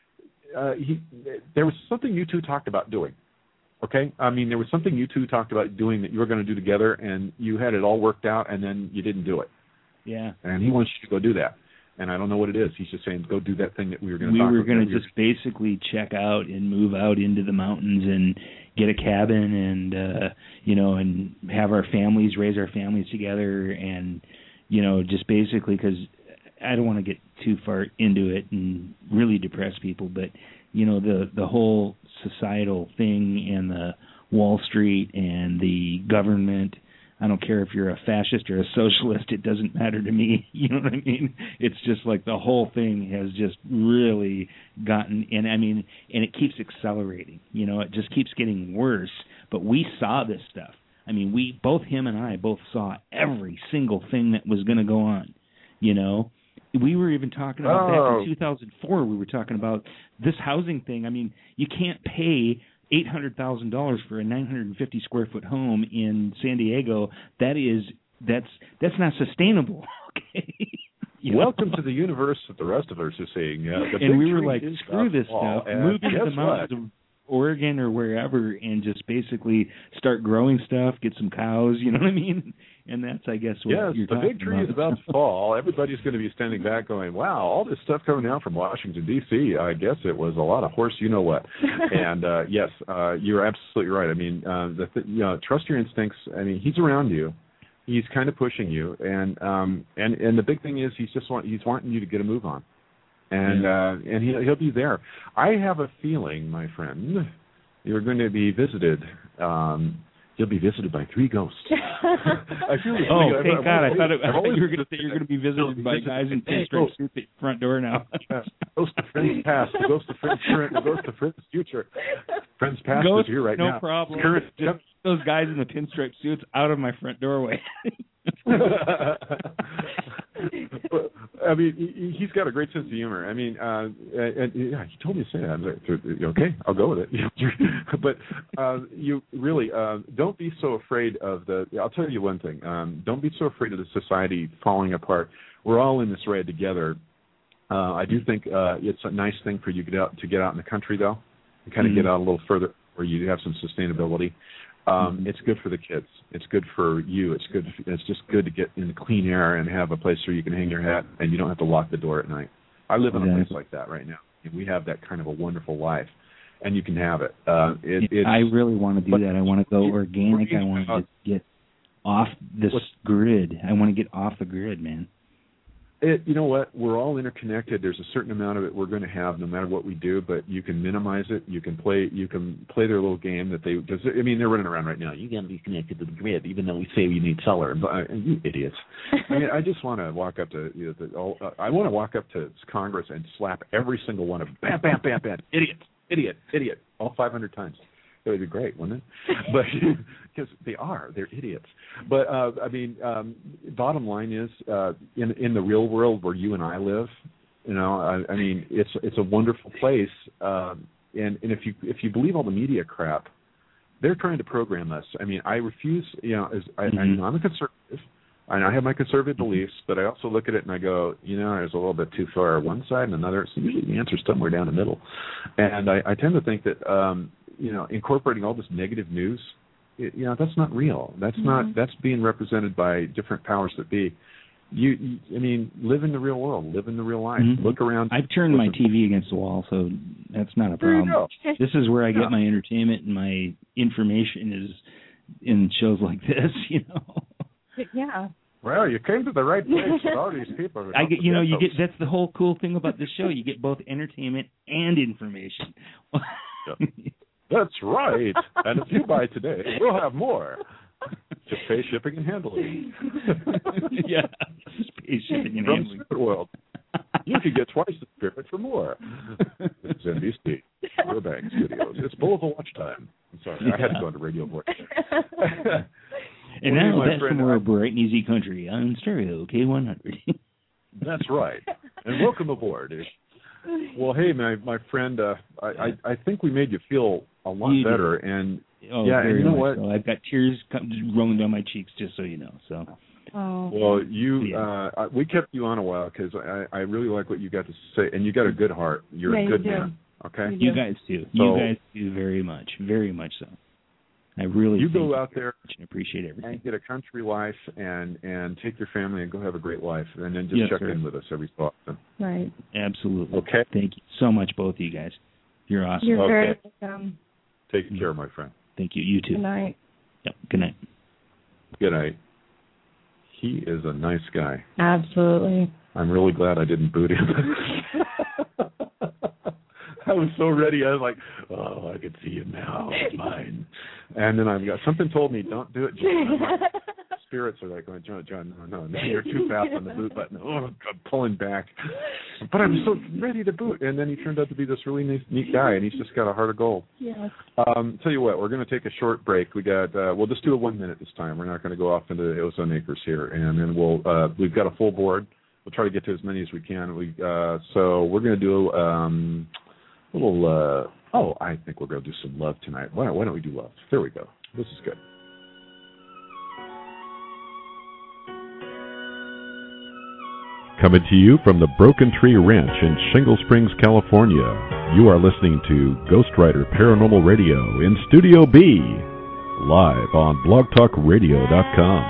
Speaker 2: uh, he, there was something you two talked about doing, okay? I mean, there was something you two talked about doing that you were going to do together, and you had it all worked out, and then you didn't do it.
Speaker 12: Yeah.
Speaker 2: And he wants you to go do that. And I don't know what it is. He's just saying, go do that thing that we were going to
Speaker 12: we
Speaker 2: talk about.
Speaker 12: We were going to just basically check out and move out into the mountains and get a cabin and, uh, you know, and have our families, raise our families together and, you know, just basically because I don't want to get too far into it and really depress people, but, you know, the, the whole societal thing and the Wall Street and the government, I don't care if you're a fascist or a socialist, it doesn't matter to me. You know what I mean? It's just like the whole thing has just really gotten, and I mean, and it keeps accelerating. You know, it just keeps getting worse. But we saw this stuff. I mean, we both him and I both saw every single thing that was going to go on. You know, we were even talking about
Speaker 2: Oh.
Speaker 12: back in two thousand four. We were talking about this housing thing. I mean, you can't pay eight hundred thousand dollars for a nine hundred fifty square foot home in San Diego. That is that's that's not sustainable. Okay. You
Speaker 2: Welcome
Speaker 12: know?
Speaker 2: to the universe that the rest of us are seeing. Uh, the
Speaker 12: and
Speaker 2: big
Speaker 12: we were
Speaker 2: tree
Speaker 12: like,
Speaker 2: is
Speaker 12: screw
Speaker 2: up
Speaker 12: this
Speaker 2: all,
Speaker 12: stuff,
Speaker 2: and
Speaker 12: move into
Speaker 2: guess
Speaker 12: the mountains
Speaker 2: what?
Speaker 12: of Oregon or wherever, and just basically start growing stuff, get some cows. You know what I mean? And that's, I guess, what
Speaker 2: Yes,
Speaker 12: you're
Speaker 2: the
Speaker 12: talking
Speaker 2: big tree
Speaker 12: about.
Speaker 2: is about to fall. Everybody's going to be standing back going, wow, all this stuff coming down from Washington, D C, I guess it was a lot of horse you-know-what. And, uh, yes, uh, you're absolutely right. I mean, uh, the th- you know, trust your instincts. I mean, he's around you. He's kind of pushing you. And um, and, and the big thing is he's just want, he's wanting you to get a move on. And,
Speaker 12: Yeah.
Speaker 2: uh, and he'll, he'll be there. I have a feeling, my friend, you're going to be visited um You'll be visited by three ghosts. I feel
Speaker 12: Oh,
Speaker 2: like
Speaker 12: thank
Speaker 2: I've,
Speaker 12: God!
Speaker 2: I've
Speaker 12: I thought, it, I
Speaker 2: I've
Speaker 12: thought
Speaker 2: always
Speaker 12: you were going to say you're going to be visited by guys in pinstripe suits at the front door now.
Speaker 2: Ghost of friends past, the ghost of friends current, the ghost of friends future. Friends past
Speaker 12: Ghost,
Speaker 2: is here right
Speaker 12: no
Speaker 2: now.
Speaker 12: problem.
Speaker 2: Current,
Speaker 12: Just those guys in the pinstripe suits out of my front doorway.
Speaker 2: But, I mean, he, he's got a great sense of humor. I mean, uh, and, and yeah, he told me to say that. I was like, okay, I'll go with it. But uh, you really uh, don't be so afraid of the. I'll tell you one thing. Um, don't be so afraid of the society falling apart. We're all in this ride together. Uh, I do think uh, it's a nice thing for you to get out to get out in the country, though, and kind of
Speaker 12: Mm-hmm.
Speaker 2: get out a little further where you have some sustainability. Um,
Speaker 12: Mm-hmm.
Speaker 2: It's good for the kids. It's good for you. It's good. It's just good to get in the clean air and have a place where you can hang your hat and you don't have to lock the door at night. I live in a place
Speaker 12: Exactly.
Speaker 2: like that right now, and we have that kind of a wonderful life, and you can have it. Uh, it it's,
Speaker 12: I really want to do
Speaker 2: but-
Speaker 12: that. I want to go organic. I want
Speaker 2: Uh,
Speaker 12: to get off this
Speaker 2: What's-
Speaker 12: grid. I want to get off the grid, man.
Speaker 2: It, you know what? We're all interconnected. There's a certain amount of it we're going to have, no matter what we do. But you can minimize it. You can play. You can play their little game that they. Cause, I mean, they're running around right now. You got to be connected to the grid, even though we say we need solar. But uh, you idiots! I mean, I just want to walk up to. You know, the, all, uh, I want to walk up to Congress and slap every single one of them. Bam, bam, bam, bam. Idiot, idiot, idiot. All five hundred times. It would be great, wouldn't it? But because they are, they're idiots. But uh, I mean, um, bottom line is, uh, in in the real world where you and I live, you know, I, I mean, it's it's a wonderful place. Um, and and if you if you believe all the media crap, they're trying to program us. I mean, I refuse. You know, as I,
Speaker 12: Mm-hmm.
Speaker 2: I, I'm a conservative. And I have my conservative beliefs, but I also look at it and I go, you know, there's a little bit too far one side and another. So usually the answer's somewhere down the middle. And I, I tend to think that, um, you know, incorporating all this negative news, it, you know, that's not real. That's
Speaker 4: Mm-hmm.
Speaker 2: not, that's being represented by different powers that be. You, you, I mean, live in the real world, live in the real life,
Speaker 12: Mhm.
Speaker 2: look around.
Speaker 12: I've turned my T V against the wall, so that's not a
Speaker 2: There you
Speaker 12: problem.
Speaker 2: go.
Speaker 12: This is where I get
Speaker 2: Yeah.
Speaker 12: my entertainment and my information is in shows like this, you know.
Speaker 4: Yeah.
Speaker 2: Well, you came to the right place with all these people.
Speaker 12: I get, you know, you get that's the whole cool thing about this show. You get both entertainment and information.
Speaker 2: That's right. And if you buy today, we'll have more. Just pay shipping and handling.
Speaker 12: Yeah, pay shipping and
Speaker 2: From
Speaker 12: handling.
Speaker 2: Spirit World. You could get twice the Spirit for more. It's N B C, Burbank Studios. It's full of watch time. I'm sorry, I had to go into radio voice.
Speaker 12: And
Speaker 2: Well,
Speaker 12: now
Speaker 2: my
Speaker 12: that's
Speaker 2: friend,
Speaker 12: from our
Speaker 2: I-
Speaker 12: bright and easy country on stereo K one hundred.
Speaker 2: That's right. And welcome aboard. Well, hey, my my friend, uh, I, I I think we made you feel a lot
Speaker 12: You did.
Speaker 2: better. And
Speaker 12: Oh,
Speaker 2: yeah,
Speaker 12: very
Speaker 2: and you know
Speaker 12: much
Speaker 2: what?
Speaker 12: So. I've got tears come, just rolling down my cheeks, just so you know. So.
Speaker 4: Oh.
Speaker 2: Well, you
Speaker 12: Yeah.
Speaker 2: uh, we kept you on a while because I, I really like what you got to say, and you got a good heart. You're
Speaker 4: Yeah,
Speaker 2: a
Speaker 4: you
Speaker 2: good
Speaker 4: do.
Speaker 2: man. Okay.
Speaker 12: You guys do.
Speaker 2: So-
Speaker 12: you guys do very much, very much so. I really
Speaker 2: You
Speaker 12: thank
Speaker 2: go out there
Speaker 12: and appreciate everything.
Speaker 2: and get a country life, and and take your family and go have a great life, and then just
Speaker 12: Yes,
Speaker 2: check
Speaker 12: sir.
Speaker 2: in with us every so often.
Speaker 4: Right.
Speaker 12: Absolutely.
Speaker 2: Okay.
Speaker 12: Thank you so much, both of you guys. You're awesome.
Speaker 4: You're very
Speaker 2: Okay.
Speaker 4: welcome.
Speaker 2: Take care, my friend.
Speaker 12: Thank you. You too.
Speaker 4: Good night.
Speaker 12: Yep. Good night.
Speaker 2: Good night. He is a nice guy.
Speaker 4: Absolutely.
Speaker 2: I'm really glad I didn't boot him. I was so ready. I was like, oh, I could see him now. It's mine. And then I've got something told me, don't do it, Jim. I'm like, spirits are like going, John, John, no, no, no, you're too fast on the boot button. Oh, I'm pulling back. But I'm so ready to boot. And then he turned out to be this really nice, neat guy, and he's just got a heart of gold.
Speaker 4: Yeah.
Speaker 2: Um, tell you what, we're going to take a short break. We got, uh, we'll just do a one minute this time. We're not going to go off into the ozone acres here, and then we'll, uh, we've got a full board. We'll try to get to as many as we can. We, uh, so we're going to do um, a little. Uh, oh, I think we're going to do some love tonight. Why, why don't we do love? There we go. This is good.
Speaker 8: Coming to you from the Broken Tree Ranch in Shingle Springs, California, you are listening to Ghost Rider Paranormal Radio in Studio B, live on blog talk radio dot com.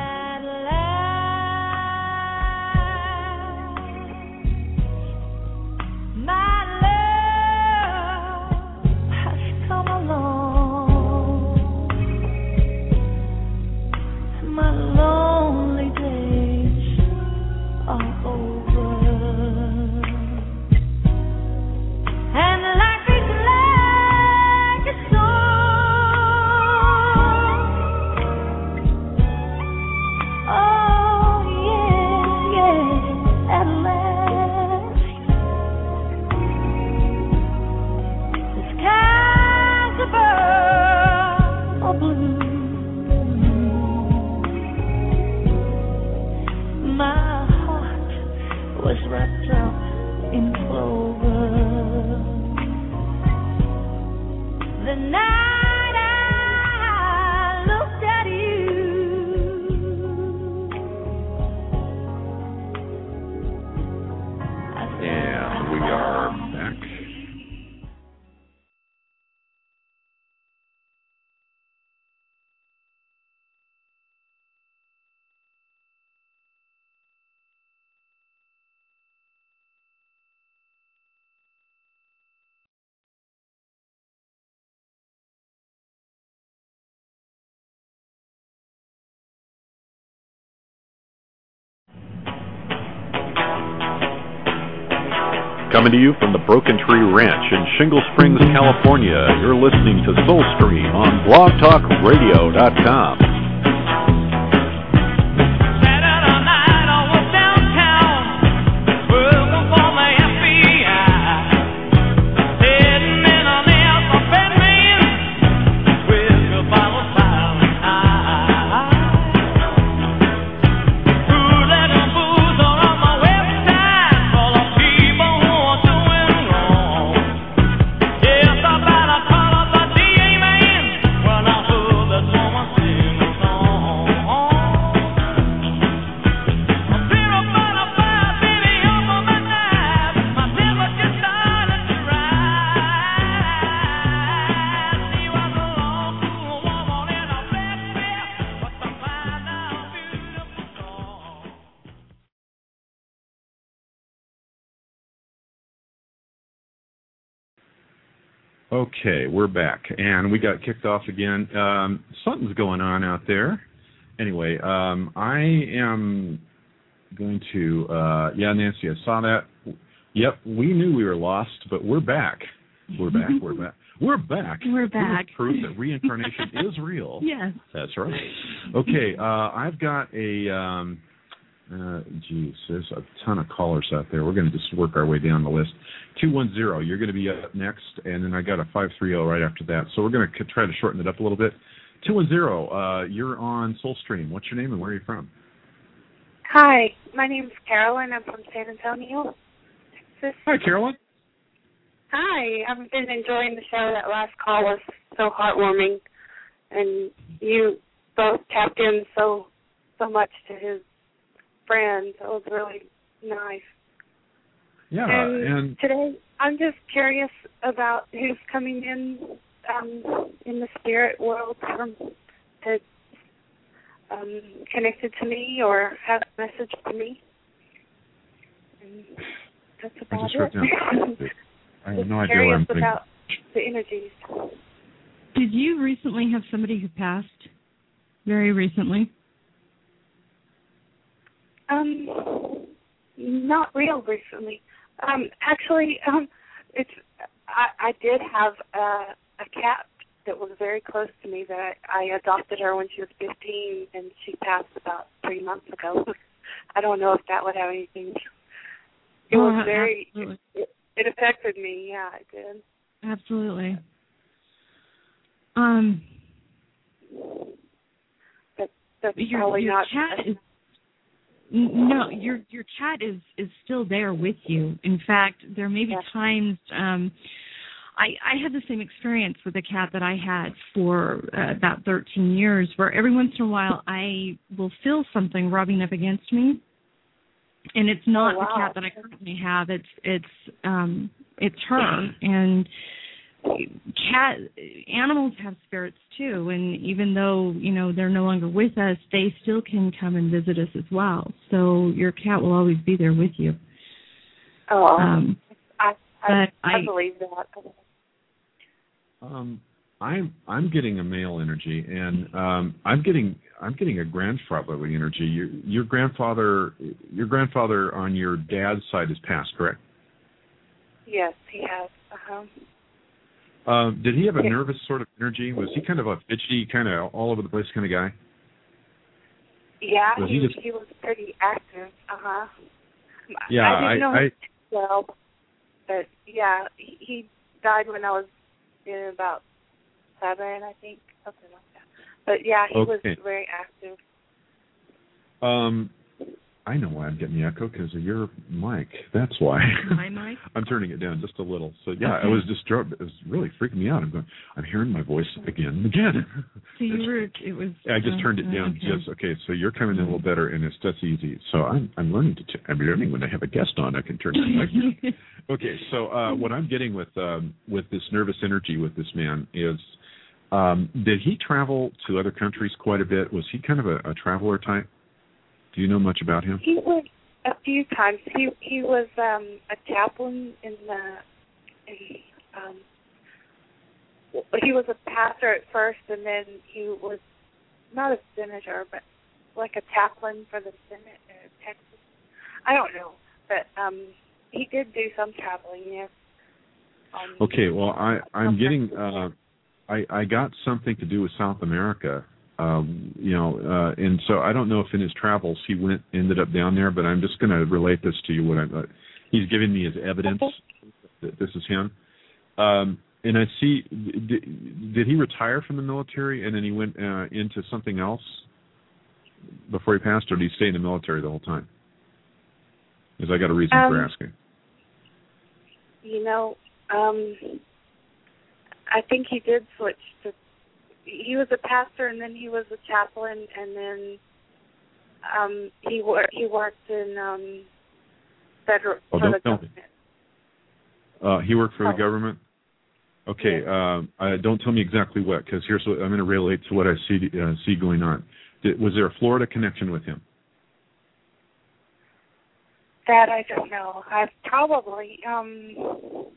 Speaker 8: Coming to you from the Broken Tree Ranch in Shingle Springs, California, you're listening to Soulstream on blog talk radio dot com.
Speaker 2: Okay, we're back, and we got kicked off again. Um, something's going on out there. Anyway, um, I am going to, uh, yeah, Nancy, I saw that. Yep, we knew we were lost, but we're back. We're back, we're back. We're back.
Speaker 4: We're back.
Speaker 2: Proof that reincarnation is real.
Speaker 4: Yes.
Speaker 2: That's right. Okay, uh, I've got a, um, uh, geez, there's a ton of callers out there. We're going to just work our way down the list. two one zero, you're going to be up next, and then I got a five three zero right after that. So we're going to try to shorten it up a little bit. two one zero, uh, you're on Soulstream. What's your name and where are you from?
Speaker 13: Hi, my name's Carolyn. I'm from San Antonio, Texas.
Speaker 2: Hi, Carolyn.
Speaker 13: Hi, I've been enjoying the show. That last call was so heartwarming, and you both tapped in so so much to his friends. It was really nice.
Speaker 2: Yeah,
Speaker 13: and,
Speaker 2: and
Speaker 13: today I'm just curious about who's coming in um, in the spirit world from to um, connected to me or have a message to me. And that's about
Speaker 2: I just
Speaker 13: it.
Speaker 2: wrote down. I have no idea where
Speaker 13: Curious
Speaker 2: I'm
Speaker 13: about the energies.
Speaker 4: Did you recently have somebody who passed? Very recently?
Speaker 13: Um, not real recently. Um, actually, um, it's I, I did have a, a cat that was very close to me that I, I adopted her when she was fifteen, and she passed about three months ago. I don't know if that would have anything. It
Speaker 4: oh,
Speaker 13: was very.
Speaker 4: Absolutely.
Speaker 13: It, it affected me. Yeah, it did.
Speaker 4: Absolutely. Um.
Speaker 13: But that's
Speaker 4: your,
Speaker 13: probably
Speaker 4: your
Speaker 13: not.
Speaker 4: cat is no. Your your cat is is still there with you. In fact, there may be yeah. times. Um, I, I had the same experience with a cat that I had for uh, about thirteen years, where every once in a while I will feel something rubbing up against me, and it's not
Speaker 13: oh, wow.
Speaker 4: the cat that I currently have. It's it's um, it's her. And cat animals have spirits too, and even though you know they're no longer with us, they still can come and visit us as well. So your cat will always be there with you.
Speaker 13: Oh,
Speaker 4: um,
Speaker 13: I I, I
Speaker 4: I
Speaker 13: believe that.
Speaker 2: Um, I'm I'm getting a male energy, and um, I'm getting I'm getting a grandfatherly energy. Your your grandfather your grandfather on your dad's side has passed, correct?
Speaker 13: Yes, he has. Uh-huh.
Speaker 2: Um, did he have a
Speaker 13: yeah.
Speaker 2: nervous sort of energy? Was he kind of a fidgety, kind of all over the place kind of guy?
Speaker 13: Yeah,
Speaker 2: was
Speaker 13: he
Speaker 2: he, just...
Speaker 13: he was pretty active. Uh huh.
Speaker 2: Yeah,
Speaker 13: I didn't
Speaker 2: I,
Speaker 13: know
Speaker 2: I,
Speaker 13: him well, but yeah, he, he died when I was in about seven, I think, something like that. But yeah, he
Speaker 2: okay.
Speaker 13: was very active.
Speaker 2: Um, I know why I'm getting the echo, because of your mic. That's why.
Speaker 4: My mic?
Speaker 2: I'm turning it down just a little. So yeah,
Speaker 4: okay.
Speaker 2: it was disturbed. It was really freaking me out. I'm going. I'm hearing my voice again and again.
Speaker 4: So you were. It was.
Speaker 2: I just
Speaker 4: uh,
Speaker 2: turned it down.
Speaker 4: Okay.
Speaker 2: Just okay. So you're coming in a little better, and it's that's easy. So I'm I'm learning to. T- I'm learning when I have a guest on, I can turn the mic down. Okay. So uh, what I'm getting with um, with this nervous energy with this man is, um, did he travel to other countries quite a bit? Was he kind of a, a traveler type? Do you know much about him?
Speaker 13: He went a few times. He he was um, a chaplain in the. In, um, he was a pastor at first, and then he was not a senator, but like a chaplain for the Senate in Texas. I don't know, but um, he did do some traveling. Yes. Um,
Speaker 2: okay. Well, I I'm getting. Uh, I I got something to do with South America. Um, you know, uh, and so I don't know if in his travels he went ended up down there, but I'm just going to relate this to you. What I'm, uh, he's giving me as evidence that this is him. Um, and I see, did, did he retire from the military and then he went uh, into something else before he passed, or did he stay in the military the whole time? Because I got a reason
Speaker 13: um,
Speaker 2: for asking.
Speaker 13: You know, um, I think he did switch to. He was a pastor, and then he was a chaplain, and then um, he worked. He worked in um, federal
Speaker 2: oh,
Speaker 13: for
Speaker 2: don't
Speaker 13: the
Speaker 2: tell
Speaker 13: government.
Speaker 2: Me. Uh, he worked for
Speaker 13: oh.
Speaker 2: the government. Okay,
Speaker 13: yes.
Speaker 2: um, I, don't tell me exactly what, because here's what I'm going to relate to what I see uh, see going on. Did, was there a Florida connection with him?
Speaker 13: That I don't know. I probably. Um,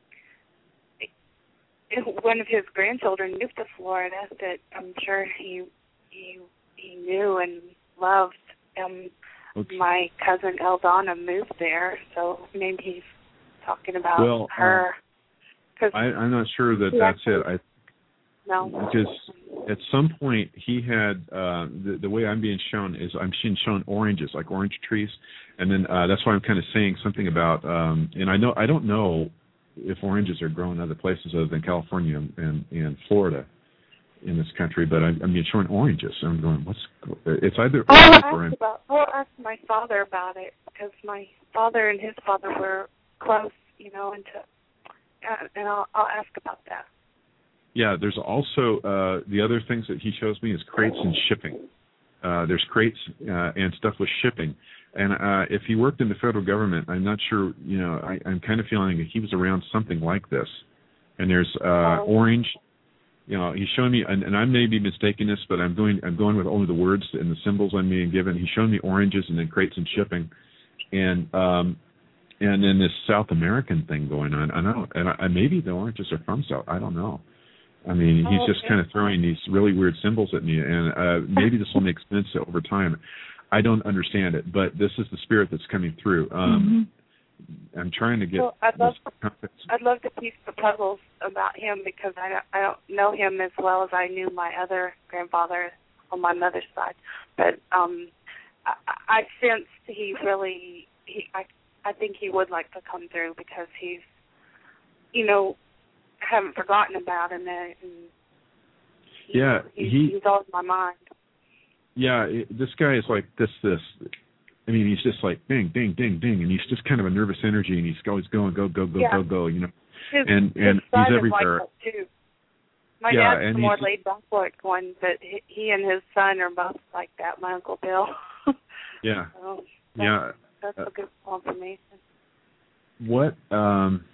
Speaker 13: One of his grandchildren moved to Florida that I'm sure he he he knew and loved. Um, okay. My cousin Eldana moved there, so maybe he's talking about
Speaker 2: well,
Speaker 13: her.
Speaker 2: Uh, I, I'm not sure that that's it. I,
Speaker 13: no.
Speaker 2: Because at some point he had uh, the, the way I'm being shown is I'm being shown oranges, like orange trees, and then uh, that's why I'm kind of saying something about. Um, and I know I don't know. If oranges are grown other places other than California and, and Florida in this country, but I'm, I'm being shown oranges. I'm going, what's, it's either
Speaker 13: I'll
Speaker 2: oranges or...
Speaker 13: ask, about, I'll ask my father about it, because my father and his father were close, you know, and, to, uh, and I'll, I'll ask about that.
Speaker 2: Yeah, there's also, uh, the other things that he shows me is crates and shipping. Uh, there's crates uh, and stuff with shipping. And uh, if he worked in the federal government, I'm not sure, you know, I, I'm kind of feeling that he was around something like this. And there's uh, oh. orange, you know, he's showing me, and, and I may be mistaking this, but I'm going I'm going with only the words and the symbols I'm being given. He's showing me oranges and then crates and shipping. And um, and then this South American thing going on. I know, and I, maybe the oranges are from South, I don't know. I mean, he's
Speaker 13: oh,
Speaker 2: just
Speaker 13: okay.
Speaker 2: kind of throwing these really weird symbols at me, and uh, maybe this will make sense over time. I don't understand it, but this is the spirit that's coming through. Um, I'm trying to get.
Speaker 13: Well, I'd love,
Speaker 2: this,
Speaker 13: I'd love to piece the puzzles about him because I don't, I don't know him as well as I knew my other grandfather on my mother's side. But um, I, I sensed he really, he, I, I think he would like to come through because he's, you know, I haven't forgotten about him, and he,
Speaker 2: yeah,
Speaker 13: he's,
Speaker 2: he,
Speaker 13: he's on my mind.
Speaker 2: Yeah, it, this guy is like this, this. I mean, he's just like ding, ding, ding, ding, and he's just kind of a nervous energy, and he's always going, go, go, go,
Speaker 13: yeah.
Speaker 2: go, go, you know.
Speaker 13: His,
Speaker 2: and
Speaker 13: his
Speaker 2: and
Speaker 13: son
Speaker 2: he's
Speaker 13: is
Speaker 2: everywhere.
Speaker 13: like that too. My
Speaker 2: yeah,
Speaker 13: dad's
Speaker 2: and
Speaker 13: the more
Speaker 2: he's,
Speaker 13: laid back one, but he, he and his son are both like that. My Uncle Bill.
Speaker 2: yeah.
Speaker 13: So that's,
Speaker 2: yeah.
Speaker 13: That's
Speaker 2: uh,
Speaker 13: a good confirmation.
Speaker 2: What? Um,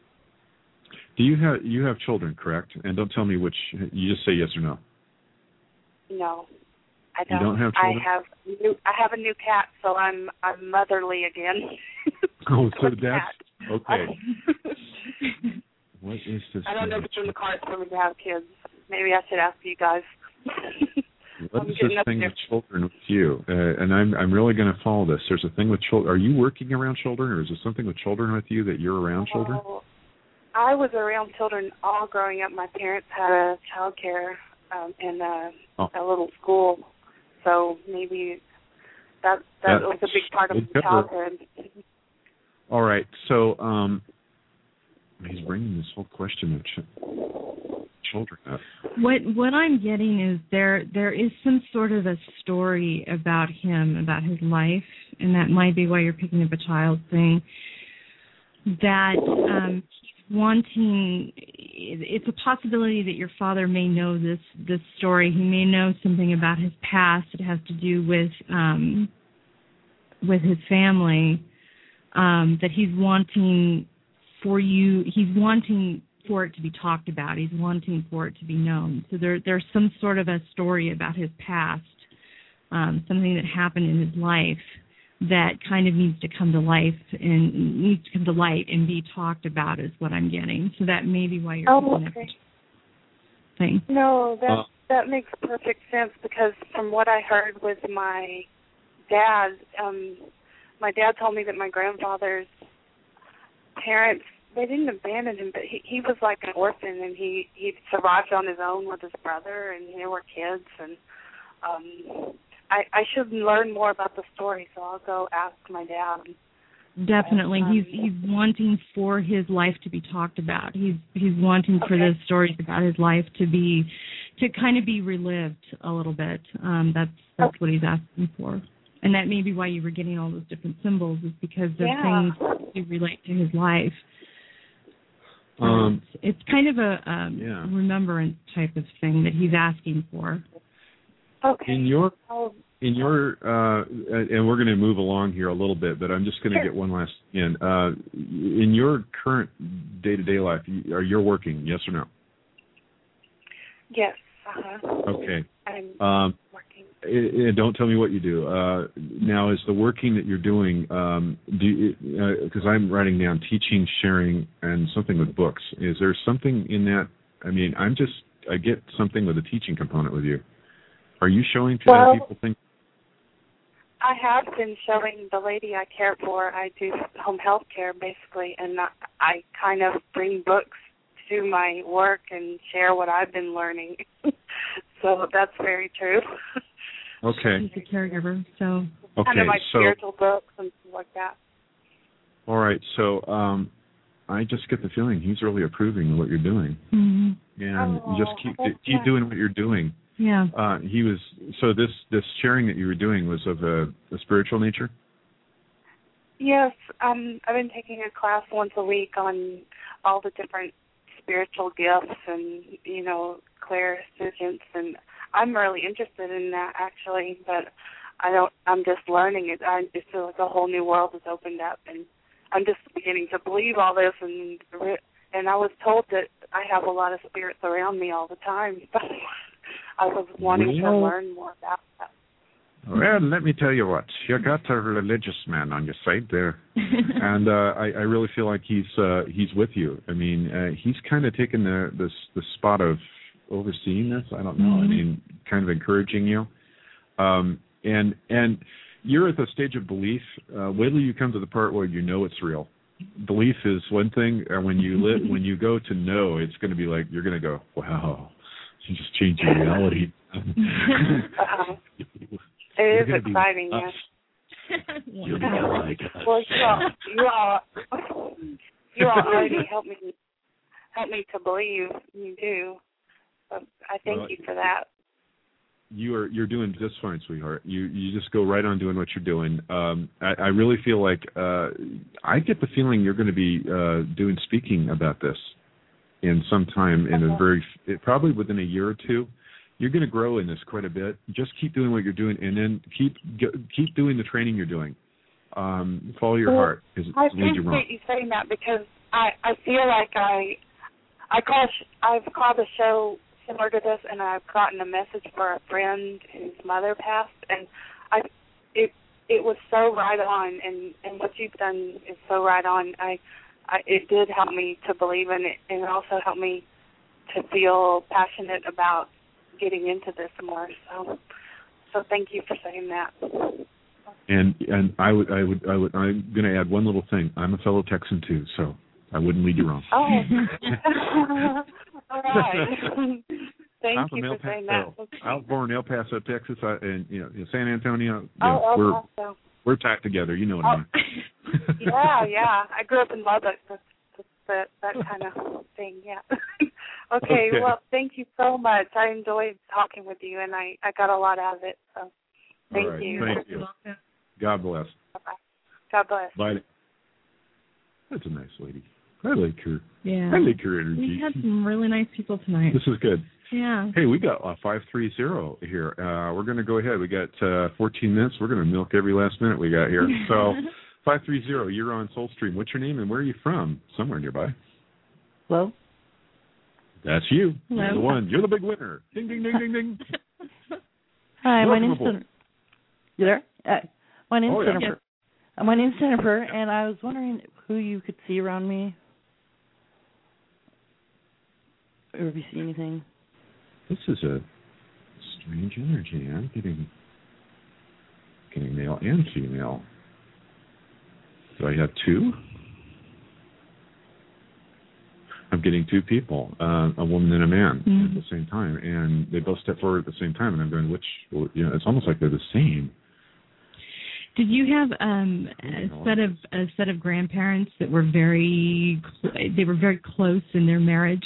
Speaker 2: do you have you have children, correct? And don't tell me which. You just say yes or no.
Speaker 13: No. I don't.
Speaker 2: You don't have children?
Speaker 13: I have new, I have a new cat, so I'm I'm motherly again.
Speaker 2: Oh, so that's
Speaker 13: cat.
Speaker 2: okay. What is this?
Speaker 13: I don't know if it's in the cards for me to have kids. Maybe I should ask you guys.
Speaker 2: What is this thing with children with you? Uh, and I'm I'm really going to follow this. There's a thing with children. Are you working around children, or is there something with children with you that you're around children?
Speaker 13: Oh, I was around children all growing up. My parents had a child care um, and a,
Speaker 2: oh.
Speaker 13: a little school. So maybe that that, that was a big part of my childhood.
Speaker 2: All right. So um, he's bringing this whole question of ch- children up.
Speaker 4: What what I'm getting is there there is some sort of a story about him, about his life, and that might be why you're picking up a child thing. That um, he's wanting. It's a possibility that your father may know this this story. He may know something about his past. It has to do with um, with his family. Um, that he's wanting for you. He's wanting for it to be talked about. He's wanting for it to be known. So there there's some sort of a story about his past, um, something that happened in his life that kind of needs to come to life and needs to come to light and be talked about is what I'm getting. So that may be why you're
Speaker 13: oh,
Speaker 4: picking
Speaker 13: okay.
Speaker 4: up thing.
Speaker 13: No, that
Speaker 2: uh,
Speaker 13: that makes perfect sense because from what I heard with my dad, um, my dad told me that my grandfather's parents, they didn't abandon him, but he, he was like an orphan, and he, he survived on his own with his brother, and they were kids, and um, I, I should learn more about the story, so I'll go ask my dad.
Speaker 4: Definitely,
Speaker 13: um,
Speaker 4: he's he's wanting for his life to be talked about. He's he's wanting
Speaker 13: okay.
Speaker 4: for the stories about his life to be, to kind of be relived a little bit. Um, that's that's
Speaker 13: okay.
Speaker 4: what he's asking for, and that may be why you were getting all those different symbols, is because there's
Speaker 13: yeah.
Speaker 4: things to relate to his life.
Speaker 2: Um,
Speaker 4: it's, it's kind of a um,
Speaker 2: yeah.
Speaker 4: remembrance type of thing that he's asking for.
Speaker 13: Okay.
Speaker 2: In your
Speaker 13: oh.
Speaker 2: in your uh, and we're going to move along here a little bit, but I'm just going to
Speaker 13: sure.
Speaker 2: get one last in. Uh, in your current day-to-day life, are you working? Yes or no?
Speaker 13: Yes. Uh-huh.
Speaker 2: Okay.
Speaker 13: I'm
Speaker 2: um,
Speaker 13: working.
Speaker 2: And don't tell me what you do. Uh, now, is the working that you're doing, um, do because uh, I'm writing down teaching, sharing, and something with books. Is there something in that? I mean, I'm just, I get something with a teaching component with you. Are you showing to
Speaker 13: well,
Speaker 2: people things?
Speaker 13: I have been showing the lady I care for. I do home health care, basically, and I, I kind of bring books to my work and share what I've been learning. So that's very true.
Speaker 2: Okay.
Speaker 4: He's a caregiver, so.
Speaker 2: Okay,
Speaker 13: kind of my
Speaker 2: so,
Speaker 13: spiritual books and stuff like that.
Speaker 2: All right, so um, I just get the feeling he's really approving of what you're doing,
Speaker 4: mm-hmm.
Speaker 2: and
Speaker 13: oh,
Speaker 2: you just keep
Speaker 13: that's
Speaker 2: keep
Speaker 13: nice.
Speaker 2: doing what you're doing.
Speaker 4: Yeah.
Speaker 2: Uh, he was so this this sharing that you were doing was of a, a spiritual nature.
Speaker 13: Yes, um, I've been taking a class once a week on all the different spiritual gifts and, you know, clairsentience, and I'm really interested in that actually, but I don't. I'm just learning it. I just feel like a whole new world has opened up, and I'm just beginning to believe all this. And and I was told that I have a lot of spirits around me all the time. But I was wanting
Speaker 2: well,
Speaker 13: to learn more about that.
Speaker 2: Well, let me tell you what. You got a religious man on your side there, and uh, I, I really feel like he's uh, he's with you. I mean, uh, he's kind of taken the this the spot of overseeing this. I don't know.
Speaker 4: Mm-hmm.
Speaker 2: I mean, kind of encouraging you. Um, and and you're at the stage of belief. Uh, wait till you come to the part where you know it's real. belief is one thing, and when you live, when you go to know, it's going to be like you're going to go, wow, you just changed your reality.
Speaker 13: uh-huh. It is exciting, yes.
Speaker 2: You'll be like us.
Speaker 13: Well, you all, you all, you all already helped me, helped me to believe. You do. So I thank
Speaker 2: well,
Speaker 13: you for that.
Speaker 2: You are you're doing just fine, sweetheart. You you just go right on doing what you're doing. Um, I, I really feel like uh, I get the feeling you're going to be uh, doing speaking about this in some time in a very probably within a year or two. You're going to grow in this quite a bit. Just keep doing what you're doing, and then keep keep doing the training you're doing. Um, follow your
Speaker 13: well,
Speaker 2: heart. Is
Speaker 13: I
Speaker 2: lead you wrong.
Speaker 13: appreciate you saying that because I, I feel like I I call I've called a show similar to this, and I've gotten a message for a friend whose mother passed, and I it it was so right on, and, and what you've done is so right on. I, I it did help me to believe in it, and it also helped me to feel passionate about getting into this more. So, so thank you for saying that.
Speaker 2: And and I would I would I would I'm going to add one little thing. I'm a fellow Texan too, so I wouldn't lead you wrong.
Speaker 13: Oh, all right. Thank
Speaker 2: I'm
Speaker 13: you
Speaker 2: from
Speaker 13: for saying that.
Speaker 2: I was born in El Paso, Texas, I, and you know San Antonio. You
Speaker 13: Oh,
Speaker 2: know,
Speaker 13: El
Speaker 2: we're
Speaker 13: Paso.
Speaker 2: we're tacked together. You know what
Speaker 13: Oh.
Speaker 2: I mean?
Speaker 13: yeah, yeah. I grew up in Lubbock. That's, that's that that kind of thing. Yeah. okay,
Speaker 2: Okay.
Speaker 13: Well, thank you so much. I enjoyed talking with you, and I I got a lot out of it. So, thank
Speaker 2: All right.
Speaker 13: you.
Speaker 2: Thank you. God bless.
Speaker 13: Bye-bye. God bless.
Speaker 2: Bye. That's a nice lady. I like her.
Speaker 4: Yeah.
Speaker 2: I like her energy.
Speaker 4: We had some really nice people tonight.
Speaker 2: This is good.
Speaker 4: Yeah.
Speaker 2: Hey, we got uh, five thirty here. Uh, we're going to go ahead. We got uh, fourteen minutes. We're going to milk every last minute we got here. So, five thirty, you're on Soulstream. What's your name and where are you from? Somewhere nearby.
Speaker 14: Hello?
Speaker 2: That's you.
Speaker 14: Hello.
Speaker 2: You're the one. You're the big winner. Ding, ding, ding, ding, ding.
Speaker 14: Hi, my
Speaker 2: Welcome
Speaker 14: name's
Speaker 2: aboard.
Speaker 14: Jen- You there? Uh, my name's
Speaker 2: Oh, yeah.
Speaker 14: Jennifer. Uh, my name's Jennifer, and I was wondering who you could see around me. Or if you see anything.
Speaker 2: This is a strange energy. I'm getting getting male and female. Do I have two? I'm getting two people, uh, a woman and a man
Speaker 4: Mm-hmm.
Speaker 2: at the same time, and they both step forward at the same time, and I'm going, which, well, you know, it's almost like they're the same.
Speaker 4: Did you have um, a set of a set of grandparents that were very cl- they were very close in their marriage?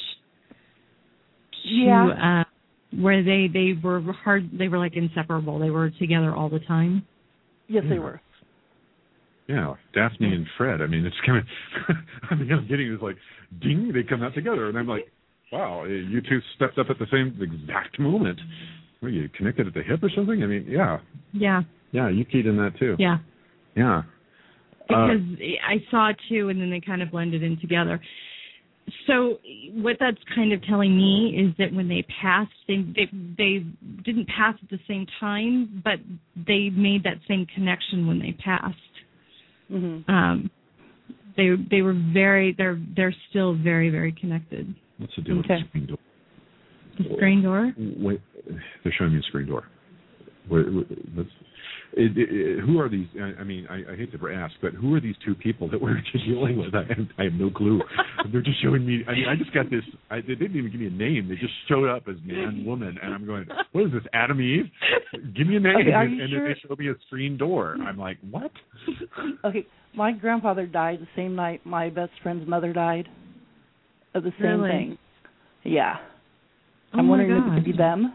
Speaker 4: To,
Speaker 14: Yeah.
Speaker 4: Uh, where they they were hard. They were like inseparable. They were together all the time.
Speaker 14: Yes, they
Speaker 2: Yeah.
Speaker 14: were.
Speaker 2: Yeah, Daphne and Fred. I mean, it's kind of, I mean, I'm getting this like, ding, they come out together, and I'm like, wow, you two stepped up at the same exact moment. Were you connected at the hip or something? I mean, yeah,
Speaker 4: Yeah.
Speaker 2: yeah, you keyed in that too.
Speaker 4: Yeah.
Speaker 2: Yeah.
Speaker 4: Because
Speaker 2: Uh,
Speaker 4: I saw it too, and then they kind of blended in together. So what that's kind of telling me is that when they passed, they they they didn't pass at the same time, but they made that same connection when they passed.
Speaker 14: Mm-hmm.
Speaker 4: Um, they they were very they're they're still very very connected.
Speaker 2: what's the deal
Speaker 14: Okay.
Speaker 2: with the screen door?
Speaker 4: The screen door.
Speaker 2: Wait, they're showing me a screen door. Wait, wait, let's, it, it, it, who are these? I, I mean, I, I hate to ask, but who are these two people that we're dealing with? I, I have no clue. They're just showing me. I mean, I just got this. I, they didn't even give me a name. They just showed up as man, woman, and I'm going, what is this, Adam Eve? Give me a name,
Speaker 14: Okay, are
Speaker 2: and,
Speaker 14: you
Speaker 2: and
Speaker 14: sure?
Speaker 2: then they show me a screen door. I'm like, what?
Speaker 14: Okay, my grandfather died the same night my best friend's mother died of the same
Speaker 4: Really?
Speaker 14: thing. Yeah.
Speaker 4: Oh
Speaker 14: I'm
Speaker 4: my
Speaker 14: wondering if it
Speaker 4: God.
Speaker 14: could be them.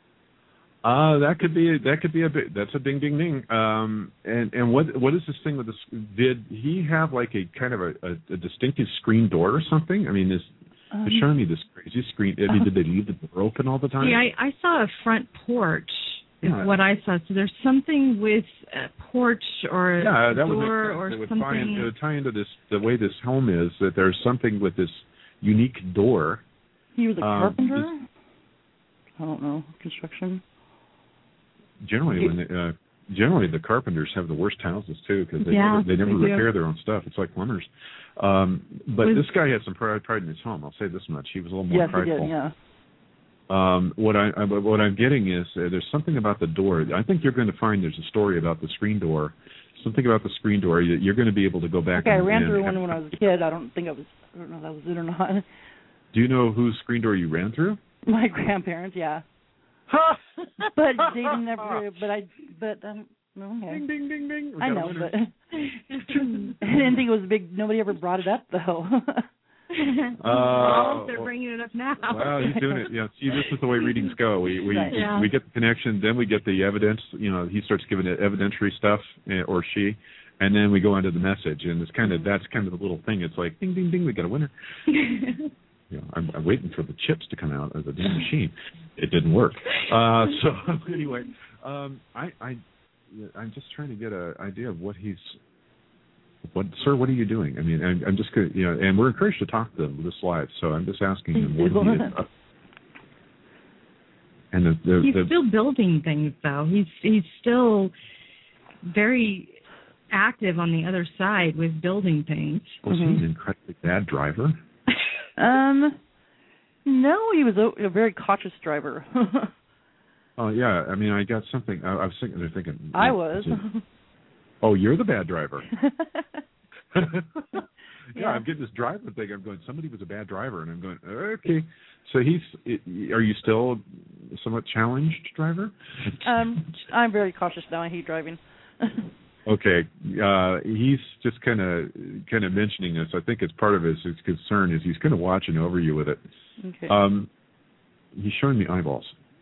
Speaker 2: Uh, that could be that could be a bit. That's a ding ding ding. Um, and and what what is this thing with this? Did he have like a kind of a, a, a distinctive screen door or something? I mean, this
Speaker 14: Um,
Speaker 2: they're showing me this crazy screen. I mean, did they leave the door open all the time?
Speaker 4: See, I, I saw a front porch. Is
Speaker 2: Yeah.
Speaker 4: what I saw. So there's something with a porch or a
Speaker 2: yeah, that would
Speaker 4: door
Speaker 2: make
Speaker 4: or
Speaker 2: sense. It would
Speaker 4: something.
Speaker 2: tie, in, it would tie into this the way this home is. That there's something with this unique door.
Speaker 14: He was a
Speaker 2: Um,
Speaker 14: carpenter?
Speaker 2: this-
Speaker 14: I don't know. Construction?
Speaker 2: Generally, when they, uh, generally the carpenters have the worst houses too because they
Speaker 4: Yeah,
Speaker 2: never, they never
Speaker 4: they do.
Speaker 2: repair their own stuff. It's like plumbers. Um, but
Speaker 4: Was-
Speaker 2: this guy had some pride, pride in his home. I'll say this much: he was a little more
Speaker 14: Yes, he
Speaker 2: prideful.
Speaker 14: did, yeah.
Speaker 2: Um, what I, I what I'm getting is uh, there's something about the door. I think you're going to find there's a story about the screen door something about the screen door. You're going to be able to go back.
Speaker 14: Okay,
Speaker 2: and,
Speaker 14: I ran
Speaker 2: and
Speaker 14: through one when I was a kid. I don't think I was. I don't know if that was it or not.
Speaker 2: Do you know whose screen door you ran through?
Speaker 14: My grandparents, yeah. But they didn't never. But I. But um. Okay.
Speaker 2: Ding ding ding ding. We
Speaker 14: I know, but I didn't think it was big. Nobody ever brought it up though.
Speaker 2: Uh,
Speaker 4: well, they're bringing it up now.
Speaker 2: Well, he's doing it. Yeah. See, this is the way readings go. We we
Speaker 4: Right. Yeah.
Speaker 2: we get the connection, then we get the evidence. You know, he starts giving it evidentiary stuff, eh, or she, and then we go into the message, and it's kind of that's kind of the little thing. It's like ding ding ding. We got a winner. You know, I'm, I'm waiting for the chips to come out of the damn machine. It didn't work. Uh, so anyway, um, I I I'm just trying to get an idea of what he's. What, sir? What are you doing? I mean, I'm, I'm just, you know, and we're encouraged to talk to them this live. So I'm just asking him what he is. Up. And the, the,
Speaker 4: he's
Speaker 2: the,
Speaker 4: still building things, though. He's he's still very active on the other side with building things.
Speaker 2: Was
Speaker 14: Mm-hmm.
Speaker 2: he an incredibly bad driver?
Speaker 14: Um, no, he was a, a very cautious driver.
Speaker 2: Oh yeah, I mean, I got something. I, I was thinking. They're thinking.
Speaker 14: I was.
Speaker 2: Oh, you're the bad driver. yeah,
Speaker 14: Yeah.
Speaker 2: I'm getting this driver thing. I'm going, somebody was a bad driver, and I'm going, okay. So he's. Are you still a somewhat challenged driver?
Speaker 14: Um, I'm very cautious now. I hate driving.
Speaker 2: Okay, uh, he's just kind of kind of mentioning this. I think it's part of his, his concern is he's kind of watching over you with it.
Speaker 14: Okay.
Speaker 2: Um, he's showing me eyeballs.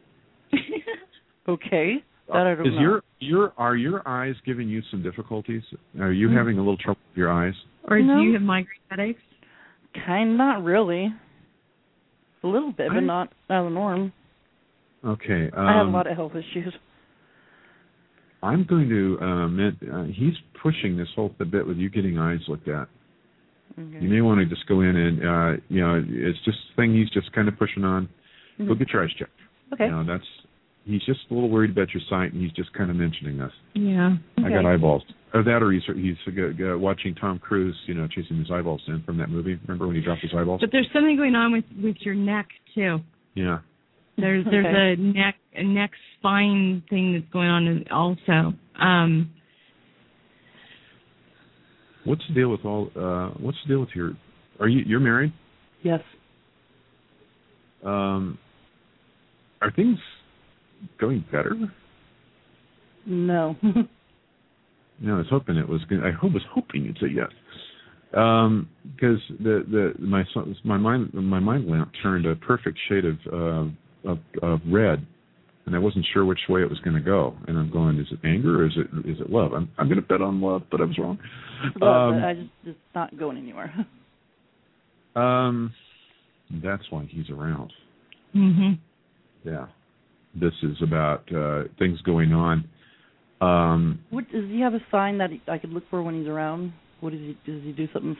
Speaker 14: Okay. That I don't
Speaker 2: Is
Speaker 14: know.
Speaker 2: your your are your eyes giving you some difficulties? Are you
Speaker 14: Mm.
Speaker 2: having a little trouble with your eyes?
Speaker 4: Or
Speaker 14: No.
Speaker 4: do you have migraine headaches?
Speaker 14: Kind, not really. A little bit, but
Speaker 2: I-
Speaker 14: not out of the norm.
Speaker 2: Okay. Um,
Speaker 14: I have a lot of health issues.
Speaker 2: I'm going to. Uh, men- uh, he's pushing this whole bit with you getting eyes looked at.
Speaker 14: Okay.
Speaker 2: You may want to just go in and uh, you know it's just a thing he's just kind of pushing on.
Speaker 14: Mhm.
Speaker 2: Go get your eyes checked.
Speaker 14: Okay.
Speaker 2: You know that's. He's just a little worried about your sight, and he's just kind of mentioning this.
Speaker 4: Yeah.
Speaker 2: I got eyeballs. Or that, or he's he's uh, uh, watching Tom Cruise, you know, chasing his eyeballs in from that movie. Remember when he dropped his eyeballs?
Speaker 4: But there's something going on with, with your neck too.
Speaker 2: Yeah.
Speaker 4: There's there's
Speaker 14: Okay.
Speaker 4: a neck a neck spine thing that's going on also. Um,
Speaker 2: What's the deal with all? Uh, what's the deal with your? Are you you're married?
Speaker 14: Yes.
Speaker 2: Um, are things going better?
Speaker 14: No.
Speaker 2: No, I was hoping it was. Gonna, I hope was hoping you'd say yes. Um, because the the my son- my mind my mind lamp turned a perfect shade of uh, of, of red, and I wasn't sure which way it was going to go. And I'm going, is it anger or is it is it love? I'm I'm going to bet on love, but I was wrong.
Speaker 14: But
Speaker 2: Um,
Speaker 14: I just it's not going anywhere.
Speaker 2: um, that's why he's around.
Speaker 4: mhm.
Speaker 2: Yeah, this is about uh, things going on. Um,
Speaker 14: What does he have a sign that he, I could look for when he's around? What does he does he do something?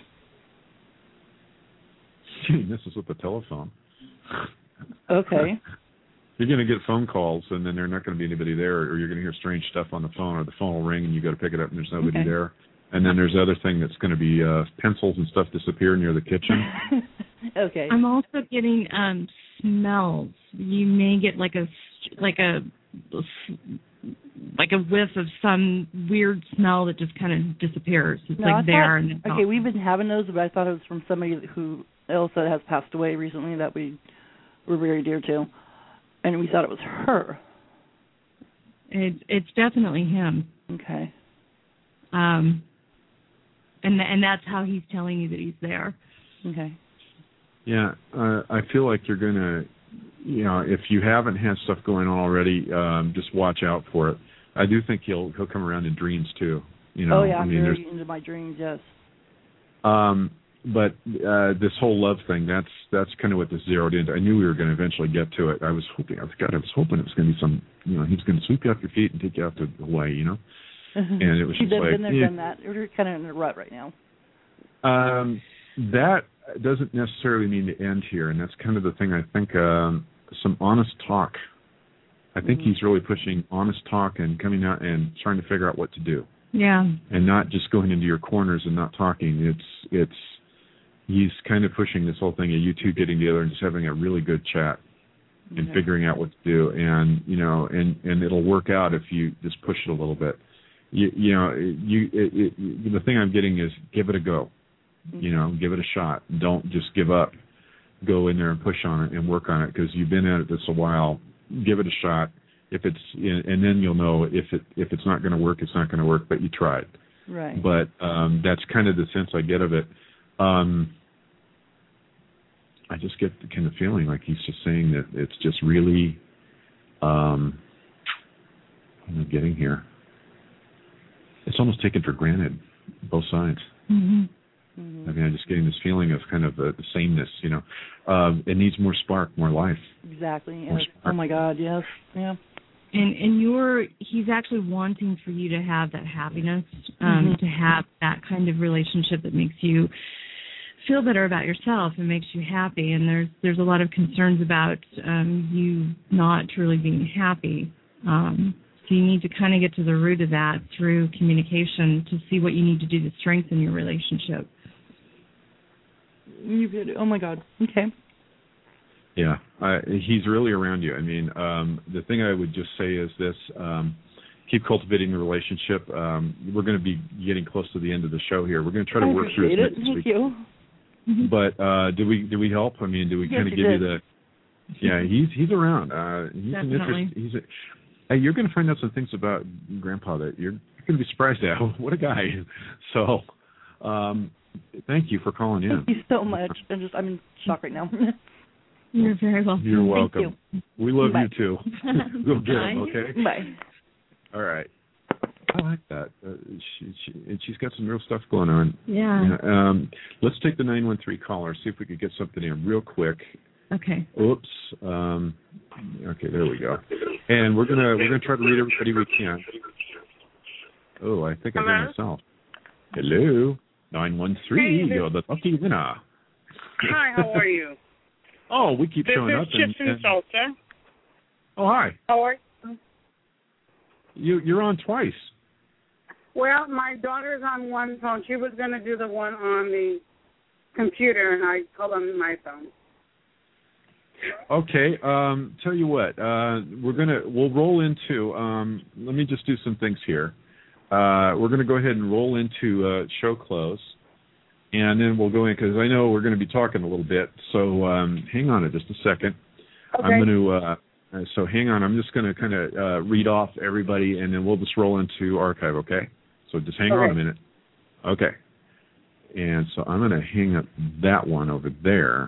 Speaker 2: this is with the telephone.
Speaker 14: Okay.
Speaker 2: You're going to get phone calls, and then there's not going to be anybody there, or you're going to hear strange stuff on the phone, or the phone will ring, and you got to pick it up, and there's nobody
Speaker 14: Okay.
Speaker 2: there. And then there's the other thing that's going to be uh, pencils and stuff disappear near the kitchen.
Speaker 14: Okay.
Speaker 4: I'm also getting um smells. You may get like a like a like a whiff of some weird smell that just kind of disappears. It's
Speaker 14: No, I
Speaker 4: like there
Speaker 14: thought-
Speaker 4: and it's
Speaker 14: okay,
Speaker 4: not.
Speaker 14: we've been having those, but I thought it was from somebody who else that has passed away recently that we were very dear to, and we thought it was her.
Speaker 4: It's it's definitely him.
Speaker 14: Okay.
Speaker 4: Um, and and that's how he's telling you that he's there.
Speaker 14: Okay.
Speaker 2: Yeah, uh, I feel like you're going to, you know, if you haven't had stuff going on already, um, just watch out for it. I do think he'll he'll come around in dreams too. You know,
Speaker 14: oh yeah,
Speaker 2: I
Speaker 14: I'm
Speaker 2: mean, there's
Speaker 14: very into my dreams. Yes.
Speaker 2: Um, but uh, this whole love thing, that's that's kind of what this zeroed into. I knew we were going to eventually get to it. I was hoping, I was, God, I was hoping it was going to be some, you know, he's going to sweep you off your feet and take you out to Hawaii, you know? And it was
Speaker 14: He's
Speaker 2: just
Speaker 14: been
Speaker 2: like,
Speaker 14: there,
Speaker 2: yeah.
Speaker 14: done that. We're kind of in a rut right now.
Speaker 2: Um, that doesn't necessarily mean the end here, and that's kind of the thing I think, um, some honest talk. I think
Speaker 14: Mm-hmm.
Speaker 2: he's really pushing honest talk and coming out and trying to figure out what to do.
Speaker 4: Yeah.
Speaker 2: And not just going into your corners and not talking. It's it's he's kind of pushing this whole thing of you two getting together and just having a really good chat and
Speaker 14: Okay.
Speaker 2: figuring out what to do. And you know, and and it'll work out if you just push it a little bit. you, you know, you it, it, the thing I'm getting is give it a go. Mm-hmm. You know, give it a shot. Don't just give up. Go in there and push on it and work on it because you've been at it this a while. Give it a shot. If it's and then you'll know if it if it's not going to work, it's not going to work. But you tried.
Speaker 14: Right.
Speaker 2: But um, that's kind of the sense I get of it. Um, I just get the kind of feeling like he's just saying that it's just really. Um, what am I getting here? It's almost taken for granted, both sides.
Speaker 14: Mm-hmm.
Speaker 2: Mm-hmm. I mean, I'm just getting this feeling of kind of uh, the sameness, you know. Um, it needs more spark, more life.
Speaker 14: Exactly. Yes. Oh my God. Yes. Yeah.
Speaker 4: And and you're he's actually wanting for you to have that happiness, um, mm-hmm. to have that kind of relationship that makes you feel better about yourself and makes you happy. And there's there's a lot of concerns about um, you not truly being happy. Um, so you need to kind of get to the root of that through communication to see what you need to do to strengthen your relationship.
Speaker 14: You could, oh my God. Okay.
Speaker 2: Yeah, uh, he's really around you. I mean, um, the thing I would just say is this: um, keep cultivating the relationship. Um, we're going to be getting close to the end of the show here. We're going to try to
Speaker 14: I
Speaker 2: work through
Speaker 14: it.
Speaker 2: it.
Speaker 14: Thank you.
Speaker 2: But uh, do we do we help? I mean, do we
Speaker 14: yes,
Speaker 2: kind of give
Speaker 14: did.
Speaker 2: you the? Yeah, he's he's around. Uh, he's
Speaker 4: Definitely.
Speaker 2: an interest. He's a, hey, you're going to find out some things about Grandpa that you're, you're going to be surprised at. What a guy! So, um, thank you for calling in.
Speaker 14: Thank you so much. I'm just I'm in shock right now.
Speaker 4: You're very welcome.
Speaker 2: You're welcome.
Speaker 14: You.
Speaker 2: We love
Speaker 14: Bye.
Speaker 2: you too. Go get him, okay?
Speaker 14: Bye.
Speaker 2: All right. I like that. Uh, she, she, and she's got some real stuff going on.
Speaker 4: Yeah.
Speaker 2: yeah. Um, let's take the nine one three caller. See if we could get something in real quick.
Speaker 4: Okay.
Speaker 2: Oops. Um, okay, there we go. And we're gonna we're gonna try to read everybody we can. Oh, I think I hear myself. Hello, nine one three. You're the lucky winner.
Speaker 15: Hi, how are you?
Speaker 2: Oh, we keep
Speaker 15: this
Speaker 2: showing
Speaker 15: is
Speaker 2: up.
Speaker 15: Chips
Speaker 2: and,
Speaker 15: and Salsa.
Speaker 2: Oh, hi.
Speaker 15: How are you?
Speaker 2: You you're on twice.
Speaker 15: Well, my daughter's on one phone. She was going to do the one on the computer, and I called on my phone.
Speaker 2: Okay. Um, tell you what, uh, we're gonna we'll roll into. Um, let me just do some things here. Uh, we're gonna go ahead and roll into uh, show close, and then we'll go in because I know we're going to be talking a little bit. So um, hang on just a second.
Speaker 15: Okay.
Speaker 2: I'm going to. Uh, so hang on. I'm just going to kind of uh, read off everybody, and then we'll just roll into archive. Okay. So just hang
Speaker 15: okay.
Speaker 2: on a minute. Okay. And so I'm going to hang up that one over there.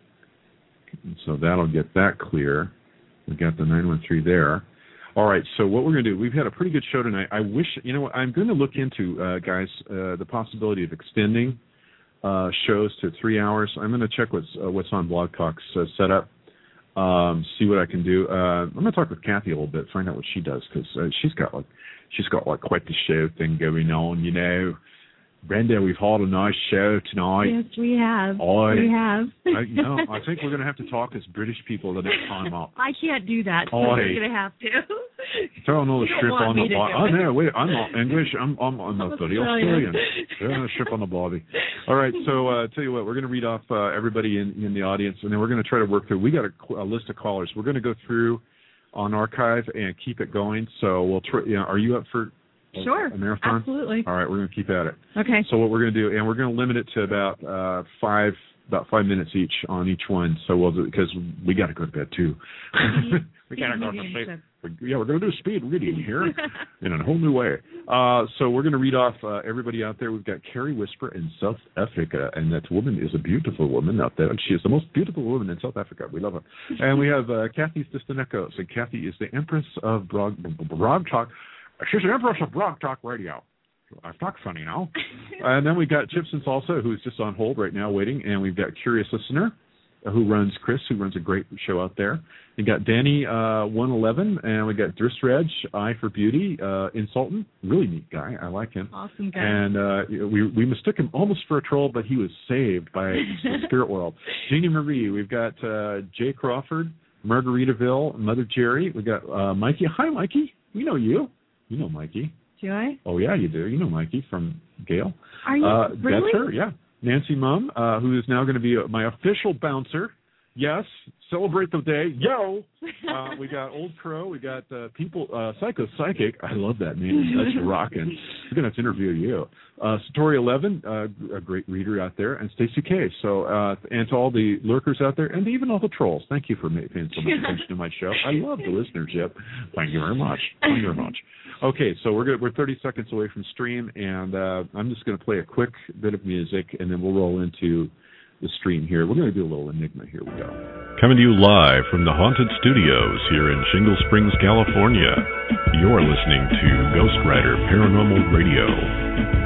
Speaker 2: And so that'll get that clear. We got the nine one three there. All right, so what we're going to do, we've had a pretty good show tonight. I wish, you know what, I'm going to look into, uh, guys, uh, the possibility of extending uh, shows to three hours. I'm going to check what's, uh, what's on Blog Talk's uh, setup, um, see what I can do. Uh, I'm going to talk with Kathy a little bit, find out what she does, because uh, she's got like, she's got like quite the show thing going on, you know. Brenda, we've had a nice show tonight.
Speaker 4: Yes, we have.
Speaker 2: I,
Speaker 4: we have.
Speaker 2: I, you know, I think we're going to have to talk as British people the next time up.
Speaker 4: I can't do that, so
Speaker 2: Oi.
Speaker 4: you're going to have to.
Speaker 2: Throw another strip on the body. Oh, no, wait, I'm not English. I'm, I'm, I'm not bloody Australian. Throw a strip on the body. All right, so uh, tell you what, we're going to read off uh, everybody in, in the audience, and then we're going to try to work through. We got a, a list of callers. We're going to go through on archive and keep it going. So we'll try. You know, are you up for
Speaker 4: Sure,
Speaker 2: a marathon?
Speaker 4: Absolutely.
Speaker 2: All right, we're going to keep at it.
Speaker 4: Okay.
Speaker 2: So what we're going to do, and we're going to limit it to about uh, five about five minutes each on each one. So we'll do, because we got to go to bed too. we got to go to sleep. Yeah, we're going to do speed reading here in a whole new way. Uh, so we're going to read off uh, everybody out there. We've got Carrie Whisper in South Africa, and that woman is a beautiful woman out there. She is the most beautiful woman in South Africa. We love her. And we have uh, Kathy's Distant Echoes, and Kathy is the Empress of Blog, Blog Talk. She's the Empress of Blog Talk Radio. I talk funny now. And then we got Chips and Salsa, who's just on hold right now waiting. And we've got Curious Listener, who runs Chris, who runs a great show out there. We got Danny uh, one eleven, and we got Dristreg, Eye for Beauty, uh, Insultant, really neat guy. I like him.
Speaker 4: Awesome guy.
Speaker 2: And uh, we we mistook him almost for a troll, but he was saved by the spirit world. Jeannie Marie, we've got uh, Jay Crawford, Margaritaville, Mother Jerry. We got uh, Mikey. Hi, Mikey. We know you. You know Mikey.
Speaker 4: Do I?
Speaker 2: Oh, yeah, you do. You know Mikey from Gale.
Speaker 4: Are you?
Speaker 2: Uh,
Speaker 4: really?
Speaker 2: That's her, yeah. Nancy Mum, uh, who is now going to be my official bouncer Yes, celebrate the day. Yo! Uh, we got Old Crow. We got uh, people, uh, Psycho Psychic. I love that name. That's rocking. We're going to have to interview you. Uh, Satori eleven, uh, a great reader out there, and Stacey K. So, uh, and to all the lurkers out there, and even all the trolls, thank you for paying so much attention to my show. I love the listenership. Thank you very much. Thank you very much. Okay, so we're good. We're thirty seconds away from stream, and uh, I'm just going to play a quick bit of music, and then we'll roll into the stream here. We're going to do a little enigma. Here we go.
Speaker 8: Coming to you live from the Haunted Studios here in Shingle Springs, California. You're listening to Ghost Rider Paranormal Radio.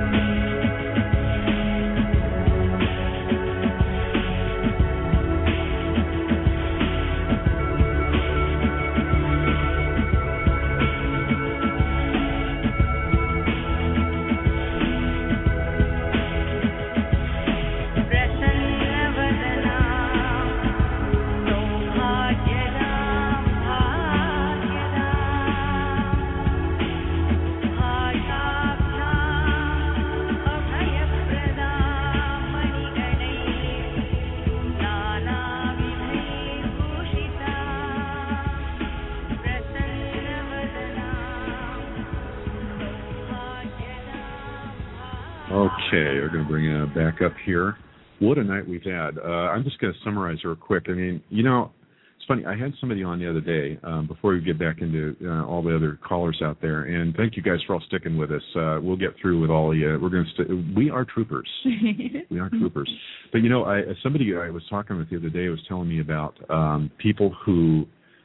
Speaker 2: Okay, we're going to bring it back up here. What a night we've had. Uh, I'm just going to summarize real quick. I mean, you know, it's funny. I had somebody on the other day um, before we get back into uh, all the other callers out there. And thank you guys for all sticking with us. Uh, we'll get through with all the. Uh, we're going to. St- we are troopers. we are troopers. But you know, I somebody I was talking with the other day was telling me about um, people who,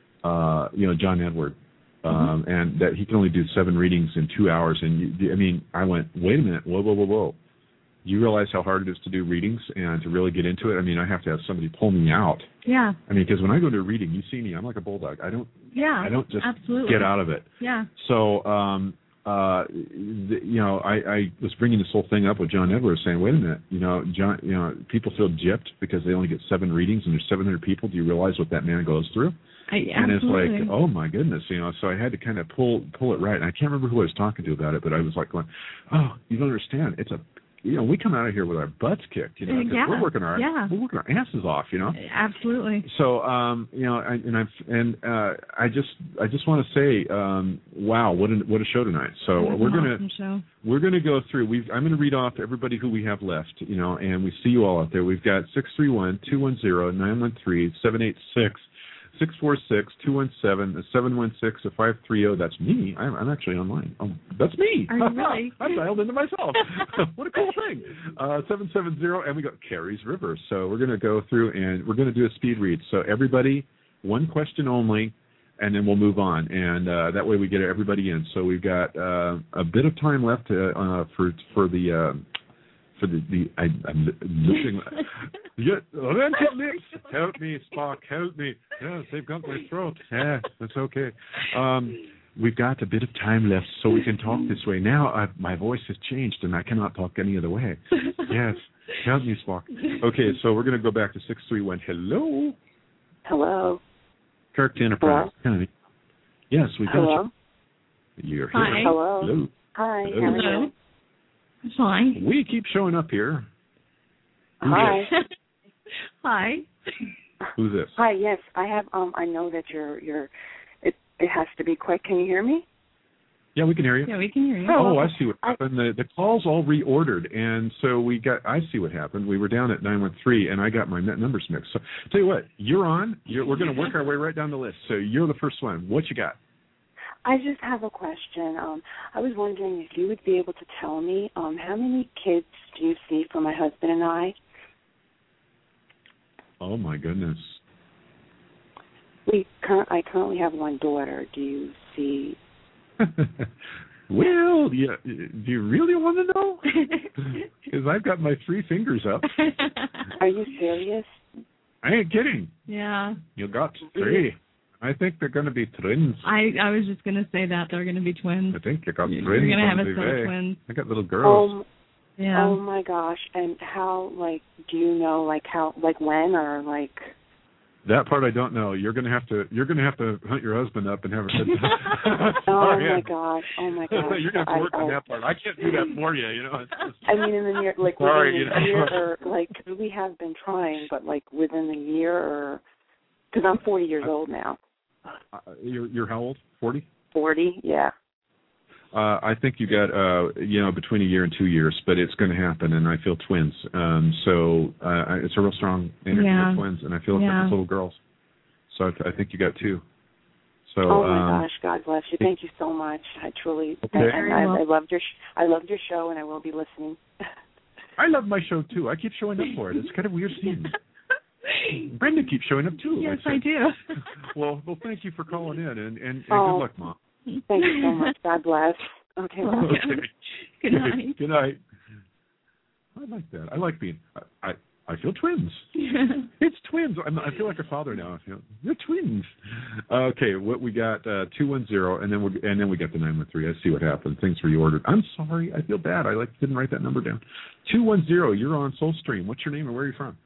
Speaker 2: uh, you know, John Edward. Um, mm-hmm. And that he can only do seven readings in two hours. And you, I mean, I went, wait a minute, whoa, whoa, whoa, whoa. You realize how hard it is to do readings and to really get into it? I mean, I have to have somebody pull me out.
Speaker 4: Yeah.
Speaker 2: I mean, because when I go to a reading, you see me, I'm like a bulldog. I don't.
Speaker 4: Yeah.
Speaker 2: I don't just
Speaker 4: absolutely.
Speaker 2: get out of it.
Speaker 4: Yeah.
Speaker 2: So, um, uh, the, you know, I, I was bringing this whole thing up with John Edwards, saying, wait a minute, you know, John, you know, people feel gypped because they only get seven readings and there's seven hundred people. Do you realize what that man goes through?
Speaker 4: I,
Speaker 2: and it's like, oh my goodness, you know. So I had to kind of pull pull it right. And I can't remember who I was talking to about it, but I was like going, oh, you don't understand. It's a, you know, we come out of here with our butts kicked, you know, because
Speaker 4: yeah.
Speaker 2: we're working our
Speaker 4: yeah.
Speaker 2: we're working our asses off, you know.
Speaker 4: Absolutely.
Speaker 2: So, um, you know, I, and I've and uh, I just I just want to say, um, wow, what a what a show tonight. So we're gonna
Speaker 4: awesome show. we're
Speaker 2: gonna go through. We've I'm gonna read off everybody who we have left, you know, and we see you all out there. We've got six three one two one zero nine one three seven eight six. six four six two one seven seven one six five three zero. That's me. I'm, I'm actually online. Oh, that's me.
Speaker 4: Are you really?
Speaker 2: I dialed into myself. What a cool thing. Uh, seven seven zero, and we got Carrie's River. So we're going to go through, and we're going to do a speed read. So everybody, one question only, and then we'll move on. And uh, that way we get everybody in. So we've got uh, a bit of time left uh, uh, for for the... Uh, For the, the I, I'm looking. Yeah, help me, Spock, help me. Yes, they've got my throat. Yeah, that's okay. Um, we've got a bit of time left, so we can talk this way. Now I, my voice has changed, and I cannot talk any other way. Yes, help me, Spock. Okay, so we're going to go back to six three one. Hello.
Speaker 16: Hello.
Speaker 2: Kirk to Enterprise. Hello? Yes, we got
Speaker 16: Hello.
Speaker 2: you. You're
Speaker 4: Hi.
Speaker 2: here.
Speaker 16: Hello.
Speaker 2: Hello.
Speaker 16: Hi.
Speaker 2: Hello.
Speaker 16: How are you?
Speaker 4: Fine.
Speaker 2: We keep showing up here. Who's
Speaker 16: Hi.
Speaker 4: Hi.
Speaker 2: Who's this?
Speaker 16: Hi. Yes, I have. Um, I know that you're. You're. It. It has to be quick. Can you hear me?
Speaker 2: Yeah, we can hear you.
Speaker 4: Yeah, we can hear you.
Speaker 2: Oh, I see what happened. The the calls all reordered, and so we got. I see what happened. We were down at nine one three, and I got my numbers mixed. So, tell you what, you're on. You're, we're going to work our way right down the list. So you're the first one. What you got?
Speaker 16: I just have a question. Um, I was wondering if you would be able to tell me um, how many kids do you see for my husband and I?
Speaker 2: Oh my goodness.
Speaker 16: We cur- I currently have one daughter. Do you see?
Speaker 2: Well, yeah. Do you really want to know? Because I've got my three fingers up.
Speaker 16: Are you serious?
Speaker 2: I ain't kidding.
Speaker 4: Yeah.
Speaker 2: You got three. I think they're going to be twins.
Speaker 4: I, I was just going to say that they're going to be twins.
Speaker 2: I think you got twins.
Speaker 4: You're going to have a
Speaker 2: set
Speaker 4: set of twins.
Speaker 2: I got little girls.
Speaker 16: Um,
Speaker 4: yeah.
Speaker 16: Oh my gosh! And how? Like, do you know? Like how? Like when? Or like?
Speaker 2: That part I don't know. You're gonna have to. You're gonna have to hunt your husband up and have a.
Speaker 16: oh my gosh! Oh my gosh!
Speaker 2: You're gonna have to work I, on I, that part. I can't do that for you. You know. It's just,
Speaker 16: I mean, in the near, like
Speaker 2: sorry,
Speaker 16: within
Speaker 2: you
Speaker 16: a
Speaker 2: know.
Speaker 16: year, or like we have been trying, but like within a year, or because I'm forty years old now.
Speaker 2: Uh, you're you're how old? Forty.
Speaker 16: Forty, yeah.
Speaker 2: Uh, I think you got, uh, you know, between a year and two years, but it's going to happen, and I feel twins. Um, so uh, it's a real strong energy
Speaker 4: yeah.
Speaker 2: of twins, and I feel
Speaker 4: yeah.
Speaker 2: like it's little girls. So I, th- I think you got two. So.
Speaker 16: Oh my
Speaker 2: um,
Speaker 16: gosh! God bless you. Thank you so much. I truly,
Speaker 2: okay.
Speaker 16: and I, I loved your, sh- I loved your show, and I will be listening.
Speaker 2: I love my show too. I keep showing up for it. It's kind of weird seeing. Brenda keeps showing up too.
Speaker 4: Yes,
Speaker 2: I,
Speaker 4: I do.
Speaker 2: well, well, thank you for calling in, and and, and
Speaker 16: oh,
Speaker 2: good luck, Mom.
Speaker 16: Thank you so much. God bless. Okay.
Speaker 2: okay.
Speaker 4: Good night.
Speaker 2: Good night. I like that. I like being. I I, I feel twins. It's twins. I'm, I feel like a father now. I feel, you're twins. Okay, what we got? Uh, two one zero, and then we and then we got the nine one three. I see what happened. Things reordered. I'm sorry. I feel bad. I like didn't write that number down. Two one zero. You're on Soulstream. What's your name and where are you from?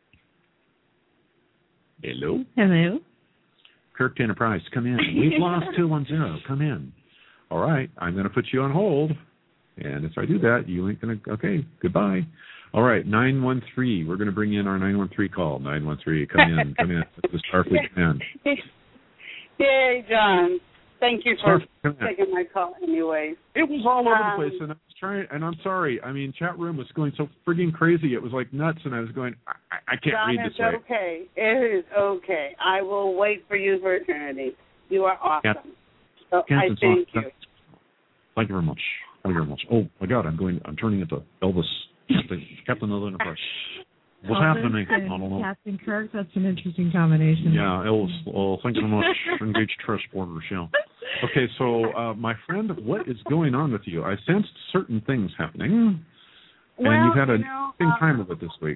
Speaker 2: Hello.
Speaker 4: Hello.
Speaker 2: Kirk Enterprise, come in. We've lost two one zero. Come in. All right, I'm going to put you on hold. And if I do that, you ain't going to, okay, goodbye. All right, nine one three. We're going to bring in our nine one three call. nine one three, come in, come in. This is Starfleet, come in.
Speaker 15: Yay, John. Thank you for
Speaker 2: Starfleet,
Speaker 15: taking my call anyway.
Speaker 2: It was all over
Speaker 15: um,
Speaker 2: the place, and I was trying, and I'm sorry. I mean, chat room was going so frigging crazy. It was like nuts, and I was going, I, I can't
Speaker 15: John,
Speaker 2: read this
Speaker 15: it's
Speaker 2: way.
Speaker 15: okay. It is okay. I will wait for you for eternity. You are awesome.
Speaker 2: Yeah.
Speaker 15: So I thank you.
Speaker 2: Thank you very much. Thank you very much. Oh my God, I'm going. I'm turning into Elvis, Captain, Captain of the Enterprise. What's
Speaker 4: Elvis
Speaker 2: happening? I don't know.
Speaker 4: Captain Kirk. That's an interesting combination.
Speaker 2: Yeah, Elvis. Oh, thank you so much. Engage transporters. Yeah. Okay, so uh, my friend, what is going on with you? I sensed certain things happening, and
Speaker 15: well,
Speaker 2: you've had an
Speaker 15: you know,
Speaker 2: interesting
Speaker 15: um,
Speaker 2: time with it this week.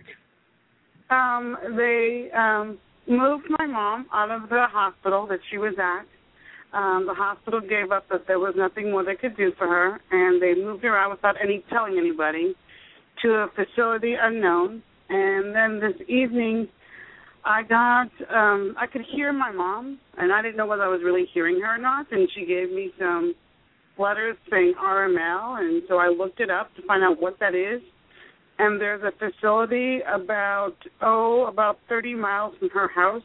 Speaker 15: Um, they um, moved my mom out of the hospital that she was at. Um, the hospital gave up that there was nothing more they could do for her, and they moved her out without any telling anybody to a facility unknown. And then this evening, I got, um, I could hear my mom, and I didn't know whether I was really hearing her or not, and she gave me some letters saying R M L, and so I looked it up to find out what that is. And there's a facility about, oh, about thirty miles from her house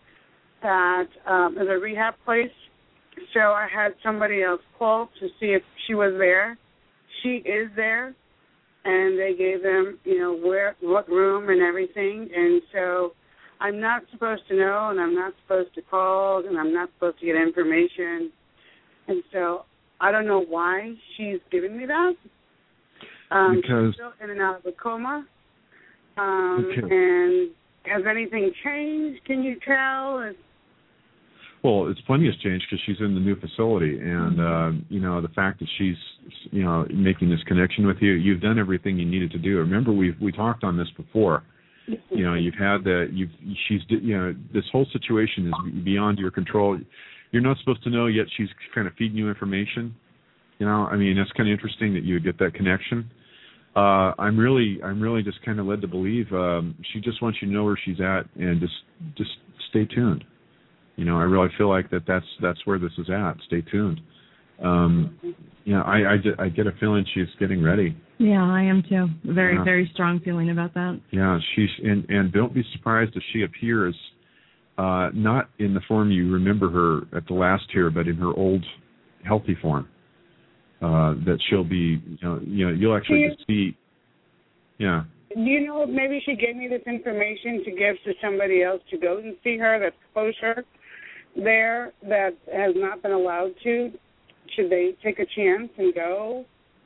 Speaker 15: that um, is a rehab place. So I had somebody else call to see if she was there. She is there, and they gave them, you know, where, what room and everything. And so I'm not supposed to know, and I'm not supposed to call, and I'm not supposed to get information. And so I don't know why she's giving me that. Um,
Speaker 2: because
Speaker 15: she's still in and out of a coma. Um,
Speaker 2: okay.
Speaker 15: And has anything changed? Can you tell? Is,
Speaker 2: Well, it's plenty has changed because she's in the new facility, and uh, you know the fact that she's you know making this connection with you, you've done everything you needed to do. Remember, we we talked on this before. You know, you've had the you've she's you know this whole situation is beyond your control. You're not supposed to know yet. She's kind of feeding you information. You know, I mean, that's kind of interesting that you would get that connection. Uh, I'm really I'm really just kind of led to believe um, she just wants you to know where she's at and just just stay tuned. You know, I really feel like that that's that's where this is at. Stay tuned. Um, you know, I, I, I get a feeling she's getting ready.
Speaker 4: Yeah, I am too. Very,
Speaker 2: Yeah.
Speaker 4: very strong feeling about that.
Speaker 2: Yeah, she's and, and don't be surprised if she appears uh, not in the form you remember her at the last here, but in her old healthy form. Uh, that she'll be, you know, you know, you'll actually just see. Yeah.
Speaker 15: do you know if maybe she gave me this information to give to somebody else to go and see her that's closer there that has not been allowed to? Should they take a chance and go?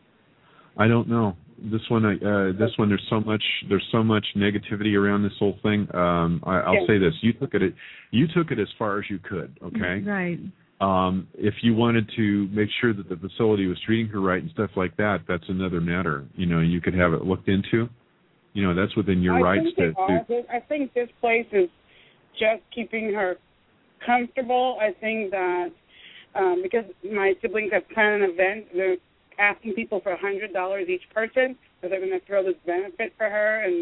Speaker 2: I don't know. This one, uh, this one, there's so much, there's so much negativity around this whole thing. Um, I, I'll
Speaker 15: Yeah.
Speaker 2: say this: you took it, you took it as far as you could. Okay.
Speaker 4: Right.
Speaker 2: Um, if you wanted to make sure that the facility was treating her right and stuff like that, that's another matter. You know, you could have it looked into. You know, that's within your
Speaker 15: I
Speaker 2: rights
Speaker 15: think
Speaker 2: to,
Speaker 15: they are.
Speaker 2: to.
Speaker 15: I think this place is just keeping her comfortable. I think that um, because my siblings have planned an event, they're asking people for a hundred dollars each person, so they're going to throw this benefit for her, and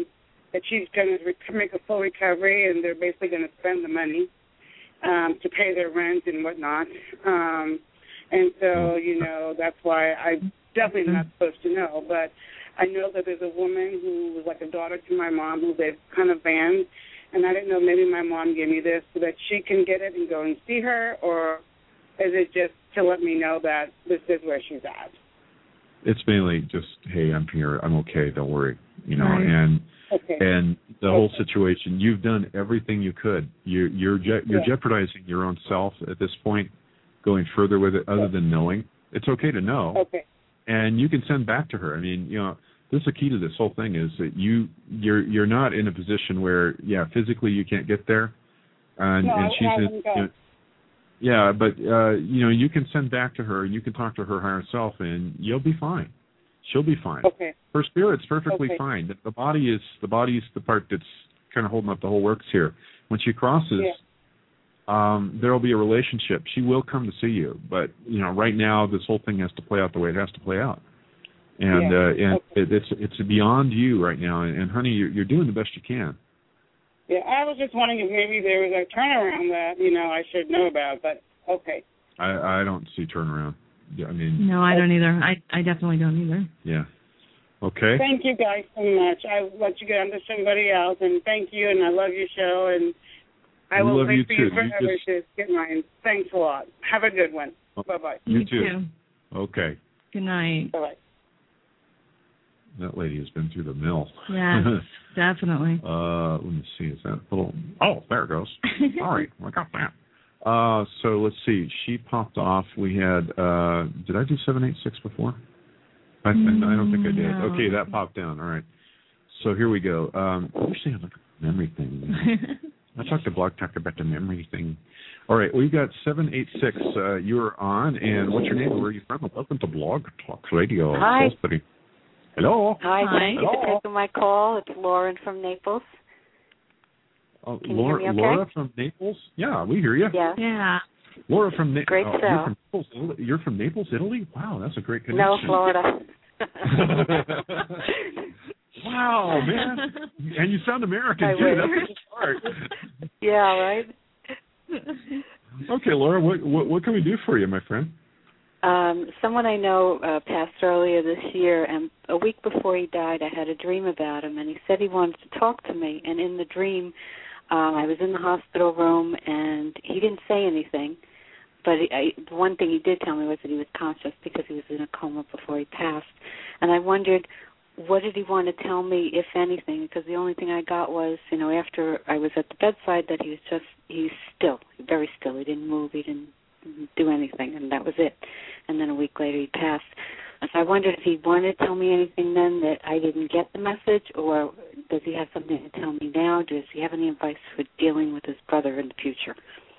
Speaker 15: that she's going to re- make a full recovery, and they're basically going to spend the money um, to pay their rent and whatnot. Um, and so, you know, that's why I'm definitely not supposed to know. But I know that there's a woman who was like a daughter to my mom who they've kind of banned, and I didn't know, maybe my mom gave me this so that she can get it and go and see her, or is it just to let me know that this is where she's at?
Speaker 2: It's mainly just, hey, I'm here, I'm okay, don't worry, you know,
Speaker 15: Right.
Speaker 2: and
Speaker 15: Okay.
Speaker 2: and the
Speaker 15: Okay.
Speaker 2: whole situation, you've done everything you could. You're you're je- you're
Speaker 15: Yeah.
Speaker 2: jeopardizing your own self at this point, going further with it, other than knowing. It's okay to know,
Speaker 15: Okay.
Speaker 2: and you can send back to her. I mean, you know, this is the key to this whole thing is that you you're you're not in a position where, yeah, physically you can't get there, and
Speaker 15: No,
Speaker 2: and
Speaker 15: I
Speaker 2: she's in,
Speaker 15: haven't
Speaker 2: you
Speaker 15: gone.
Speaker 2: know, yeah, but uh, you know, you can send back to her, and you can talk to her higher self, and you'll be fine. She'll be fine.
Speaker 15: Okay.
Speaker 2: Her spirit's perfectly
Speaker 15: Okay.
Speaker 2: fine. The, the body is the body's the part that's kind of holding up the whole works here. When she crosses,
Speaker 15: Yeah.
Speaker 2: um, there will be a relationship. She will come to see you, but you know, right now this whole thing has to play out the way it has to play out. And
Speaker 15: Yeah.
Speaker 2: uh, and
Speaker 15: Okay.
Speaker 2: it, it's it's beyond you right now. And, and honey, you're, you're doing the best you can.
Speaker 15: Yeah, I was just wondering if maybe there was a turnaround that, you know, I should know about, but okay.
Speaker 2: I I don't see turnaround. Yeah, I mean,
Speaker 4: No, I don't either. I I definitely don't either.
Speaker 2: yeah. Okay.
Speaker 15: Thank you guys so much. I let you get on to somebody else, and thank you, and I love your show, and I
Speaker 2: We
Speaker 15: will
Speaker 2: love
Speaker 15: wait
Speaker 2: you
Speaker 15: for
Speaker 2: too.
Speaker 15: you
Speaker 2: You
Speaker 15: forever
Speaker 2: just-
Speaker 15: to get mine. Thanks a lot. Have a good one. Bye-bye.
Speaker 2: You
Speaker 4: You
Speaker 2: too.
Speaker 4: too.
Speaker 2: Okay.
Speaker 4: Good night.
Speaker 15: Bye-bye.
Speaker 2: That lady has been through the mill.
Speaker 4: Yes, definitely.
Speaker 2: Uh, let me see. Is that a little? Oh, there it goes. Sorry, I got that. Uh, so let's see. She popped off. We had. Uh, did I do seven eight six before? I, I don't think I did.
Speaker 4: No.
Speaker 2: Okay, that popped down. All right. So here we go. Um, usually I look at the memory thing. I talked to Blog Talk about the memory thing. All right, we've got seven eight six. Uh, you're on, and what's your name? Where are you from? Welcome to Blog Talk Radio.
Speaker 17: Hi.
Speaker 2: Salisbury. Hello.
Speaker 17: Hi,
Speaker 4: Hi.
Speaker 17: thank you for
Speaker 2: Hello.
Speaker 17: taking my call. It's Lauren from Naples.
Speaker 2: Uh,
Speaker 17: Can you
Speaker 2: Laura,
Speaker 17: hear me okay?
Speaker 2: Laura from Naples? Yeah, we hear you.
Speaker 17: Yes.
Speaker 4: Yeah.
Speaker 2: Laura from Naples.
Speaker 17: Great
Speaker 2: oh,
Speaker 17: show.
Speaker 2: you're from Naples, Italy? You're from Naples, Italy? Wow, that's a great connection.
Speaker 17: No, Florida.
Speaker 2: Wow, man. And you sound American,
Speaker 17: I
Speaker 2: too.
Speaker 17: wish.
Speaker 2: That's the part.
Speaker 17: Yeah, right.
Speaker 2: Okay, Laura, what, what what can we do for you, my friend?
Speaker 17: Um, someone I know uh, passed earlier this year, and a week before he died, I had a dream about him, and he said he wanted to talk to me. And in the dream, um, I was in the hospital room, and he didn't say anything. But he, I, the one thing he did tell me was that he was conscious because he was in a coma before he passed. And I wondered, what did he want to tell me, if anything? Because the only thing I got was, you know, after I was at the bedside, that he was just, he's still, very still. He didn't move, he didn't do anything, and that was it. And then a week later he passed. And so I wondered if he wanted to tell me anything then that I didn't get the message, or does he have something to tell me now? Does he have any advice for dealing with his brother in the future?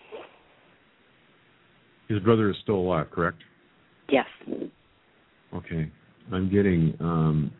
Speaker 2: His brother is still alive, correct?
Speaker 17: Yes.
Speaker 2: Okay. I'm getting, um,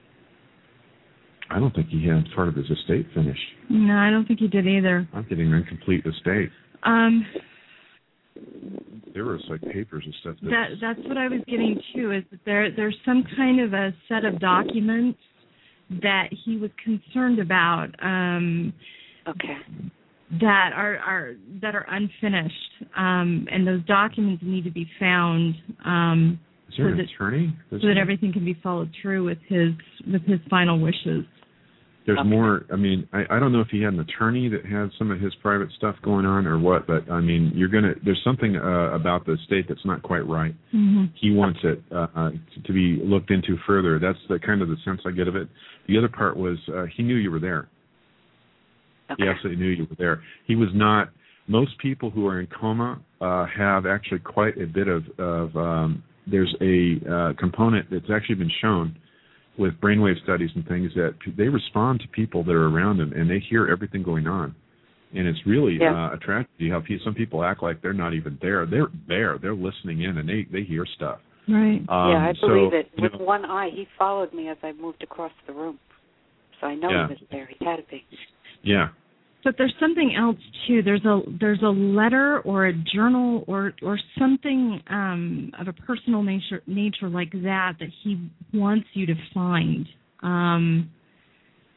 Speaker 2: I don't think he had part of his estate finished.
Speaker 4: No, I don't think he did either.
Speaker 2: I'm getting an incomplete estate.
Speaker 4: Um,
Speaker 2: There was like papers and stuff. That,
Speaker 4: that that's what I was getting to. Is that there there's some kind of a set of documents that he was concerned about. Um,
Speaker 17: okay.
Speaker 4: That are, are that are unfinished, um, and those documents need to be found. Um,
Speaker 2: is there
Speaker 4: so
Speaker 2: an
Speaker 4: that,
Speaker 2: attorney?
Speaker 4: so that everything can be followed through with his with his final wishes.
Speaker 2: There's
Speaker 4: Okay.
Speaker 2: more. I mean, I, I don't know if he had an attorney that had some of his private stuff going on or what, but I mean, you're gonna. There's something uh, about the estate that's not quite right.
Speaker 4: Mm-hmm.
Speaker 2: He wants it uh, to, to be looked into further. That's the kind of the sense I get of it. The other part was uh, he knew you were there.
Speaker 17: Okay.
Speaker 2: He absolutely knew you were there. He was not. Most people who are in coma uh, have actually quite a bit of. of um, there's a uh, component that's actually been shown with brainwave studies and things that p- they respond to people that are around them and they hear everything going on. And it's really
Speaker 17: Yeah.
Speaker 2: uh, a tragedy how pe- some people act like they're not even there. They're there. They're listening in and they, they hear stuff.
Speaker 4: Right.
Speaker 2: Um,
Speaker 17: yeah, I
Speaker 2: so,
Speaker 17: believe it.
Speaker 2: you
Speaker 17: With
Speaker 2: know,
Speaker 17: one eye, he followed me as I moved across the room. So I know
Speaker 2: Yeah.
Speaker 17: he was there. He had to be.
Speaker 2: yeah.
Speaker 4: But there's something else too. There's a there's a letter or a journal or or something um, of a personal nature nature like that that he wants you to find. Um,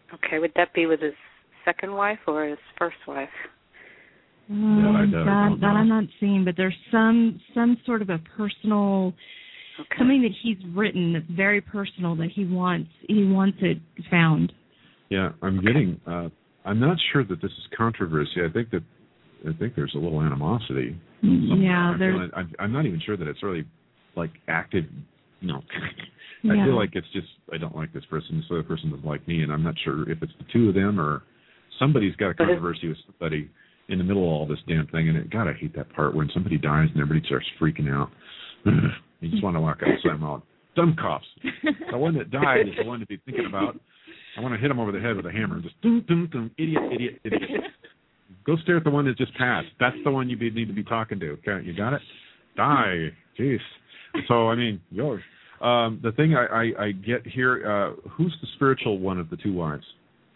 Speaker 17: Okay, would that be with his second wife or his first wife?
Speaker 4: Um, that, that I'm not seeing, but there's some some sort of a personal,
Speaker 17: okay.
Speaker 4: something that he's written that's very personal that he wants he wants it found.
Speaker 2: Yeah, I'm okay. getting. Uh, I'm not sure that this is controversy. I think that I think there's a little animosity.
Speaker 4: Yeah,
Speaker 2: there's. I'm, I'm not even sure that it's really like active. You know,
Speaker 4: yeah.
Speaker 2: I feel like it's just I don't like this person. This other person doesn't like me, and I'm not sure if it's the two of them or somebody's got a controversy with somebody in the middle of all this damn thing. And it, God, I hate that part when somebody dies and everybody starts freaking out. You just want to walk out and slam out. Dumb cops. The one that died is the one to be thinking about. I want to hit him over the head with a hammer and just dum dum dum, idiot, idiot, idiot. Go stare at the one that just passed. That's the one you be, need to be talking to. Okay, you got it? Die. Jeez. So I mean, yours. Um, the thing I, I, I get here, uh, who's the spiritual one of the two wives?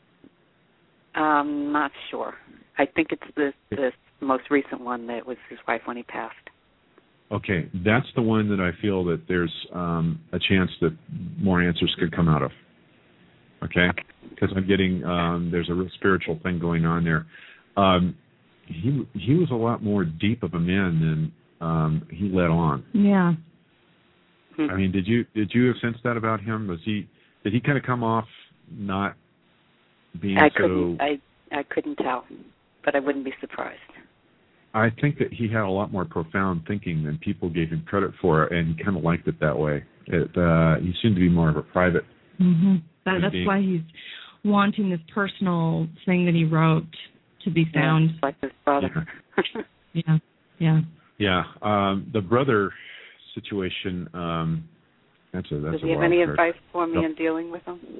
Speaker 17: Um, not sure. I think it's the the most recent one that was his wife when he passed.
Speaker 2: Okay, that's the one that I feel that there's um, a chance that more answers could come out of. Okay, because I'm getting um, there's a real spiritual thing going on there. Um, he he was a lot more deep of a man than um, he let on.
Speaker 4: Yeah.
Speaker 2: I mean, did you did you sense that about him? Was he did he kind of come off not being
Speaker 17: I
Speaker 2: so?
Speaker 17: Couldn't, I I couldn't tell, but I wouldn't be surprised.
Speaker 2: I think that he had a lot more profound thinking than people gave him credit for, and he kind of liked it that way. It, uh, he seemed to be more of a private.
Speaker 4: Mm-hmm. That, that's
Speaker 2: being.
Speaker 4: why he's wanting this personal thing that he wrote to be found.
Speaker 17: Yeah, like his brother.
Speaker 4: Yeah, yeah.
Speaker 2: Yeah, um, the brother situation. Um, that's a that's
Speaker 17: Does
Speaker 2: a
Speaker 17: he have
Speaker 2: wild
Speaker 17: any
Speaker 2: card.
Speaker 17: advice for me
Speaker 2: no.
Speaker 17: in dealing with him?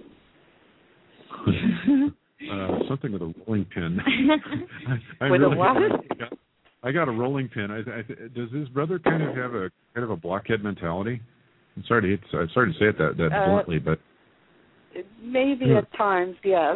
Speaker 2: uh, something with a rolling pin. I, I
Speaker 17: with
Speaker 2: really,
Speaker 17: a what?
Speaker 2: I got, I got a rolling pin. I, I, does his brother kind of have a kind of a blockhead mentality? I'm sorry to I'm sorry to say it that that
Speaker 17: uh,
Speaker 2: bluntly, but
Speaker 17: maybe
Speaker 2: yeah.
Speaker 17: at times, yes.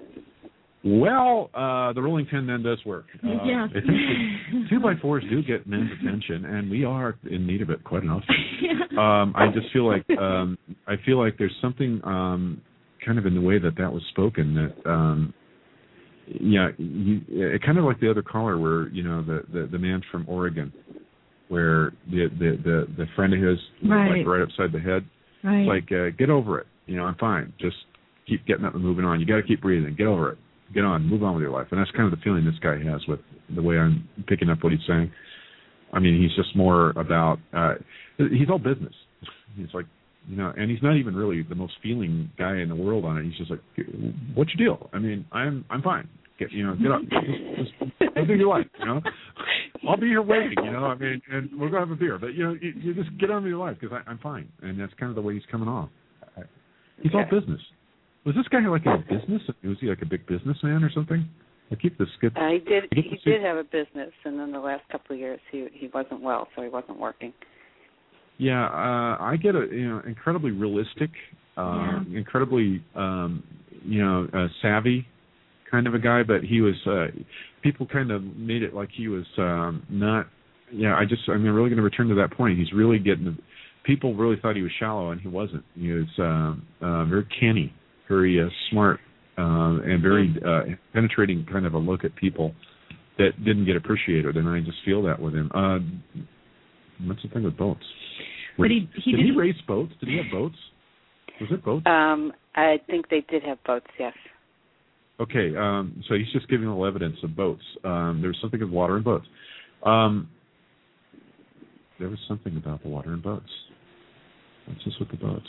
Speaker 2: Well, uh, the rolling pin then does work. Uh,
Speaker 4: yeah.
Speaker 2: Two by fours do get men's attention, and we are in need of it quite often. um, I just feel like um, I feel like there's something um, kind of in the way that that was spoken that, um, yeah, you, it kind of like the other caller, where you know the, the, the man from Oregon, where the the the, the friend of his
Speaker 4: right.
Speaker 2: like right upside the head,
Speaker 4: right.
Speaker 2: like uh, get over it. You know, I'm fine. Just keep getting up and moving on. You got to keep breathing. Get over it. Get on, move on with your life. And that's kind of the feeling this guy has with the way I'm picking up what he's saying. I mean, he's just more about, uh, he's all business. He's like, you know, and he's not even really the most feeling guy in the world on it. He's just like, what's your deal? I mean, I'm I'm fine. Get, you know, get up. Just, just go do your life, you know. I'll be here waiting, you know. I mean, and we're going to have a beer. But, you know, you, you just get on with your life because I'm fine. And that's kind of the way he's coming off. He's all business. Was this guy like in a business? Was he like a big businessman or something? I keep the skip.
Speaker 17: Uh, he did.
Speaker 2: He
Speaker 17: He did have a business, and then the last couple of years he he wasn't well, so he wasn't working.
Speaker 2: Yeah, uh, I get a you know incredibly realistic, uh,
Speaker 4: yeah.
Speaker 2: incredibly um, you know uh, savvy kind of a guy, but he was uh, people kind of made it like he was um, not. Yeah, I just I'm really going to return to that point. He's really getting. People really thought he was shallow, and he wasn't. He was uh, uh, very canny. Very uh, smart uh, and very uh, penetrating kind of a look at people that didn't get appreciated, and I just feel that with him. Uh, what's the thing with boats?
Speaker 4: But he, he
Speaker 2: did
Speaker 4: did
Speaker 2: he race boats? Did he have boats? Was it boats?
Speaker 17: Um, I think they did have boats. Yes.
Speaker 2: Okay, um, so he's just giving a little evidence of boats. Um, there was something of water and boats. Um, there was something about the water and boats. What's this with the boats?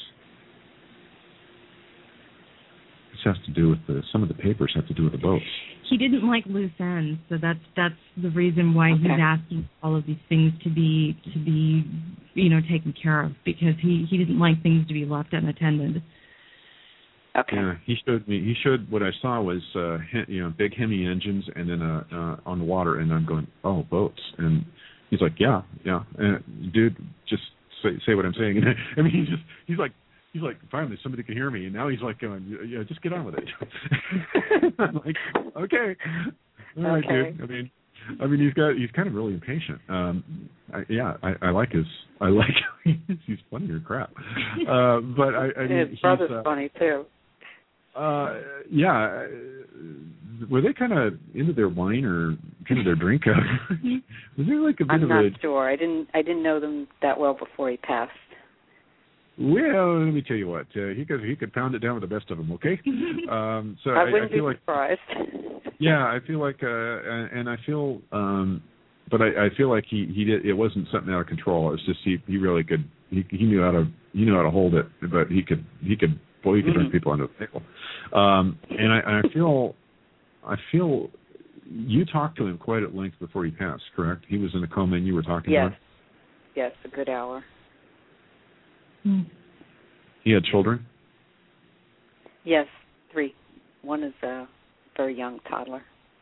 Speaker 2: This has to do with the, some of the papers have to do with the boats.
Speaker 4: He didn't like loose ends, so that's that's the reason why
Speaker 17: okay.
Speaker 4: he's asking all of these things to be to be you know taken care of, because he, he didn't like things to be left unattended.
Speaker 17: Okay.
Speaker 2: Yeah, he showed me. He showed what I saw was uh, he, you know big Hemi engines and then uh, uh, on the water, and I'm going, oh, boats, and he's like, yeah, yeah, and dude, just say say what I'm saying. And I mean, he's just he's like. He's like, finally, somebody can hear me. And now he's like going, yeah, just get on with it. I'm like, okay. All right,
Speaker 17: okay.
Speaker 2: dude. I mean, I mean, he's got, he's kind of really impatient. Um, I, yeah, I, I like his, I like, he's funny or crap. Uh, but I, I mean,
Speaker 17: his brother's
Speaker 2: uh,
Speaker 17: funny too.
Speaker 2: Uh, yeah. Were they kind of into their wine or kind of their drink? Was there like a bit
Speaker 17: I'm
Speaker 2: of
Speaker 17: not
Speaker 2: a...
Speaker 17: sure. I didn't. I didn't know them that well before he passed.
Speaker 2: Well, let me tell you what. Uh, he could he could pound it down with the best of them. Okay. Um, so
Speaker 17: I
Speaker 2: I,
Speaker 17: wouldn't
Speaker 2: I feel
Speaker 17: be
Speaker 2: like,
Speaker 17: surprised.
Speaker 2: yeah, I feel like, uh, and, and I feel, um, but I, I feel like he he did. It wasn't something out of control. It's just he he really could. He he knew how to he knew how to hold it, but he could he could boy he could
Speaker 17: mm-hmm.
Speaker 2: turn people into a pickle. Um, and I, I feel. I feel you talked to him quite at length before he passed, correct? He was in a coma and you were talking
Speaker 17: yes.
Speaker 2: to him?
Speaker 17: Yes, a good hour.
Speaker 4: Hmm.
Speaker 2: He had children?
Speaker 17: Yes, three. One is a very young toddler.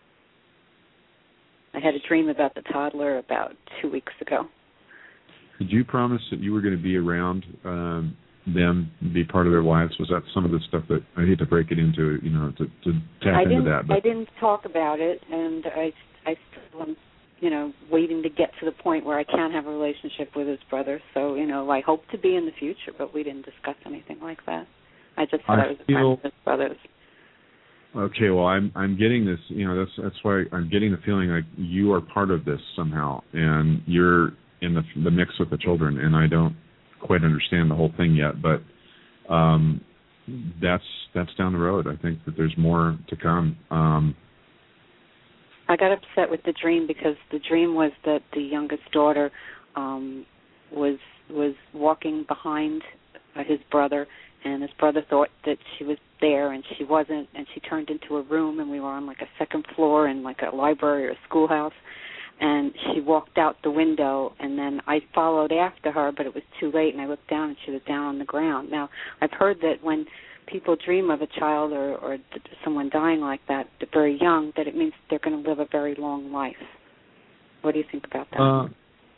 Speaker 17: I had a dream about the toddler about two weeks ago.
Speaker 2: Did you promise that you were going to be around um, them, be part of their lives? Was that some of the stuff that, I hate to break it into, you know, to, to tap
Speaker 17: I
Speaker 2: into
Speaker 17: didn't,
Speaker 2: that? But
Speaker 17: I didn't talk about it, and I, I still am, you know, waiting to get to the point where I can have a relationship with his brother. So, you know, I hope to be in the future, but we didn't discuss anything like that. I just said I,
Speaker 2: I
Speaker 17: was a
Speaker 2: feel,
Speaker 17: friend of his brother's.
Speaker 2: Okay, well, I'm I'm getting this, you know, that's that's why I'm getting the feeling like you are part of this somehow, and you're in the the mix with the children, and I don't quite understand the whole thing yet, but um, that's that's down the road. I think that there's more to come. Um,
Speaker 17: I got upset with the dream because the dream was that the youngest daughter um, was was walking behind uh, his brother, and his brother thought that she was there, and she wasn't, and she turned into a room, and we were on like a second floor in like a library or a schoolhouse. And she walked out the window, and then I followed after her, but it was too late, and I looked down, and she was down on the ground. Now, I've heard that when people dream of a child or, or someone dying like that, very young, that it means they're going to live a very long life. What do you think about that?
Speaker 2: Uh,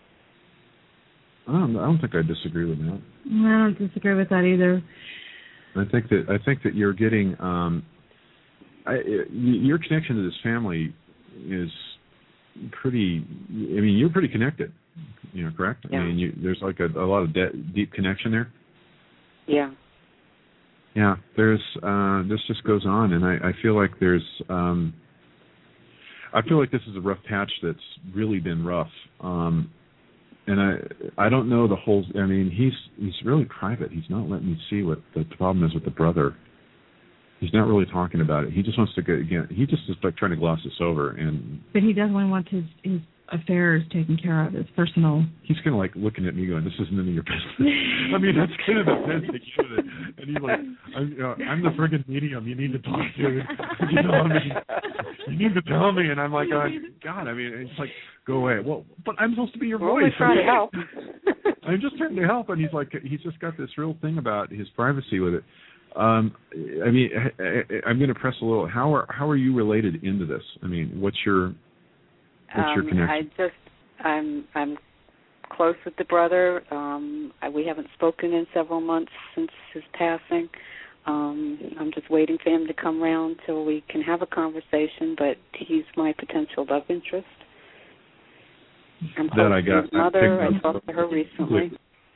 Speaker 2: I don't, I don't think I disagree with that.
Speaker 4: I don't disagree with that either.
Speaker 2: I think that I think that you're getting um, I, your connection to this family is pretty. I mean, you're pretty connected. You know, correct?
Speaker 17: Yeah.
Speaker 2: I mean, you, there's like a, a lot of de- deep connection there.
Speaker 17: Yeah.
Speaker 2: Yeah. There's uh, this just goes on, and I, I feel like there's. Um, I feel like this is a rough patch that's really been rough. Um, And I I don't know the whole. I mean, he's he's really private. He's not letting me see what the problem is with the brother. He's not really talking about it. He just wants to get again. He just is like trying to gloss this over. And
Speaker 4: but he definitely wants his his affairs taken care of. His personal.
Speaker 2: He's kind of like looking at me, going, "This isn't none of your business." I mean, that's kind of the sense that you it. And he's like, I'm, you know, "I'm the friggin' medium. You need to talk to. You know, I mean, you need to tell me." And I'm like, oh, "God, I mean, it's like." Go away. Well, but I'm supposed to be your
Speaker 17: We're
Speaker 2: voice.
Speaker 17: only trying to help.
Speaker 2: I'm just trying to help, and he's like, he's just got this real thing about his privacy with it. Um, I mean, I, I, I'm going to press a little. How are how are you related into this? I mean, what's your what's
Speaker 17: um,
Speaker 2: your connection?
Speaker 17: I just I'm I'm close with the brother. Um, I, we haven't spoken in several months since his passing. Um, I'm just waiting for him to come around till we can have a conversation. But he's my potential love interest. I'm close
Speaker 2: that I
Speaker 17: to
Speaker 2: got.
Speaker 17: his mother. I,
Speaker 2: I
Speaker 17: talked to her recently.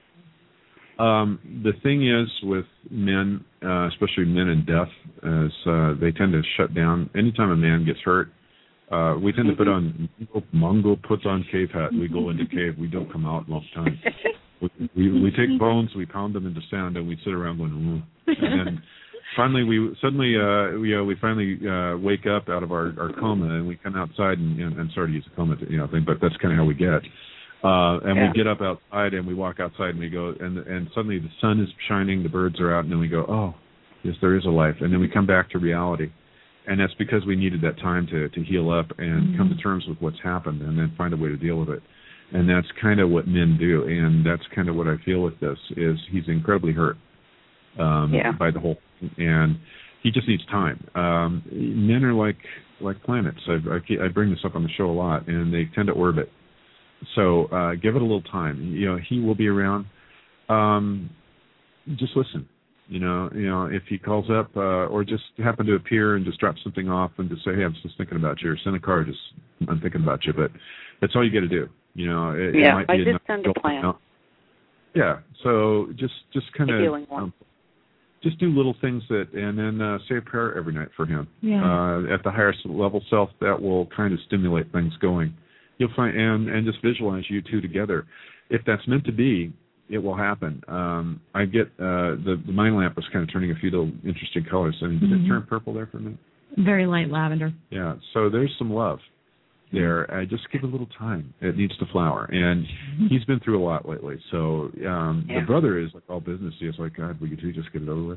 Speaker 2: Um, the thing is with men, uh, especially men in death, is uh, they tend to shut down. Anytime a man gets hurt, uh, we tend to put on, Mongo puts on cave hat. We go into cave. We don't come out most times. We, we, we take bones, we pound them into sand, and we sit around going, ooh. And then finally, we suddenly, uh, we, uh, we finally uh, wake up out of our, our coma, and we come outside, and, and, and sorry to use a coma, to, you know, thing, but that's kind of how we get. Uh, and yeah. we get up outside, and we walk outside, and we go, and and suddenly the sun is shining, the birds are out, and then we go, oh, yes, there is a life. And then we come back to reality. And that's because we needed that time to, to heal up and mm-hmm. come to terms with what's happened and then find a way to deal with it. And that's kind of what men do, and that's kind of what I feel with this, is he's incredibly hurt um,
Speaker 17: yeah.
Speaker 2: by the whole thing, and he just needs time. Um, men are like like planets. I, I, I bring this up on the show a lot, and they tend to orbit. So uh, give it a little time. You know, he will be around. Um, just listen. You know, you know, if he calls up uh, or just happen to appear and just drop something off and just say, "Hey, I'm just thinking about you," or send a card, just I'm thinking about you. But that's all you got to do. You know, it,
Speaker 17: yeah,
Speaker 2: it might be
Speaker 17: I did
Speaker 2: enough
Speaker 17: send a plan.
Speaker 2: Yeah, so just just kind of. Um, just do little things that, and then uh, say a prayer every night for him.
Speaker 4: Yeah.
Speaker 2: Uh, at the higher level self, that will kind of stimulate things going. You'll find, and and just visualize you two together. If that's meant to be, it will happen. Um, I get uh, the the mind lamp was kind of turning a few little interesting colors. I mean, did
Speaker 4: Mm-hmm.
Speaker 2: it turn purple there for a minute?
Speaker 4: Very light lavender.
Speaker 2: Yeah. So there's some love there. I just give it a little time. It needs to flower, and he's been through a lot lately. So um,
Speaker 5: Yeah.
Speaker 2: the brother is like all business. He's like, God, will you two just get it over with?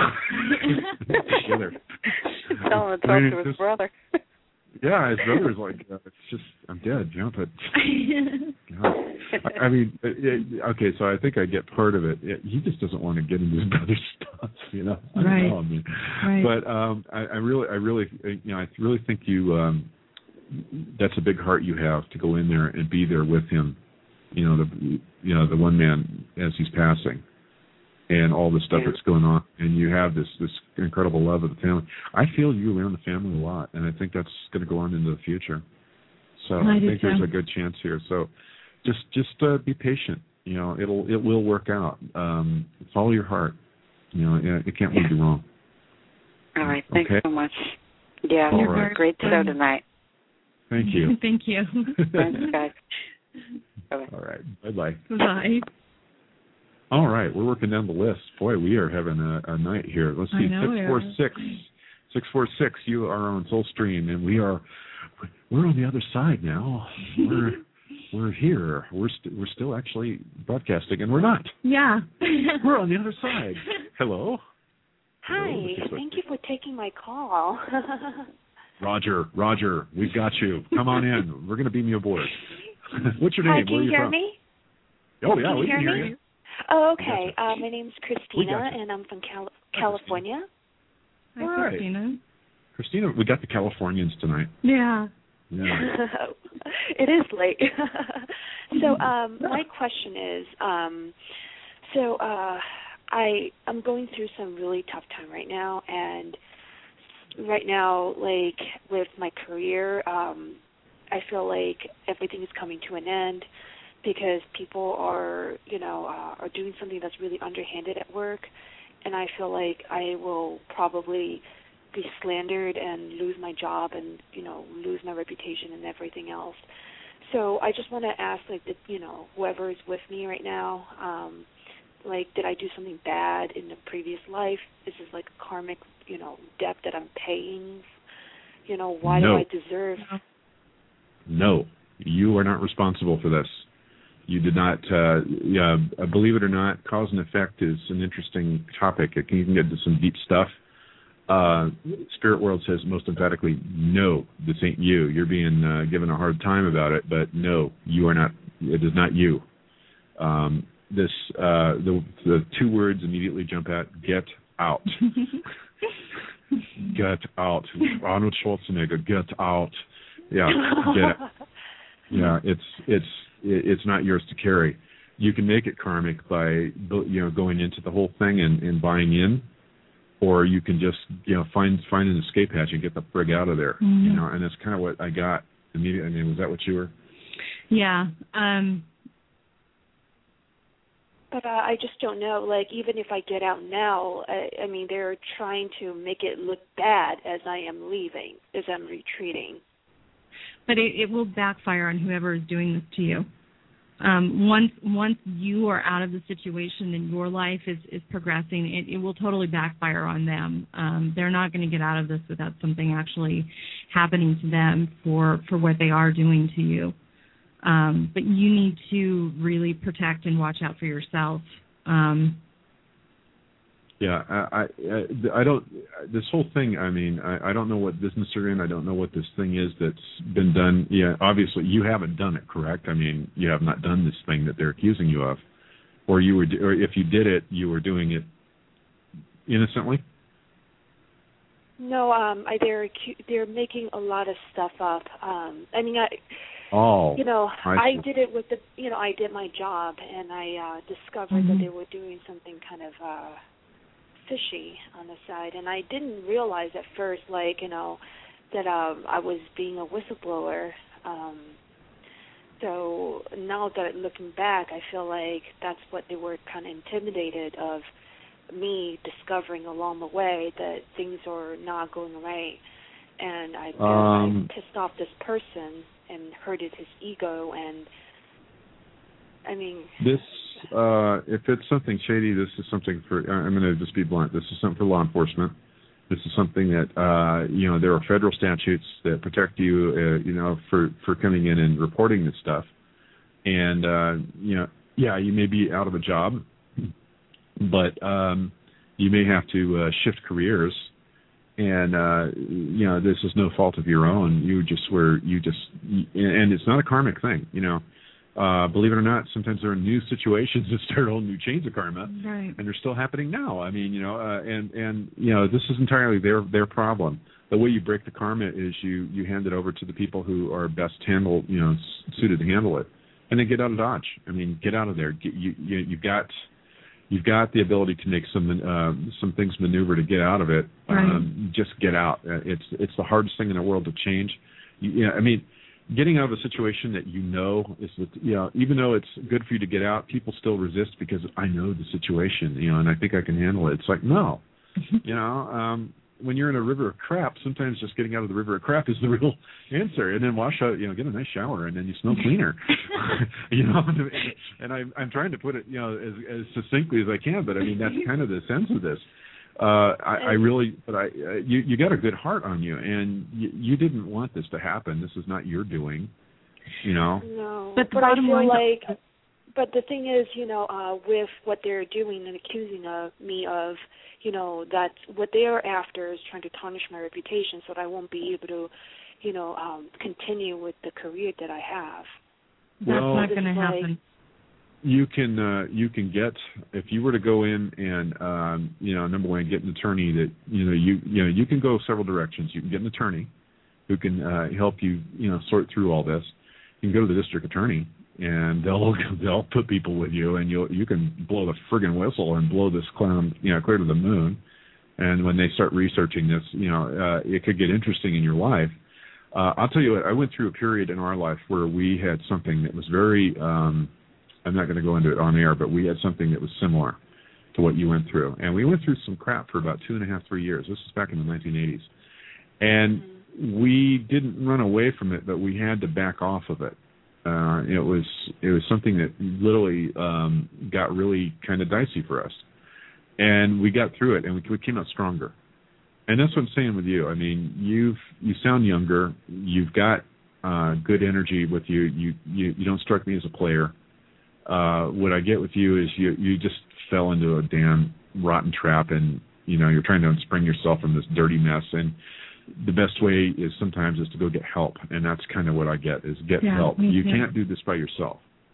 Speaker 2: Together.
Speaker 5: Tell him to talk
Speaker 2: I mean,
Speaker 5: to his
Speaker 2: just-
Speaker 5: brother.
Speaker 2: Yeah, his brother's like, uh, it's just, I'm dead, jump it. God. I, I mean, it, it, okay, so I think I get part of it. it. He just doesn't want to get into his brother's stuff, you know. I don't
Speaker 4: Right.
Speaker 2: know. I mean,
Speaker 4: Right.
Speaker 2: but um, I, I really, I really, you know, I really think you. Um, that's a big heart you have to go in there and be there with him. You know, the, you know, the one man as he's passing. And all the stuff
Speaker 5: Yeah.
Speaker 2: that's going on, and you have this this incredible love of the family. I feel you around the family a lot, and I think that's going to go on into the future. So
Speaker 4: I
Speaker 2: I,
Speaker 4: do
Speaker 2: think
Speaker 4: too.
Speaker 2: there's a good chance here. So just just uh, be patient. You know, it'll it will work out. Um, follow your heart. You know, it, it can't lead you wrong.
Speaker 5: All right. Thanks
Speaker 2: Okay.
Speaker 5: so much. Yeah,
Speaker 2: All
Speaker 5: you're
Speaker 2: right.
Speaker 5: great show tonight.
Speaker 2: Thank you.
Speaker 4: Thank you.
Speaker 5: Thanks, guys. Bye-bye.
Speaker 2: All right. Bye bye.
Speaker 4: Bye.
Speaker 2: All right, we're working down the list. Boy, we are having a, a night here. Let's
Speaker 4: I
Speaker 2: see,
Speaker 4: know
Speaker 2: six
Speaker 4: we
Speaker 2: four
Speaker 4: are.
Speaker 2: six, six four six. You are on Soulstream, and we are we're on the other side now. We're we're here. We're st- we're still actually broadcasting, and we're not.
Speaker 4: Yeah.
Speaker 2: We're on the other side. Hello,
Speaker 16: Hi,
Speaker 2: Hello, this is
Speaker 16: thank you for taking my call.
Speaker 2: Roger. Roger, we've got you. Come on in. We're going to beam you aboard. What's your
Speaker 16: Hi,
Speaker 2: name?
Speaker 16: can
Speaker 2: Where are
Speaker 16: you
Speaker 2: you
Speaker 16: hear
Speaker 2: from?
Speaker 16: me?
Speaker 2: Oh yeah,
Speaker 16: Can you
Speaker 2: we
Speaker 16: hear
Speaker 2: can hear
Speaker 16: me?
Speaker 2: you.
Speaker 16: Oh, okay. Uh, my name's Christina,
Speaker 2: gotcha.
Speaker 16: and I'm from Cal- California.
Speaker 4: Hi,
Speaker 2: All right.
Speaker 4: Christina.
Speaker 2: Christina, we got the Californians tonight.
Speaker 4: Yeah.
Speaker 2: Yeah.
Speaker 16: It is late. So um, my question is, um, so uh, I I'm going through some really tough time right now, and right now, like with my career, um, I feel like everything is coming to an end because people are, you know, uh, are doing something that's really underhanded at work, and I feel like I will probably be slandered and lose my job and, you know, lose my reputation and everything else. So I just want to ask, like, the, you know, whoever is with me right now, um, like, did I do something bad in the previous life? Is this like a karmic, you know, debt that I'm paying? You know, why
Speaker 2: No.
Speaker 16: do I deserve?
Speaker 2: No, you are not responsible for this. You did not, uh, yeah, believe it or not, cause and effect is an interesting topic. It can, you can get into some deep stuff. Uh, Spirit World says most emphatically, no, this ain't you. You're being uh, given a hard time about it, but no, you are not, it is not you. Um, this, uh, the, the two words immediately jump out, get out. Get out. Arnold Schwarzenegger, get out. Yeah, get out. Yeah, it's it's it's not yours to carry. You can make it karmic by, you know, going into the whole thing and, and buying in, or you can just, you know, find find an escape hatch and get the frig out of there.
Speaker 4: Mm-hmm.
Speaker 2: You know, and that's kind of what I got immediately. I mean, was that what you were?
Speaker 4: Yeah. Um
Speaker 16: But uh, I just don't know. Like, even if I get out now, I, I mean, they're trying to make it look bad as I am leaving, as I'm retreating.
Speaker 4: But it, it will backfire on whoever is doing this to you. Um, once once you are out of the situation and your life is, is progressing, it, it will totally backfire on them. Um, they're not going to get out of this without something actually happening to them for, for what they are doing to you. Um, but you need to really protect and watch out for yourself. Um,
Speaker 2: Yeah, I, I, I don't. This whole thing. I mean, I, I don't know what business you're in. I don't know what this thing is that's been done. Yeah, obviously you haven't done it, correct? I mean, you have not done this thing that they're accusing you of, or you were, or if you did it, you were doing it innocently.
Speaker 16: No, um, I, they're acu- they're making a lot of stuff up. Um, I mean, I.
Speaker 2: Oh,
Speaker 16: you know,
Speaker 2: I,
Speaker 16: I did it with the. You know, I did my job, and I uh, discovered
Speaker 4: Mm-hmm.
Speaker 16: that they were doing something kind of. Uh, fishy on the side, and I didn't realize at first, like, you know, that um, I was being a whistleblower. Um, so now that looking back, I feel like that's what they were kind of intimidated of, me discovering along the way that things are not going right, and I guess
Speaker 2: Um,
Speaker 16: I pissed off this person and hurted his ego, and I mean,
Speaker 2: This, uh, if it's something shady, this is something for, I'm going to just be blunt, this is something for law enforcement. This is something that, uh, you know, there are federal statutes that protect you, uh, you know, for, for coming in and reporting this stuff. And, uh, you know, yeah, you may be out of a job, but um, you may have to uh, shift careers. And, uh, you know, this is no fault of your own. You just were, you just, and it's not a karmic thing, you know. Uh, believe it or not, sometimes there are new situations that start whole new chains of karma,
Speaker 4: right.
Speaker 2: and they're still happening now. I mean, you know, uh, and and you know, this is entirely their their problem. The way you break the karma is you you hand it over to the people who are best handle, you know, suited to handle it, and then get out of Dodge. I mean, get out of there. Get, you you you've got you've got the ability to make some uh, some things maneuver to get out of it.
Speaker 4: Right.
Speaker 2: Um, just get out. Uh, it's it's the hardest thing in the world to change. You, you know, I mean. Getting out of a situation that you know is, you know, even though it's good for you to get out, people still resist because I know the situation, you know, and I think I can handle it. It's like, no, you know, um, when you're in a river of crap, sometimes just getting out of the river of crap is the real answer. And then wash out, you know, get a nice shower, and then you smell cleaner, you know. And I'm I'm trying to put it, you know, as, as succinctly as I can, but I mean that's kind of the sense of this. Uh, I, I really, but I, uh, you, you got a good heart on you, and you, you didn't want this to happen. This is not your doing, you know.
Speaker 16: No,
Speaker 4: but,
Speaker 16: but I feel like, but the thing is, you know, uh, with what they're doing and accusing of me of, you know, that what they are after is trying to tarnish my reputation, so that I won't be able to, you know, um, continue with the career that I have.
Speaker 2: Well,
Speaker 4: that's not going to happen.
Speaker 2: Like, You can uh, you can get, if you were to go in and um, you know, number one, get an attorney that you know you you know you can go several directions. You can get an attorney who can uh, help you you know sort through all this. You can go to the district attorney and they'll they'll put people with you, and you you can blow the friggin' whistle and blow this clown you know clear to the moon. And when they start researching this, you know uh, it could get interesting in your life. Uh, I'll tell you what, I went through a period in our life where we had something that was very um, I'm not going to go into it on air, but we had something that was similar to what you went through. And we went through some crap for about two and a half, three years. This is back in the nineteen eighties. And mm-hmm. we didn't run away from it, but we had to back off of it. Uh, it was it was something that literally um, got really kind of dicey for us. And we got through it, and we, we came out stronger. And that's what I'm saying with you. I mean, you've you sound younger. You've got uh, good energy with you. You, you. you don't strike me as a player. Uh, what I get with you is you you just fell into a damn rotten trap, and you know you're trying to unspring yourself from this dirty mess. And the best way is sometimes is to go get help, and that's kind of what I get is get
Speaker 4: yeah,
Speaker 2: help. You
Speaker 4: too.
Speaker 2: can't do this by yourself.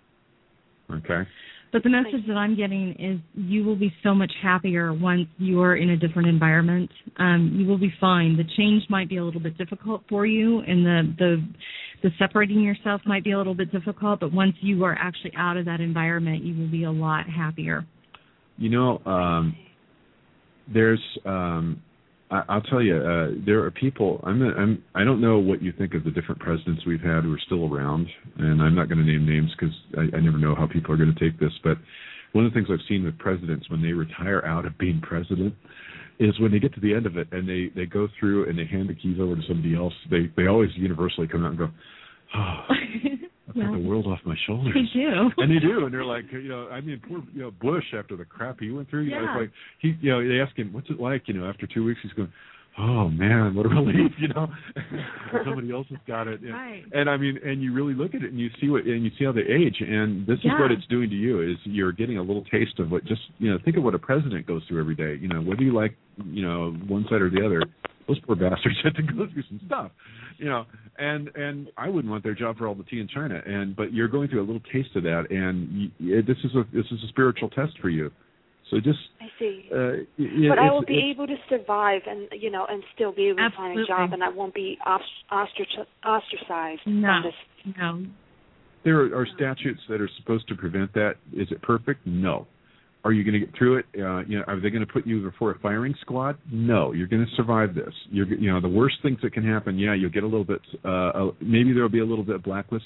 Speaker 2: Okay.
Speaker 4: But the message that I'm getting is you will be so much happier once you are in a different environment. Um, you will be fine. The change might be a little bit difficult for you, and the the the separating yourself might be a little bit difficult, but once you are actually out of that environment, you will be a lot happier.
Speaker 2: You know, um, there's, um, I, I'll tell you, uh, there are people, I'm, I'm, I don't know what you think of the different presidents we've had who are still around, and I'm not going to name names because I, I never know how people are going to take this, but one of the things I've seen with presidents when they retire out of being president is when they get to the end of it and they, they go through and they hand the keys over to somebody else, they, they always universally come out and go, oh, I
Speaker 4: yeah.
Speaker 2: put the world off my shoulders.
Speaker 4: They do.
Speaker 2: And they do. And they're like, you know, I mean, poor you know, Bush, after the crap he went through, you
Speaker 4: yeah.
Speaker 2: know, it's like, he, you know, they ask him, what's it like, you know, after two weeks, he's going, oh, man, what a relief, you know. Somebody else has got it. And,
Speaker 4: right.
Speaker 2: and, I mean, and you really look at it and you see what, and you see how they age. And this
Speaker 4: yeah.
Speaker 2: is what it's doing to you is you're getting a little taste of what just, you know, think of what a president goes through every day. You know, whether you like, you know, one side or the other, those poor bastards have to go through some stuff, you know, and and I wouldn't want their job for all the tea in China, and but you're going through a little taste of that, and you, this is a this is a spiritual test for you. So just
Speaker 16: I see,
Speaker 2: uh, yeah,
Speaker 16: but I will be able to survive, and you know, and still be able
Speaker 4: absolutely.
Speaker 16: to find a job, and I won't be ostracized. ostracized
Speaker 4: no,
Speaker 16: from this.
Speaker 4: no.
Speaker 2: There are, are statutes that are supposed to prevent that. Is it perfect? No. Are you going to get through it? Uh, you know, are they going to put you before a firing squad? No, you're going to survive this. You're, you know, the worst things that can happen. Yeah, you'll get a little bit. Uh, maybe there'll be a little bit of blacklisting.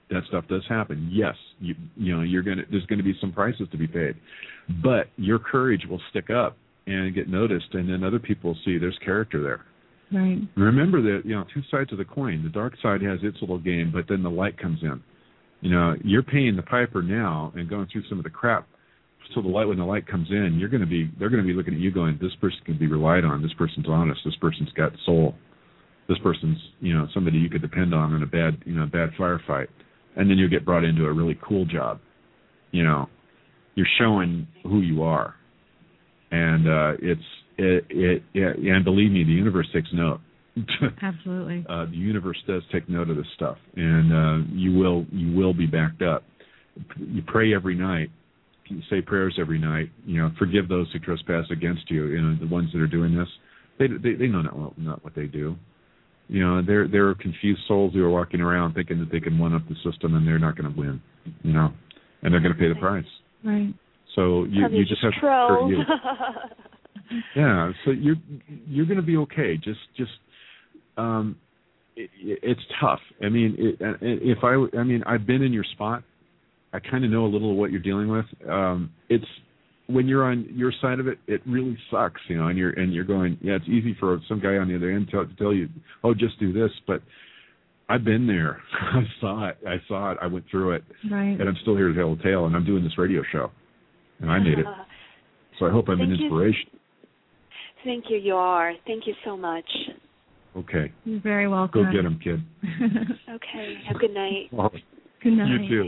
Speaker 2: that stuff does happen. Yes, you you know you're gonna there's going to be some prices to be paid, but your courage will stick up and get noticed, and then other people will see there's character there.
Speaker 4: Right.
Speaker 2: Remember that, you know, two sides of the coin. The dark side has its little game, but then the light comes in. You know, you're paying the piper now and going through some of the crap. So the light, when the light comes in, you're going to be, they're going to be looking at you going, this person can be relied on. This person's honest. This person's got soul. This person's, you know, somebody you could depend on in a bad, you know, bad firefight. And then you get brought into a really cool job. You know, you're showing who you are. And uh, it's, It, it, it, and believe me, the universe takes note.
Speaker 4: Absolutely.
Speaker 2: uh, the universe does take note of this stuff, and uh, you will you will be backed up. You pray every night. You say prayers every night. You know, forgive those who trespass against you. You know, the ones that are doing this, they they, they know not not what they do. You know, they're they're confused souls who are walking around thinking that they can one up the system, and they're not going to win. You know, and they're going to pay the price.
Speaker 4: Right.
Speaker 2: So you you just have to
Speaker 16: trolls.
Speaker 2: you. Yeah, so you're you're going to be okay. Just just um, it, it's tough. I mean, it, if I I mean I've been in your spot. I kind of know a little of what you're dealing with. Um, it's when you're on your side of it, it really sucks, you know. And you're and you're going, yeah, it's easy for some guy on the other end to, to tell you, oh, just do this. But I've been there. I saw it. I saw it. I went through it.
Speaker 4: Right.
Speaker 2: And I'm still here to tell the tale. And I'm doing this radio show, and I made it. So I hope I'm
Speaker 16: Thank
Speaker 2: an
Speaker 16: you.
Speaker 2: inspiration.
Speaker 16: Thank you, you are. Thank you so much.
Speaker 2: Okay.
Speaker 4: You're very welcome.
Speaker 2: Go get him, kid.
Speaker 16: Okay. Have a good night.
Speaker 2: Well,
Speaker 4: Good night.
Speaker 2: you too.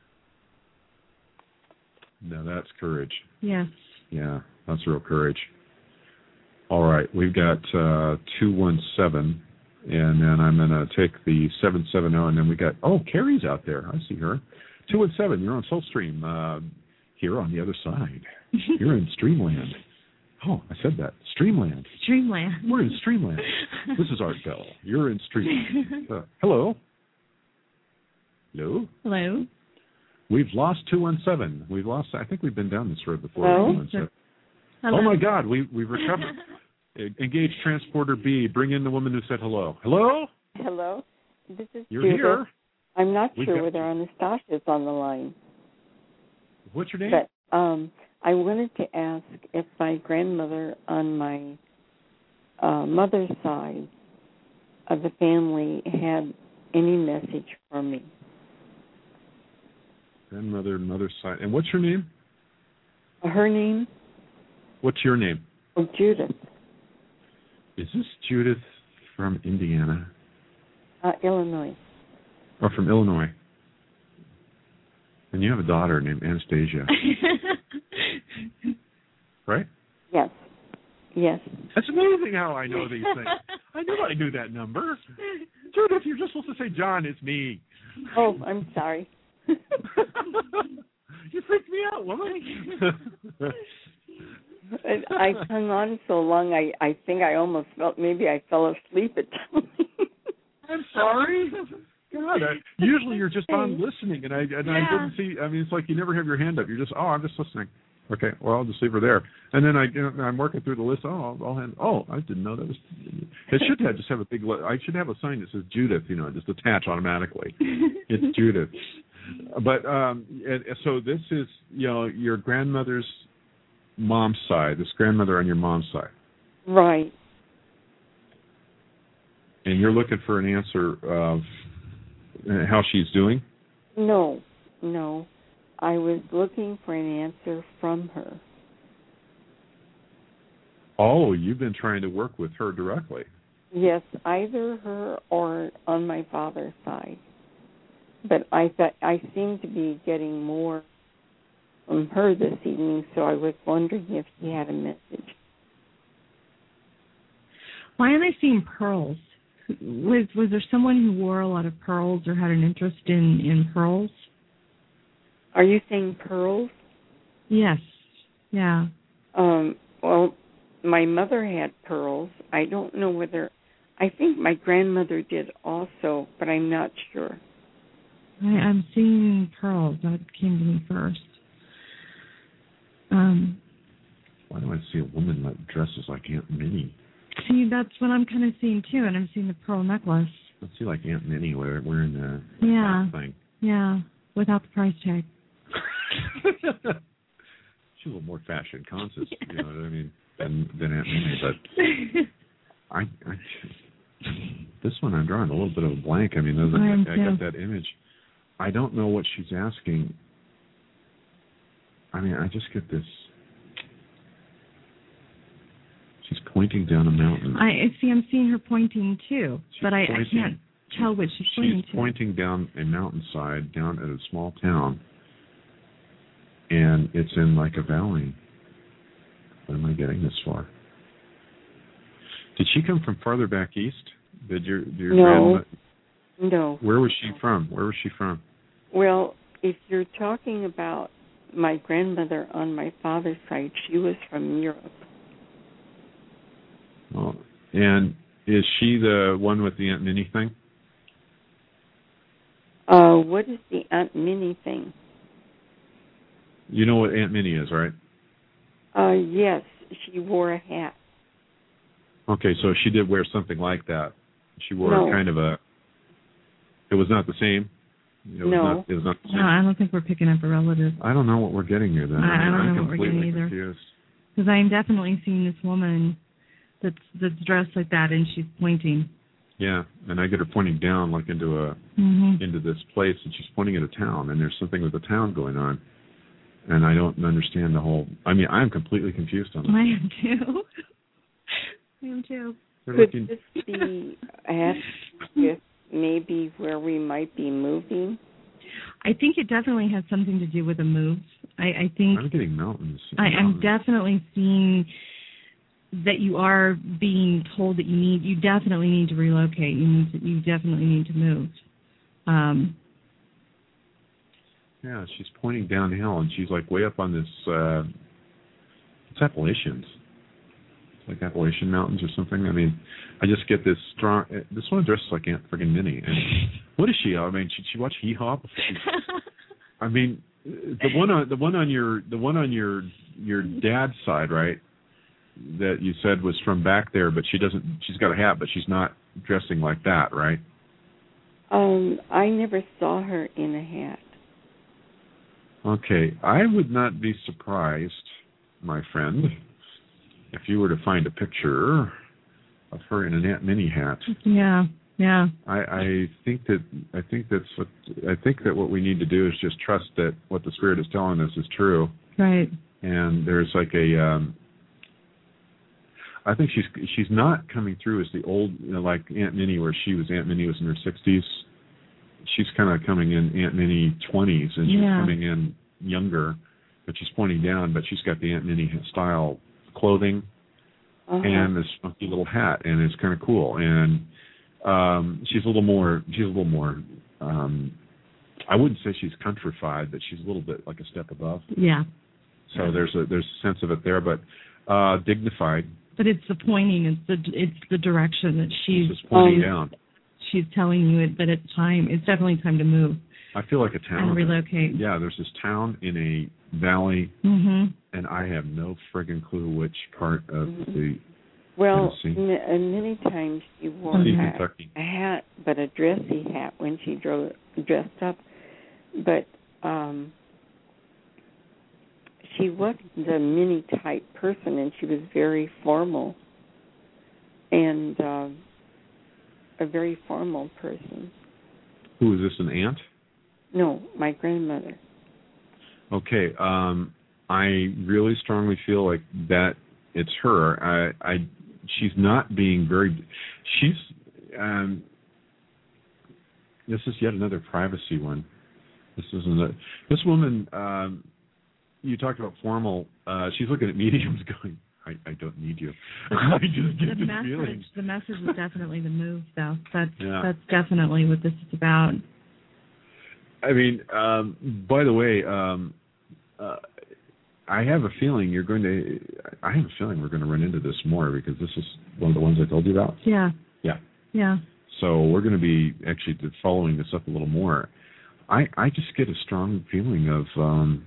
Speaker 2: No, that's courage.
Speaker 4: Yes.
Speaker 2: Yeah, that's real courage. All right, we've got uh, two one seven, and then I'm going to take the seven seven zero, and then we got, oh, Carrie's out there. I see her. two one seven, you're on Soulstream. Uh, here on the other side. You're in Streamland. Oh, I said that. Streamland.
Speaker 4: Streamland.
Speaker 2: We're in Streamland. This is Art Bell. You're in Streamland. Uh, hello. Hello.
Speaker 4: Hello.
Speaker 2: We've lost two one seven. We've lost, I think we've been down this road before.
Speaker 4: Hello?
Speaker 2: Hello? Oh, my God. We, we've recovered. Engage Transporter B. Bring in the woman who said hello. Hello?
Speaker 18: Hello. This is
Speaker 2: You're
Speaker 18: Judith.
Speaker 2: here.
Speaker 18: I'm not
Speaker 2: We've
Speaker 18: sure
Speaker 2: got-
Speaker 18: whether Anastasia's on the line.
Speaker 2: What's your name?
Speaker 18: But um, I wanted to ask if my grandmother on my uh, mother's side of the family had any message for me.
Speaker 2: Grandmother, mother's side. And what's your name?
Speaker 18: Her name?
Speaker 2: What's your name?
Speaker 18: Oh, Judith.
Speaker 2: Is this Judith from Indiana?
Speaker 18: Uh, Illinois.
Speaker 2: Or from Illinois? And you have a daughter named Anastasia. Right?
Speaker 18: Yes. Yes.
Speaker 2: That's amazing how I know these things. I knew I knew that number. Judith, you're just supposed to say, John, it's me.
Speaker 18: Oh, I'm sorry.
Speaker 2: You freaked me out, woman.
Speaker 18: I hung on so long, I, I think I almost felt maybe I fell asleep at times.
Speaker 2: I'm sorry. God, I, usually you're just on listening, and I and
Speaker 18: Yeah.
Speaker 2: I didn't see. I mean, it's like you never have your hand up. You're just, oh, I'm just listening. Okay, well, I'll just leave her there. And then I, you know, I'm working through the list. Oh, I'll, I'll hand. Oh, I didn't know that was. It should have just have a big. li- I should have a sign that says Judith. You know, just attach automatically. It's Judith. But um, and, and so this is, you know, your grandmother's mom's side. This grandmother on your mom's side.
Speaker 18: Right.
Speaker 2: And you're looking for an answer of how she's doing?
Speaker 18: No, no. I was looking for an answer from her.
Speaker 2: Oh, you've been trying to work with her directly.
Speaker 18: Yes, either her or on my father's side. But I thought I seem to be getting more from her this evening, so I was wondering if she had a message.
Speaker 4: Why am I seeing pearls? Was was there someone who wore a lot of pearls or had an interest in, in pearls?
Speaker 18: Are you saying pearls?
Speaker 4: Yes. Yeah.
Speaker 18: Um, well, my mother had pearls. I don't know whether, I think my grandmother did also, but I'm not sure.
Speaker 4: I, I'm seeing pearls. That came to me first. Um,
Speaker 2: Why do I see a woman that dresses like Aunt Minnie?
Speaker 4: see, that's what I'm kind of seeing too, and I'm seeing the pearl necklace.
Speaker 2: I see like Aunt Minnie wearing the
Speaker 4: Yeah.
Speaker 2: thing.
Speaker 4: Yeah, without the price tag.
Speaker 2: She's a little more fashion conscious, yeah. You know what I mean, than than Aunt Minnie. But I, I, this one I'm drawing a little bit of a blank. I mean, I, I got that image. I don't know what she's asking. I mean, I just get this. She's pointing down a mountain.
Speaker 4: I see. I'm seeing her pointing too,
Speaker 2: she's
Speaker 4: but I, I can't tell what she's pointing
Speaker 2: she's
Speaker 4: to.
Speaker 2: She's pointing down a mountainside, down at a small town, and it's in like a valley. What am I getting this for? Did she come from farther back east? Did your your
Speaker 18: no,
Speaker 2: grandma?
Speaker 18: No.
Speaker 2: Where was she from? Where was she from?
Speaker 18: Well, if you're talking about my grandmother on my father's side, she was from Europe.
Speaker 2: Oh, and is she the one with the Aunt Minnie thing?
Speaker 18: Uh, what is the Aunt Minnie thing?
Speaker 2: You know what Aunt Minnie is, right?
Speaker 18: Uh, yes, she wore a hat.
Speaker 2: Okay, so she did wear something like that. She wore
Speaker 18: no.
Speaker 2: kind of a. It was not the same. It was
Speaker 18: no.
Speaker 2: Not, it was not the same.
Speaker 4: No, I don't think we're picking up a relative.
Speaker 2: I don't know what we're getting here then.
Speaker 4: I, I don't
Speaker 2: I'm
Speaker 4: know what we're getting either. Because I am definitely seeing this woman that's that's dressed like that, and she's pointing.
Speaker 2: Yeah, and I get her pointing down, like into a
Speaker 4: mm-hmm.
Speaker 2: into this place, and she's pointing at a town, and there's something with the town going on, and I don't understand the whole. I mean, I'm completely confused on this.
Speaker 4: I am too. I am too.
Speaker 18: Could looking... this be at with maybe where we might be moving?
Speaker 4: I think it definitely has something to do with the moves. I, I think
Speaker 2: I'm getting mountains.
Speaker 4: I,
Speaker 2: mountains.
Speaker 4: I'm definitely seeing that you are being told that you need, you definitely need to relocate. You need to, you definitely need to move. Um,
Speaker 2: yeah, she's pointing downhill, and she's like way up on this. Uh, it's Appalachians. It's like Appalachian Mountains or something. I mean, I just get this strong. This one dresses like Aunt friggin' Minnie. And what is she? I mean, should she watch Hee Haw? I mean, the one on the one on your the one on your your dad's side, right? That you said was from back there, but she doesn't. She's got a hat, but she's not dressing like that, right?
Speaker 18: Um, I never saw her in a hat.
Speaker 2: Okay, I would not be surprised, my friend, if you were to find a picture of her in an Aunt Minnie hat.
Speaker 4: Yeah, yeah.
Speaker 2: I, I think that I think that's what I think that what we need to do is just trust that what the Spirit is telling us is true.
Speaker 4: Right.
Speaker 2: And there's like a. Um, I think she's she's not coming through as the old, you know, like Aunt Minnie, where she was Aunt Minnie was in her sixties. She's kind of coming in Aunt Minnie twenties, and she's
Speaker 4: yeah.
Speaker 2: coming in younger, but she's pointing down, but she's got the Aunt Minnie style clothing
Speaker 18: uh-huh.
Speaker 2: and this funky little hat, and it's kind of cool. And um, she's a little more, she's a little more. Um, I wouldn't say she's countrified, but she's a little bit like a step above.
Speaker 4: Yeah.
Speaker 2: So there's a there's a sense of it there, but uh, dignified.
Speaker 4: But it's the pointing, it's the it's the direction that she's
Speaker 2: just pointing down.
Speaker 4: She's telling you it, that it's time. It's definitely time to move.
Speaker 2: I feel like a town.
Speaker 4: And relocate.
Speaker 2: Yeah, there's this town in a valley,
Speaker 4: mm-hmm.
Speaker 2: and I have no friggin' clue which part of
Speaker 18: mm-hmm.
Speaker 2: the.
Speaker 18: Well,
Speaker 2: Tennessee.
Speaker 18: n- many times she wore
Speaker 2: mm-hmm.
Speaker 18: a, a hat, but a dressy hat when she drove, dressed up. But um, she wasn't a Minnie type person, and she was very formal, and uh, a very formal person.
Speaker 2: Who is this? An aunt?
Speaker 18: No, my grandmother.
Speaker 2: Okay, um, I really strongly feel like that it's her. I, I, she's not being very. She's. Um, this is yet another privacy one. This isn't a. This woman. Um, you talked about formal. Uh, she's looking at mediums, going, "I, I don't need you." I just get
Speaker 4: the
Speaker 2: this
Speaker 4: message.
Speaker 2: feeling.
Speaker 4: The message is definitely the move, though. That's
Speaker 2: yeah.
Speaker 4: that's definitely what this is about.
Speaker 2: I mean, um, by the way, um, uh, I have a feeling you're going to. I have a feeling we're going to run into this more because this is one of the ones I told you about.
Speaker 4: Yeah.
Speaker 2: Yeah.
Speaker 4: Yeah.
Speaker 2: So we're going to be actually following this up a little more. I I just get a strong feeling of um,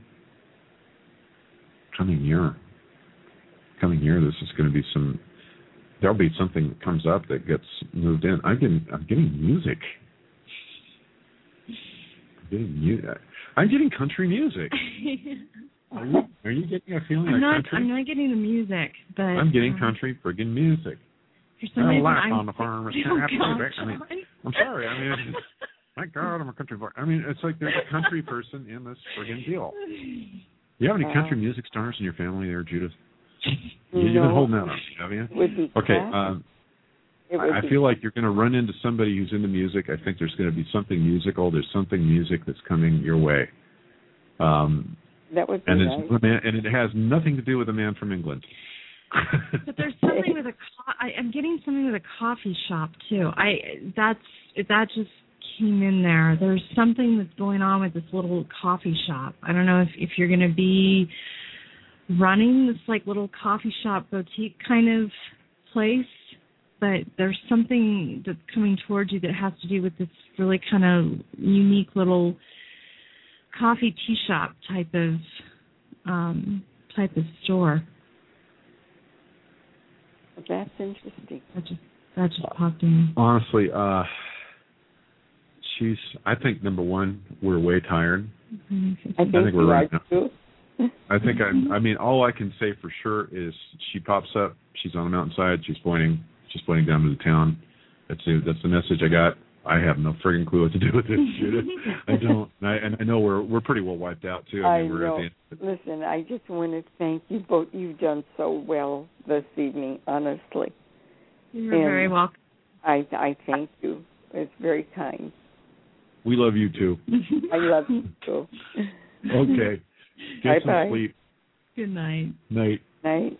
Speaker 2: coming year. Coming year, this is going to be some. There'll be something that comes up that gets moved in. I'm getting. I'm getting music. Getting mu- I'm getting country music. Are you, are you getting a feeling
Speaker 4: I'm
Speaker 2: like
Speaker 4: not,
Speaker 2: country?
Speaker 4: I'm not getting the music, but
Speaker 2: I'm getting
Speaker 4: um,
Speaker 2: country friggin' music.
Speaker 4: For some reason,
Speaker 2: life
Speaker 4: I'm,
Speaker 2: on the farm is
Speaker 4: oh,
Speaker 2: happy.
Speaker 4: gosh,
Speaker 2: I mean, I'm sorry. I mean, it's, my God, I'm a country boy. I mean, it's like there's a country person in this friggin' deal. You have any country music stars in your family there, Judith? You, you've been holding out on me, have you?
Speaker 18: Would be
Speaker 2: okay.
Speaker 18: cat.
Speaker 2: Um,
Speaker 18: It would
Speaker 2: I
Speaker 18: be
Speaker 2: feel like you're going to run into somebody who's into music. I think there's going to be something musical. There's something music that's coming your way. Um,
Speaker 18: that would be
Speaker 2: and
Speaker 18: nice.
Speaker 2: it's a man, and it has nothing to do with a man from England.
Speaker 4: But there's something with a. Co- I, I'm getting something with a coffee shop too. I that's that just came in there. There's something that's going on with this little coffee shop. I don't know if if you're going to be running this like little coffee shop boutique kind of place, but there's something that's coming towards you that has to do with this really kind of unique little coffee tea shop type of um, type of store.
Speaker 18: That's interesting.
Speaker 4: That just that just popped in.
Speaker 2: Honestly, uh, she's. I think number one, we're way tired.
Speaker 18: I think,
Speaker 2: I think we're right now.
Speaker 18: Too.
Speaker 2: I think I. I mean, all I can say for sure is she pops up. She's on the mountainside. She's pointing. She's pointing down to the town. That's the that's the message I got. I have no friggin' clue what to do with this, Judith. I don't. And I, and I know we're we're pretty well wiped out too. I, mean,
Speaker 18: I
Speaker 2: we're
Speaker 18: know.
Speaker 2: At the end.
Speaker 18: Listen, I just want to thank you both. You've done so well this evening, honestly.
Speaker 4: You're
Speaker 18: and
Speaker 4: very welcome.
Speaker 18: I I thank you. It's very kind.
Speaker 2: We love you too.
Speaker 18: I love you too.
Speaker 2: Okay. Get
Speaker 18: bye
Speaker 2: some
Speaker 18: bye.
Speaker 2: sleep.
Speaker 4: Good night.
Speaker 2: Night.
Speaker 18: Night.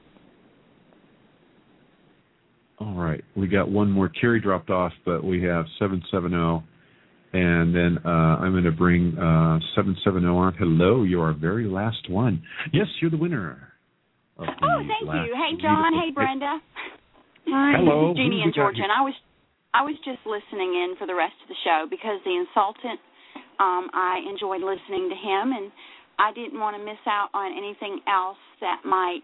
Speaker 2: All right, we got one more. Carrie dropped off, but we have seven seven zero, and then uh, I'm going to bring uh, seven seven zero on. Hello, you're our very last one. Yes, you're the winner. Of the
Speaker 19: oh, thank
Speaker 2: last
Speaker 19: you. Hey, John.
Speaker 2: beautiful-
Speaker 19: Hey, Brenda.
Speaker 4: Hi.
Speaker 2: Hello.
Speaker 19: This is Jeannie
Speaker 2: Who
Speaker 19: in
Speaker 2: we got
Speaker 19: Georgia,
Speaker 2: here?
Speaker 19: and I was I was just listening in for the rest of the show because the insultant. Um, I enjoyed listening to him, and I didn't want to miss out on anything else that might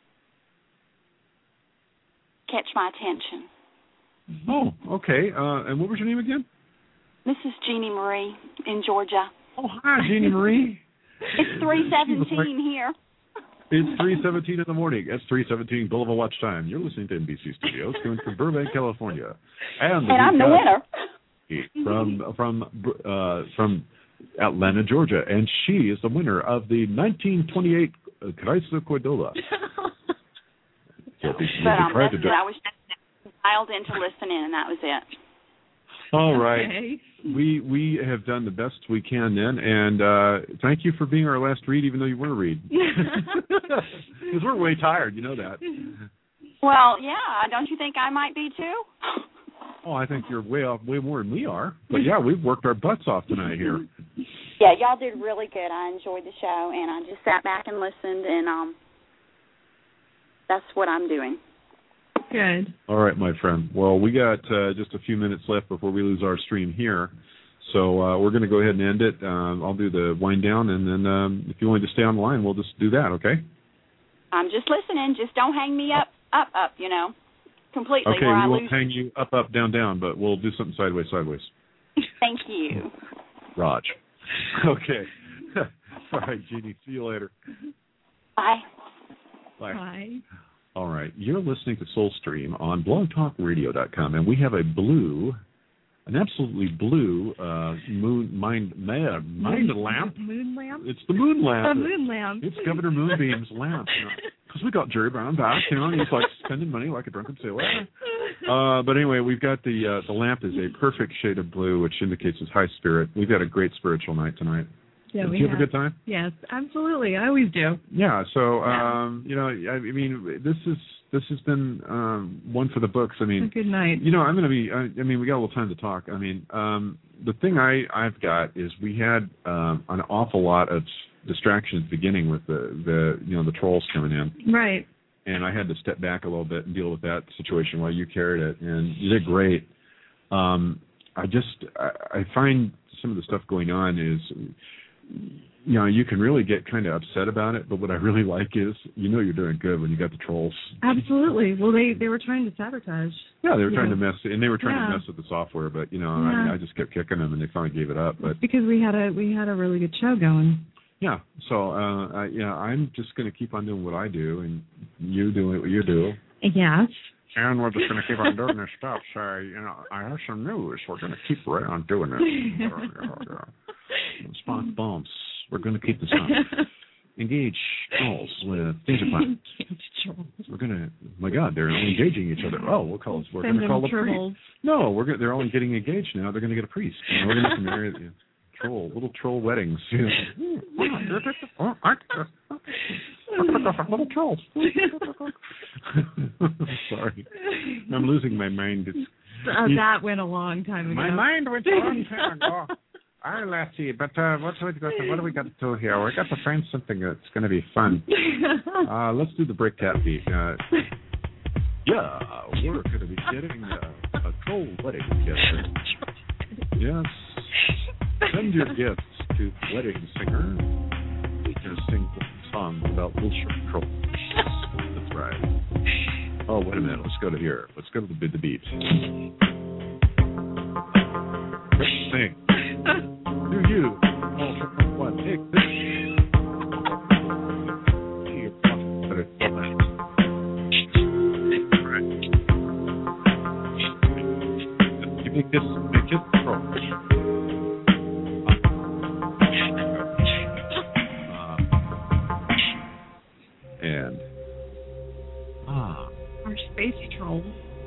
Speaker 19: catch my attention.
Speaker 2: Oh, okay. Uh, and what was your name again?
Speaker 19: This is Jeannie Marie in Georgia.
Speaker 2: Oh, hi, Jeannie Marie.
Speaker 19: It's three seventeen here.
Speaker 2: It's three seventeen in the morning. It's three seventeen Boulevard Watch Time. You're listening to N B C Studios, coming from Burbank, California. And,
Speaker 19: And I'm the winner.
Speaker 2: From from uh, from Atlanta, Georgia, and she is the winner of the nineteen twenty-eight Chrysler Cordova.
Speaker 19: But um, that's it. I was just dialed in to listen in, and that was it.
Speaker 2: All right.
Speaker 4: Okay.
Speaker 2: We we have done the best we can then, and uh, thank you for being our last read, even though you weren't a read. Because we're way tired, you know that.
Speaker 19: Well, yeah, don't you think I might be too?
Speaker 2: Oh, I think you're way off, way more than we are. But yeah, we've worked our butts off tonight here.
Speaker 19: Yeah, y'all did really good. I enjoyed the show, and I just sat back and listened, and um, that's what I'm doing.
Speaker 4: Good.
Speaker 2: All right, my friend. Well, we got uh, just a few minutes left before we lose our stream here. So uh, we're going to go ahead and end it. Um, I'll do the wind down, and then um, if you want to stay on the line, we'll just do that, okay?
Speaker 19: I'm just listening. Just don't hang me up, up, up, you know, completely
Speaker 2: Okay,
Speaker 19: where
Speaker 2: we
Speaker 19: I
Speaker 2: won't
Speaker 19: lose.
Speaker 2: hang you up, up, down, down, but we'll do something sideways, sideways.
Speaker 19: Thank you.
Speaker 2: Raj. Okay. All right, Jeannie. See you later.
Speaker 19: Bye.
Speaker 2: Bye.
Speaker 4: Bye.
Speaker 2: All right. You're listening to Soulstream on blog talk radio dot com, and we have a blue, an absolutely blue uh, moon mind mind, mind
Speaker 4: moon,
Speaker 2: lamp.
Speaker 4: Moon lamp?
Speaker 2: It's the moon lamp.
Speaker 4: The moon lamp.
Speaker 2: It's Governor Moonbeam's lamp. You know, because we got Jerry Brown back, you know, and he's like spending money like a drunken sailor. Uh, but anyway, we've got the uh, the lamp is a perfect shade of blue, which indicates his high spirit. We've got a great spiritual night tonight.
Speaker 4: Yeah,
Speaker 2: Did
Speaker 4: we
Speaker 2: you have,
Speaker 4: have
Speaker 2: a good time?
Speaker 4: Yes, absolutely. I always do.
Speaker 2: Yeah. So um, you know, I, I mean, this is this has been um, one for the books. I mean,
Speaker 4: A good night.
Speaker 2: You know, I'm going to be. I, I mean, we got a little time to talk. I mean, um, the thing I I've got is we had um, an awful lot of distractions beginning with the the you know the trolls coming in.
Speaker 4: Right.
Speaker 2: And I had to step back a little bit and deal with that situation while you carried it, and you did great. Um, I just I, I find some of the stuff going on is you know, you can really get kind of upset about it, but what I really like is, you know, you're doing good when you got the trolls.
Speaker 4: Absolutely. Well, they they were trying to sabotage.
Speaker 2: Yeah, they were trying
Speaker 4: yeah.
Speaker 2: to mess, and they were trying
Speaker 4: yeah.
Speaker 2: to mess with the software, but you know,
Speaker 4: yeah.
Speaker 2: I, I just kept kicking them, and they finally gave it up. But
Speaker 4: because we had a we had a really good show going.
Speaker 2: Yeah, so uh, I, yeah, I'm just going to keep on doing what I do, and you doing what you do.
Speaker 4: Yes.
Speaker 2: And we're just going to keep on doing this stuff. So, you know, I have some news. We're going to keep right on doing it. Spot bumps. We're going to keep this on. Engage trolls with phaser plans. We're going to, my God, they're engaging each other. Oh, we'll call it. We're going to call the priest. No, we're gonna, they're only getting engaged now. They're going to get a priest. You know, we're going to marry you know, troll, little troll weddings. You know. Little trolls. Sorry, I'm losing my mind. It's,
Speaker 4: uh, that went a long time ago.
Speaker 2: My mind went a long time ago. All right, Lassie, but uh, what's we got? What do we got to do here? We got to find something that's going to be fun. Uh, let's do the brick tap beat. Uh, yeah, we're going to be getting uh, a troll wedding gift. Yes, send your gifts to Wedding Singer. We can sing songs about little short trolls. That's right. Oh, wait a minute. Let's go to here. Let's go to the, the beat. Let's sing. Do you? Oh, one. Take this. You make this, make it troll. Uh, and ah,
Speaker 4: our spacey trolls.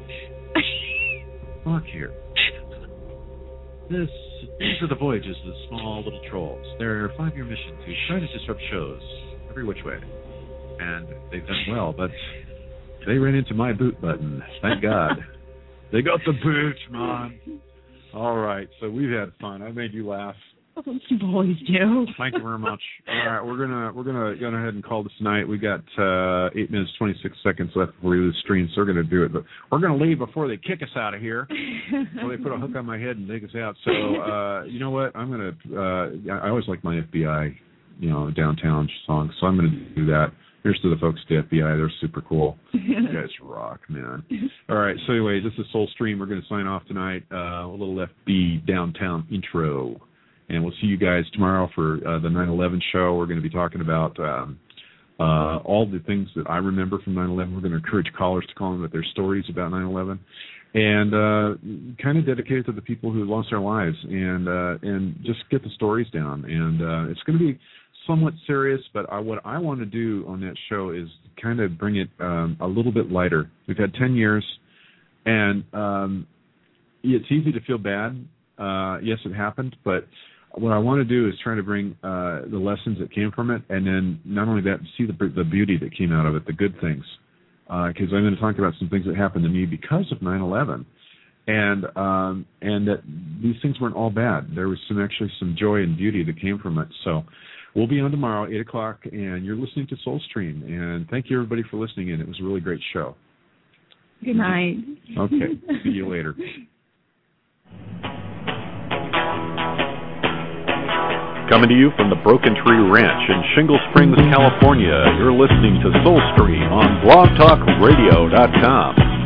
Speaker 2: Look here. This. These are the voyages of the small little trolls. Their five-year mission to try to disrupt shows every which way. And they've done well, but they ran into my boot button. Thank God. They got the boot, man. All right, so we've had fun. I made you laugh.
Speaker 4: You always do.
Speaker 2: Thank you very much. All right, we're gonna we're gonna go ahead and call this night. We got uh, eight minutes twenty-six seconds left before we lose stream, so we're gonna do it. But we're gonna leave before they kick us out of here. Or they put a hook on my head and take us out. So uh, you know what? I'm gonna. Uh, I always like my F B I, you know, downtown songs. So I'm gonna do that. Here's to the folks at the F B I. They're super cool. You guys rock, man. All right. So anyway, this is Soul Stream. We're gonna sign off tonight. Uh, a little F B downtown intro. And we'll see you guys tomorrow for uh, the nine eleven show. We're going to be talking about um, uh, all the things that I remember from nine eleven. We're going to encourage callers to call in with their stories about nine eleven, and uh, kind of dedicate it to the people who lost their lives, and uh, and just get the stories down. And uh, it's going to be somewhat serious, but I, what I want to do on that show is kind of bring it um, a little bit lighter. We've had ten years, and um, it's easy to feel bad. Uh, yes, it happened, but what I want to do is try to bring uh, the lessons that came from it, and then not only that, see the the beauty that came out of it, the good things. Because uh, I'm going to talk about some things that happened to me because of nine eleven, and um, and that these things weren't all bad. There was some actually some joy and beauty that came from it. So we'll be on tomorrow, eight o'clock, and you're listening to Soul Stream. And thank you, everybody, for listening in. It was a really great show.
Speaker 4: Good night.
Speaker 2: Okay. See you later.
Speaker 8: Coming to you from the Broken Tree Ranch in Shingle Springs, California, you're listening to Soul Stream on blog talk radio dot com.